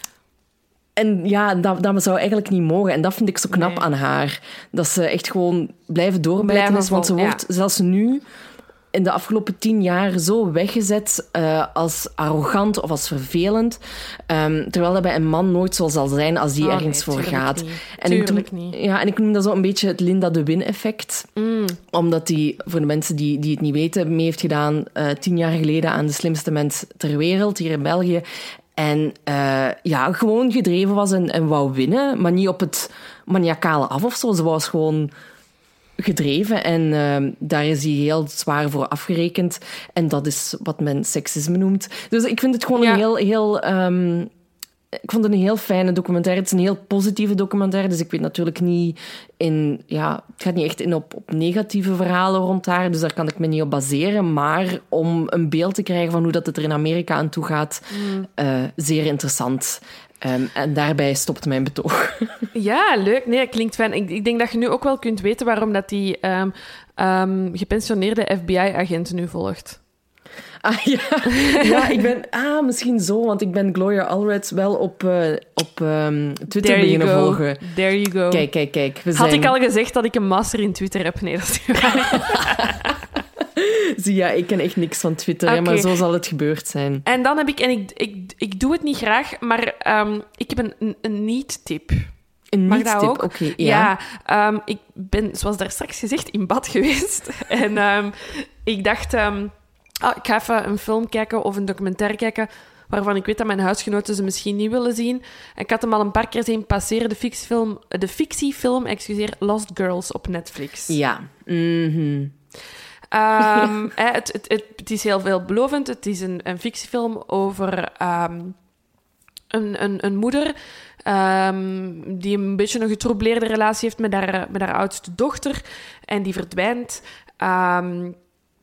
En ja, dat, dat zou eigenlijk niet mogen. En dat vind ik zo knap nee. aan haar. Dat ze echt gewoon blijven doorbijten is. Want ze wordt ja. zelfs nu, in de afgelopen tien jaar, zo weggezet uh, als arrogant of als vervelend. Um, terwijl dat bij een man nooit zo zal zijn als die oh, ergens nee, voor gaat. Niet. En tuurlijk ik noem, niet. Ja, en ik noem dat zo een beetje het Linda de Win-effect. Mm. Omdat die, voor de mensen die, die het niet weten, mee heeft gedaan uh, tien jaar geleden aan De Slimste Mens ter Wereld, hier in België. En uh, ja, gewoon gedreven was en, en wou winnen, maar niet op het maniacale af of zo. Ze was gewoon gedreven en uh, daar is hij heel zwaar voor afgerekend. En dat is wat men seksisme noemt. Dus ik vind het gewoon ja. een heel, heel, um, ik vond het een heel fijne documentaire. Het is een heel positieve documentaire, dus ik weet natuurlijk niet in... Ja, het gaat niet echt in op, op negatieve verhalen rond haar, dus daar kan ik me niet op baseren. Maar om een beeld te krijgen van hoe dat het er in Amerika aan toe gaat, mm. uh, zeer interessant. Um, en daarbij stopt mijn betoog. Ja, leuk. Nee, dat klinkt fijn. Ik, ik denk dat je nu ook wel kunt weten waarom dat die um, um, gepensioneerde F B I-agent nu volgt. Ah ja, ja ik ben... Ah, misschien zo, want ik ben Gloria Allred wel op, uh, op um, Twitter beginnen volgen. There you go. Kijk, kijk, kijk. We Had zijn... ik al gezegd dat ik een master in Twitter heb? Nee, dat is Zie ja, ik ken echt niks van Twitter, okay. hè, maar zo zal het gebeurd zijn. En dan heb ik... En ik, ik, ik doe het niet graag, maar um, ik heb een, een, een niet-tip. Een niet-tip, oké. Okay, ja, ja um, ik ben, zoals daar straks gezegd, in bad geweest. En um, ik dacht... Um, oh, ik ga even een film kijken of een documentaire kijken waarvan ik weet dat mijn huisgenoten ze misschien niet willen zien. En ik had hem al een paar keer zien passeren, de fictiefilm, de fictiefilm excuseer, Lost Girls op Netflix. Ja. Mm-hmm. Um, het, het, het, het is heel veelbelovend. Het is een, een fictiefilm over um, een, een, een moeder um, die een beetje een getroubleerde relatie heeft met haar, met haar oudste dochter. En die verdwijnt. Um,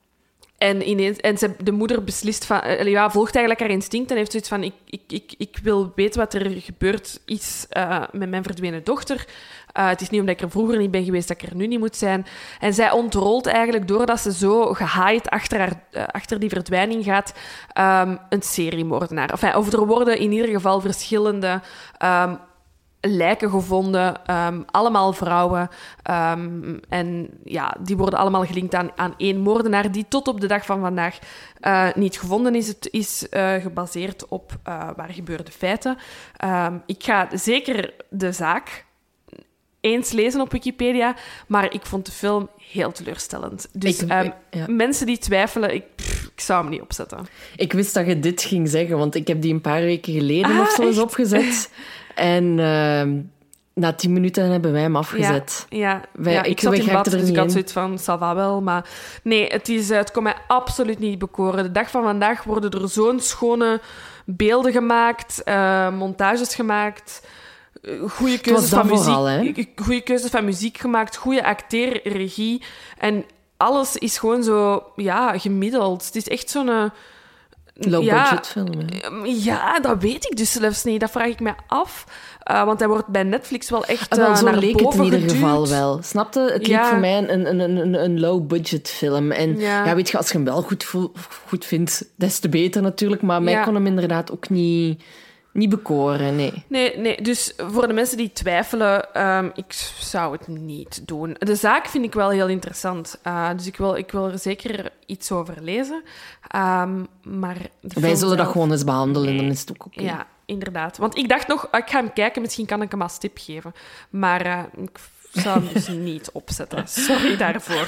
en ineens, en ze, de moeder beslist van, ja, volgt eigenlijk haar instinct en heeft zoiets van: ik, ik, ik, ik wil weten wat er gebeurd is uh, met mijn verdwenen dochter. Uh, het is niet omdat ik er vroeger niet ben geweest dat ik er nu niet moet zijn. En zij ontrolt eigenlijk, doordat ze zo gehaaid achter, haar, uh, achter die verdwijning gaat, um, een seriemoordenaar. Enfin, of er worden in ieder geval verschillende um, lijken gevonden, um, allemaal vrouwen. Um, en ja, die worden allemaal gelinkt aan, aan één moordenaar die tot op de dag van vandaag uh, niet gevonden is. Het is uh, gebaseerd op uh, waar gebeurde feiten. Um, ik ga zeker de zaak eens lezen op Wikipedia, maar ik vond de film heel teleurstellend. Dus ik, um, ja. mensen die twijfelen, ik, pff, ik zou hem niet opzetten. Ik wist dat je dit ging zeggen, want ik heb die een paar weken geleden ah, of zo eens opgezet. En uh, na tien minuten hebben wij hem afgezet. Ja, ja. Wij, ja ik, ik zat in bad, dus ik had in. zoiets van, ça va wel. Maar nee, het, is, het kon mij absoluut niet bekoren. De dag van vandaag worden er zo'n schone beelden gemaakt, uh, montages gemaakt, goede keuzes van muziek, goede keuzes van muziek gemaakt, goede acteer, regie. En alles is gewoon zo, ja, gemiddeld. Het is echt zo'n... Uh, low-budget ja, film, hè? Ja, dat weet ik dus zelfs niet. Dat vraag ik mij af. Uh, want hij wordt bij Netflix wel echt uh, ah, zo naar leek boven het in ieder geduwd. geval wel. Snapte? Het ja. leek voor mij een, een, een, een low-budget film. En ja. ja, weet je, als je hem wel goed, voel, goed vindt, des te beter natuurlijk. Maar mij ja. kon hem inderdaad ook niet... Niet bekoren, nee. Nee, nee. Dus voor de mensen die twijfelen, um, ik zou het niet doen. De zaak vind ik wel heel interessant. Uh, dus ik wil, ik wil er zeker iets over lezen. Um, maar Wij zullen zelf... dat gewoon eens behandelen, nee. dan is het ook oké. Okay. Ja, inderdaad. Want ik dacht nog, ik ga hem kijken, misschien kan ik hem als tip geven. Maar uh, ik zou hem dus niet opzetten. Sorry daarvoor.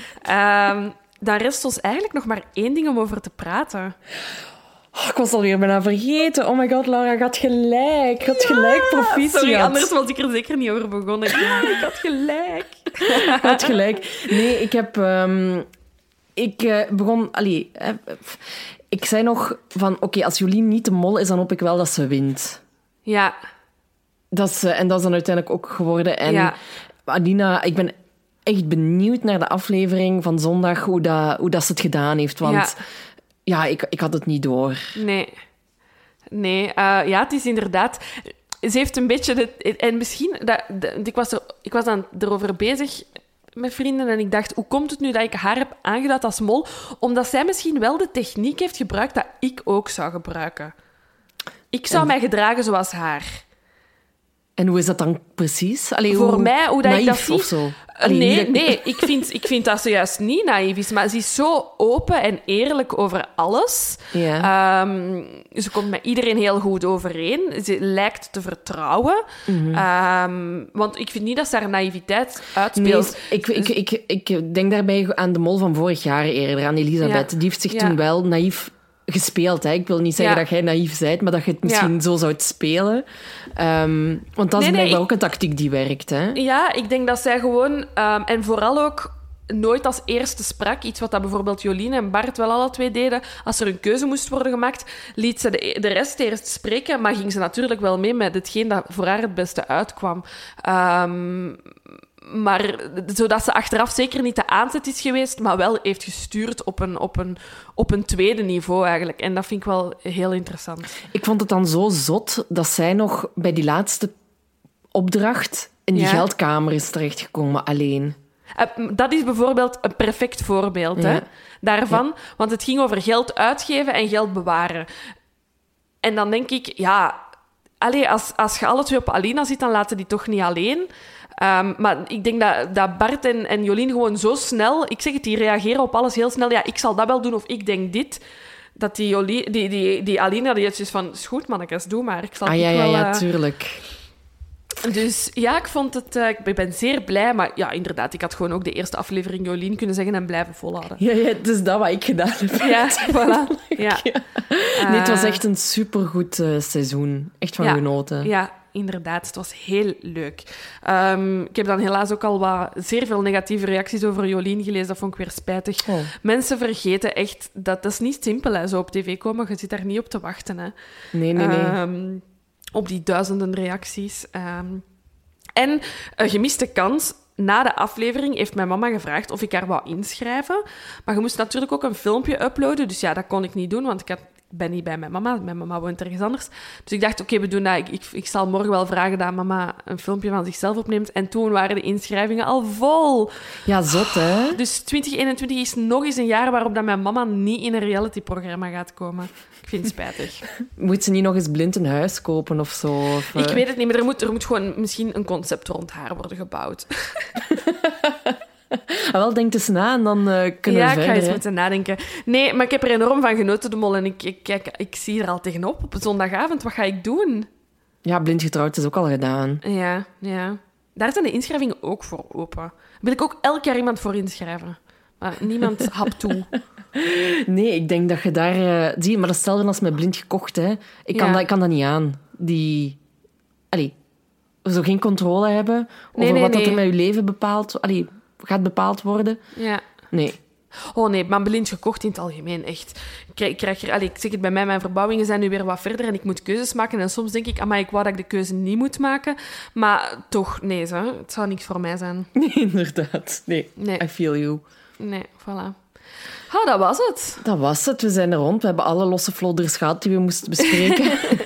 Um, dan rest ons eigenlijk nog maar één ding om over te praten. Oh, ik was alweer bijna vergeten. Oh my god, Laura, je had gelijk. Je had ja, gelijk, proficiat. Sorry, anders was ik er zeker niet over begonnen. Ja, ik had gelijk. Je had gelijk. Nee, ik heb... Um, ik uh, begon... Allee, uh, ik zei nog van... Oké, okay, als Jolien niet de mol is, dan hoop ik wel dat ze wint. Ja. Dat is, uh, en dat is dan uiteindelijk ook geworden. En ja. Adina, ik ben echt benieuwd naar de aflevering van zondag, hoe, dat, hoe dat ze het gedaan heeft. Want... Ja. Ja, ik, ik had het niet door. Nee. Nee, uh, ja, het is inderdaad... Ze heeft een beetje... De, en misschien... Dat, de, ik, was er, ik was dan erover bezig met vrienden en ik dacht, hoe komt het nu dat ik haar heb aangeduid als mol? Omdat zij misschien wel de techniek heeft gebruikt dat ik ook zou gebruiken. Ik zou en... mij gedragen zoals haar. En hoe is dat dan precies? Allee, Voor hoe mij, hoe dat ik dat zie... of zo? Allee, nee, dat... nee ik, vind, ik vind dat ze juist niet naïef is. Maar ze is zo open en eerlijk over alles. Ja. Um, ze komt met iedereen heel goed overeen. Ze lijkt te vertrouwen. Mm-hmm. Um, want ik vind niet dat ze haar naïviteit uitspeelt. Nee, ik, ik, ik, ik, ik denk daarbij aan de mol van vorig jaar eerder, aan Elisabeth. Ja. Die heeft zich ja. toen wel naïef gespeeld. Hè. Ik wil niet zeggen ja. dat jij naïef bent, maar dat je het misschien ja. zo zou spelen. Um, want dat is nee, blijkbaar nee, ook een tactiek die werkt. Hè? Ja, ik denk dat zij gewoon... Um, en vooral ook... nooit als eerste sprak. Iets wat dat bijvoorbeeld Jolien en Bart wel alle twee deden. Als er een keuze moest worden gemaakt, liet ze de, de rest eerst spreken, maar ging ze natuurlijk wel mee met hetgeen dat voor haar het beste uitkwam. Um, maar zodat ze achteraf zeker niet de aanzet is geweest, maar wel heeft gestuurd op een, op een, op een tweede niveau eigenlijk. En dat vind ik wel heel interessant. Ik vond het dan zo zot dat zij nog bij die laatste opdracht in die ja. geldkamer is terechtgekomen alleen. Uh, dat is bijvoorbeeld een perfect voorbeeld ja. hè, daarvan. Ja. Want het ging over geld uitgeven en geld bewaren. En dan denk ik, ja... Allee, als, als je alle twee op Alina zit, dan laten die toch niet alleen. Um, maar ik denk dat, dat Bart en, en Jolien gewoon zo snel... Ik zeg het, die reageren op alles heel snel. Ja, ik zal dat wel doen of ik denk dit... Dat die, Jolie, die, die, die Alina, die is van... Is goed, mannetjes, doe maar. Ik zal ah, ja, wel, ja, ja, uh... tuurlijk. Dus ja, ik vond het... Uh, ik ben zeer blij. Maar ja, inderdaad, ik had gewoon ook de eerste aflevering Jolien kunnen zeggen en blijven volhouden. Ja, ja, het is dat wat ik gedaan heb. Ja, voilà. Ja. Ja. Uh, nee, het was echt een supergoed uh, seizoen. Echt van ja, genoten. Ja, inderdaad. Het was heel leuk. Um, ik heb dan helaas ook al wat zeer veel negatieve reacties over Jolien gelezen. Dat vond ik weer spijtig. Oh. Mensen vergeten echt... Dat, dat is niet simpel, hè, zo op tv komen. Je zit daar niet op te wachten. Hè. Nee, nee, nee. Um, op die duizenden reacties. Um, en een gemiste kans... Na de aflevering heeft mijn mama gevraagd of ik haar wou inschrijven. Maar je moest natuurlijk ook een filmpje uploaden. Dus ja, dat kon ik niet doen, want ik had... Ik ben niet bij mijn mama. Mijn mama woont ergens anders. Dus ik dacht, oké, okay, we doen dat. Ik, ik, ik zal morgen wel vragen dat mama een filmpje van zichzelf opneemt. En toen waren de inschrijvingen al vol. Ja, zot, hè? Dus twintig eenentwintig is nog eens een jaar waarop dat mijn mama niet in een realityprogramma gaat komen. Ik vind het spijtig. Moet ze niet nog eens blind een huis kopen of zo? Of, uh... Ik weet het niet, maar er moet, er moet gewoon misschien een concept rond haar worden gebouwd. Ah, wel, denk eens na en dan uh, kunnen ja, we verder. Ja, ik ga eens hè? moeten nadenken. Nee, maar ik heb er enorm van genoten, de Mol. En ik, ik, kijk, ik zie er al tegenop. Op een zondagavond, wat ga ik doen? Ja, blind getrouwd is ook al gedaan. Ja, ja. Daar zijn de inschrijvingen ook voor open. Daar wil ik ook elk jaar iemand voor inschrijven. Maar niemand hapt toe. Nee, ik denk dat je daar... Uh, zie, maar dat is hetzelfde als met blind gekocht, hè. Ik kan, ja. dat, ik kan dat niet aan. Die... Allee, zo geen controle hebben over nee, nee, wat nee. dat er met je leven bepaalt... Allee, gaat bepaald worden. Ja. Nee. Oh nee, maar blind gekocht in het algemeen, echt. Ik, krijg, ik, krijg er, allez, ik zeg het bij mij, mijn verbouwingen zijn nu weer wat verder en ik moet keuzes maken. En soms denk ik, amai, ik wou dat ik de keuze niet moet maken. Maar toch, nee, zo, het zou niks voor mij zijn. Nee, inderdaad. Nee, nee. I feel you. Nee, voilà. Oh, dat was het. Dat was het. We zijn er rond. We hebben alle losse vlodders gehad die we moesten bespreken.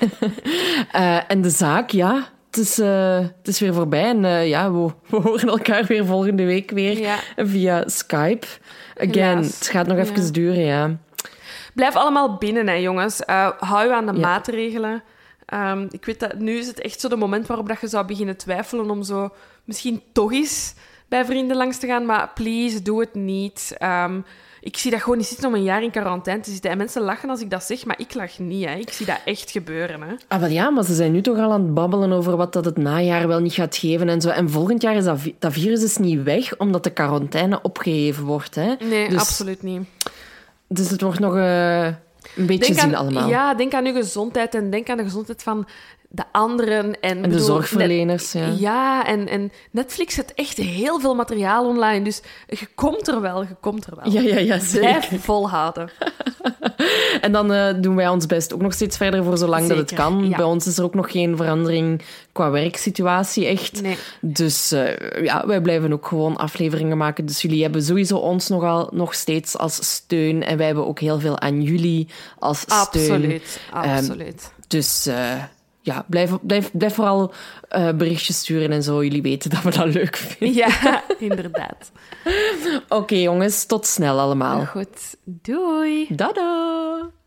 uh, en de zaak, ja... Het is, uh, het is weer voorbij en uh, ja, we, we horen elkaar weer volgende week weer ja. via Skype. Again, Helaas. Het gaat nog even ja. duren, ja. Blijf allemaal binnen, hè, jongens. Uh, hou je aan de ja. maatregelen. Um, ik weet dat nu is het echt zo de moment waarop dat je zou beginnen twijfelen om zo misschien toch eens bij vrienden langs te gaan, maar please, doe het niet. Um, Ik zie dat gewoon niet zitten om een jaar in quarantaine te zitten. En mensen lachen als ik dat zeg, maar ik lach niet. Hè. Ik zie dat echt gebeuren. Hè. Ah, wel ja, maar ze zijn nu toch al aan het babbelen over wat dat het najaar wel niet gaat geven en zo. En volgend jaar is dat, dat virus is niet weg, omdat de quarantaine opgeheven wordt. Hè. Nee, dus, absoluut niet. Dus het wordt nog uh, een beetje denk zien aan, allemaal. Ja, denk aan uw gezondheid en denk aan de gezondheid van de anderen. En, en de bedoel, zorgverleners, net, ja. Ja, en, en Netflix zet echt heel veel materiaal online. Dus je komt er wel, je komt er wel. Ja, ja, ja, zeker. Blijf volhouden. En dan uh, doen wij ons best ook nog steeds verder voor zolang zeker, dat het kan. Ja. Bij ons is er ook nog geen verandering qua werksituatie, echt. Nee. Dus uh, ja, wij blijven ook gewoon afleveringen maken. Dus jullie hebben sowieso ons nogal, nog steeds als steun. En wij hebben ook heel veel aan jullie als steun. Absoluut, absoluut. Um, dus... Uh, Ja, blijf, blijf, blijf vooral uh, berichtjes sturen en zo. Jullie weten dat we dat leuk vinden. Ja, inderdaad. Oké, okay, jongens. Tot snel allemaal. Goed. Doei. Dada.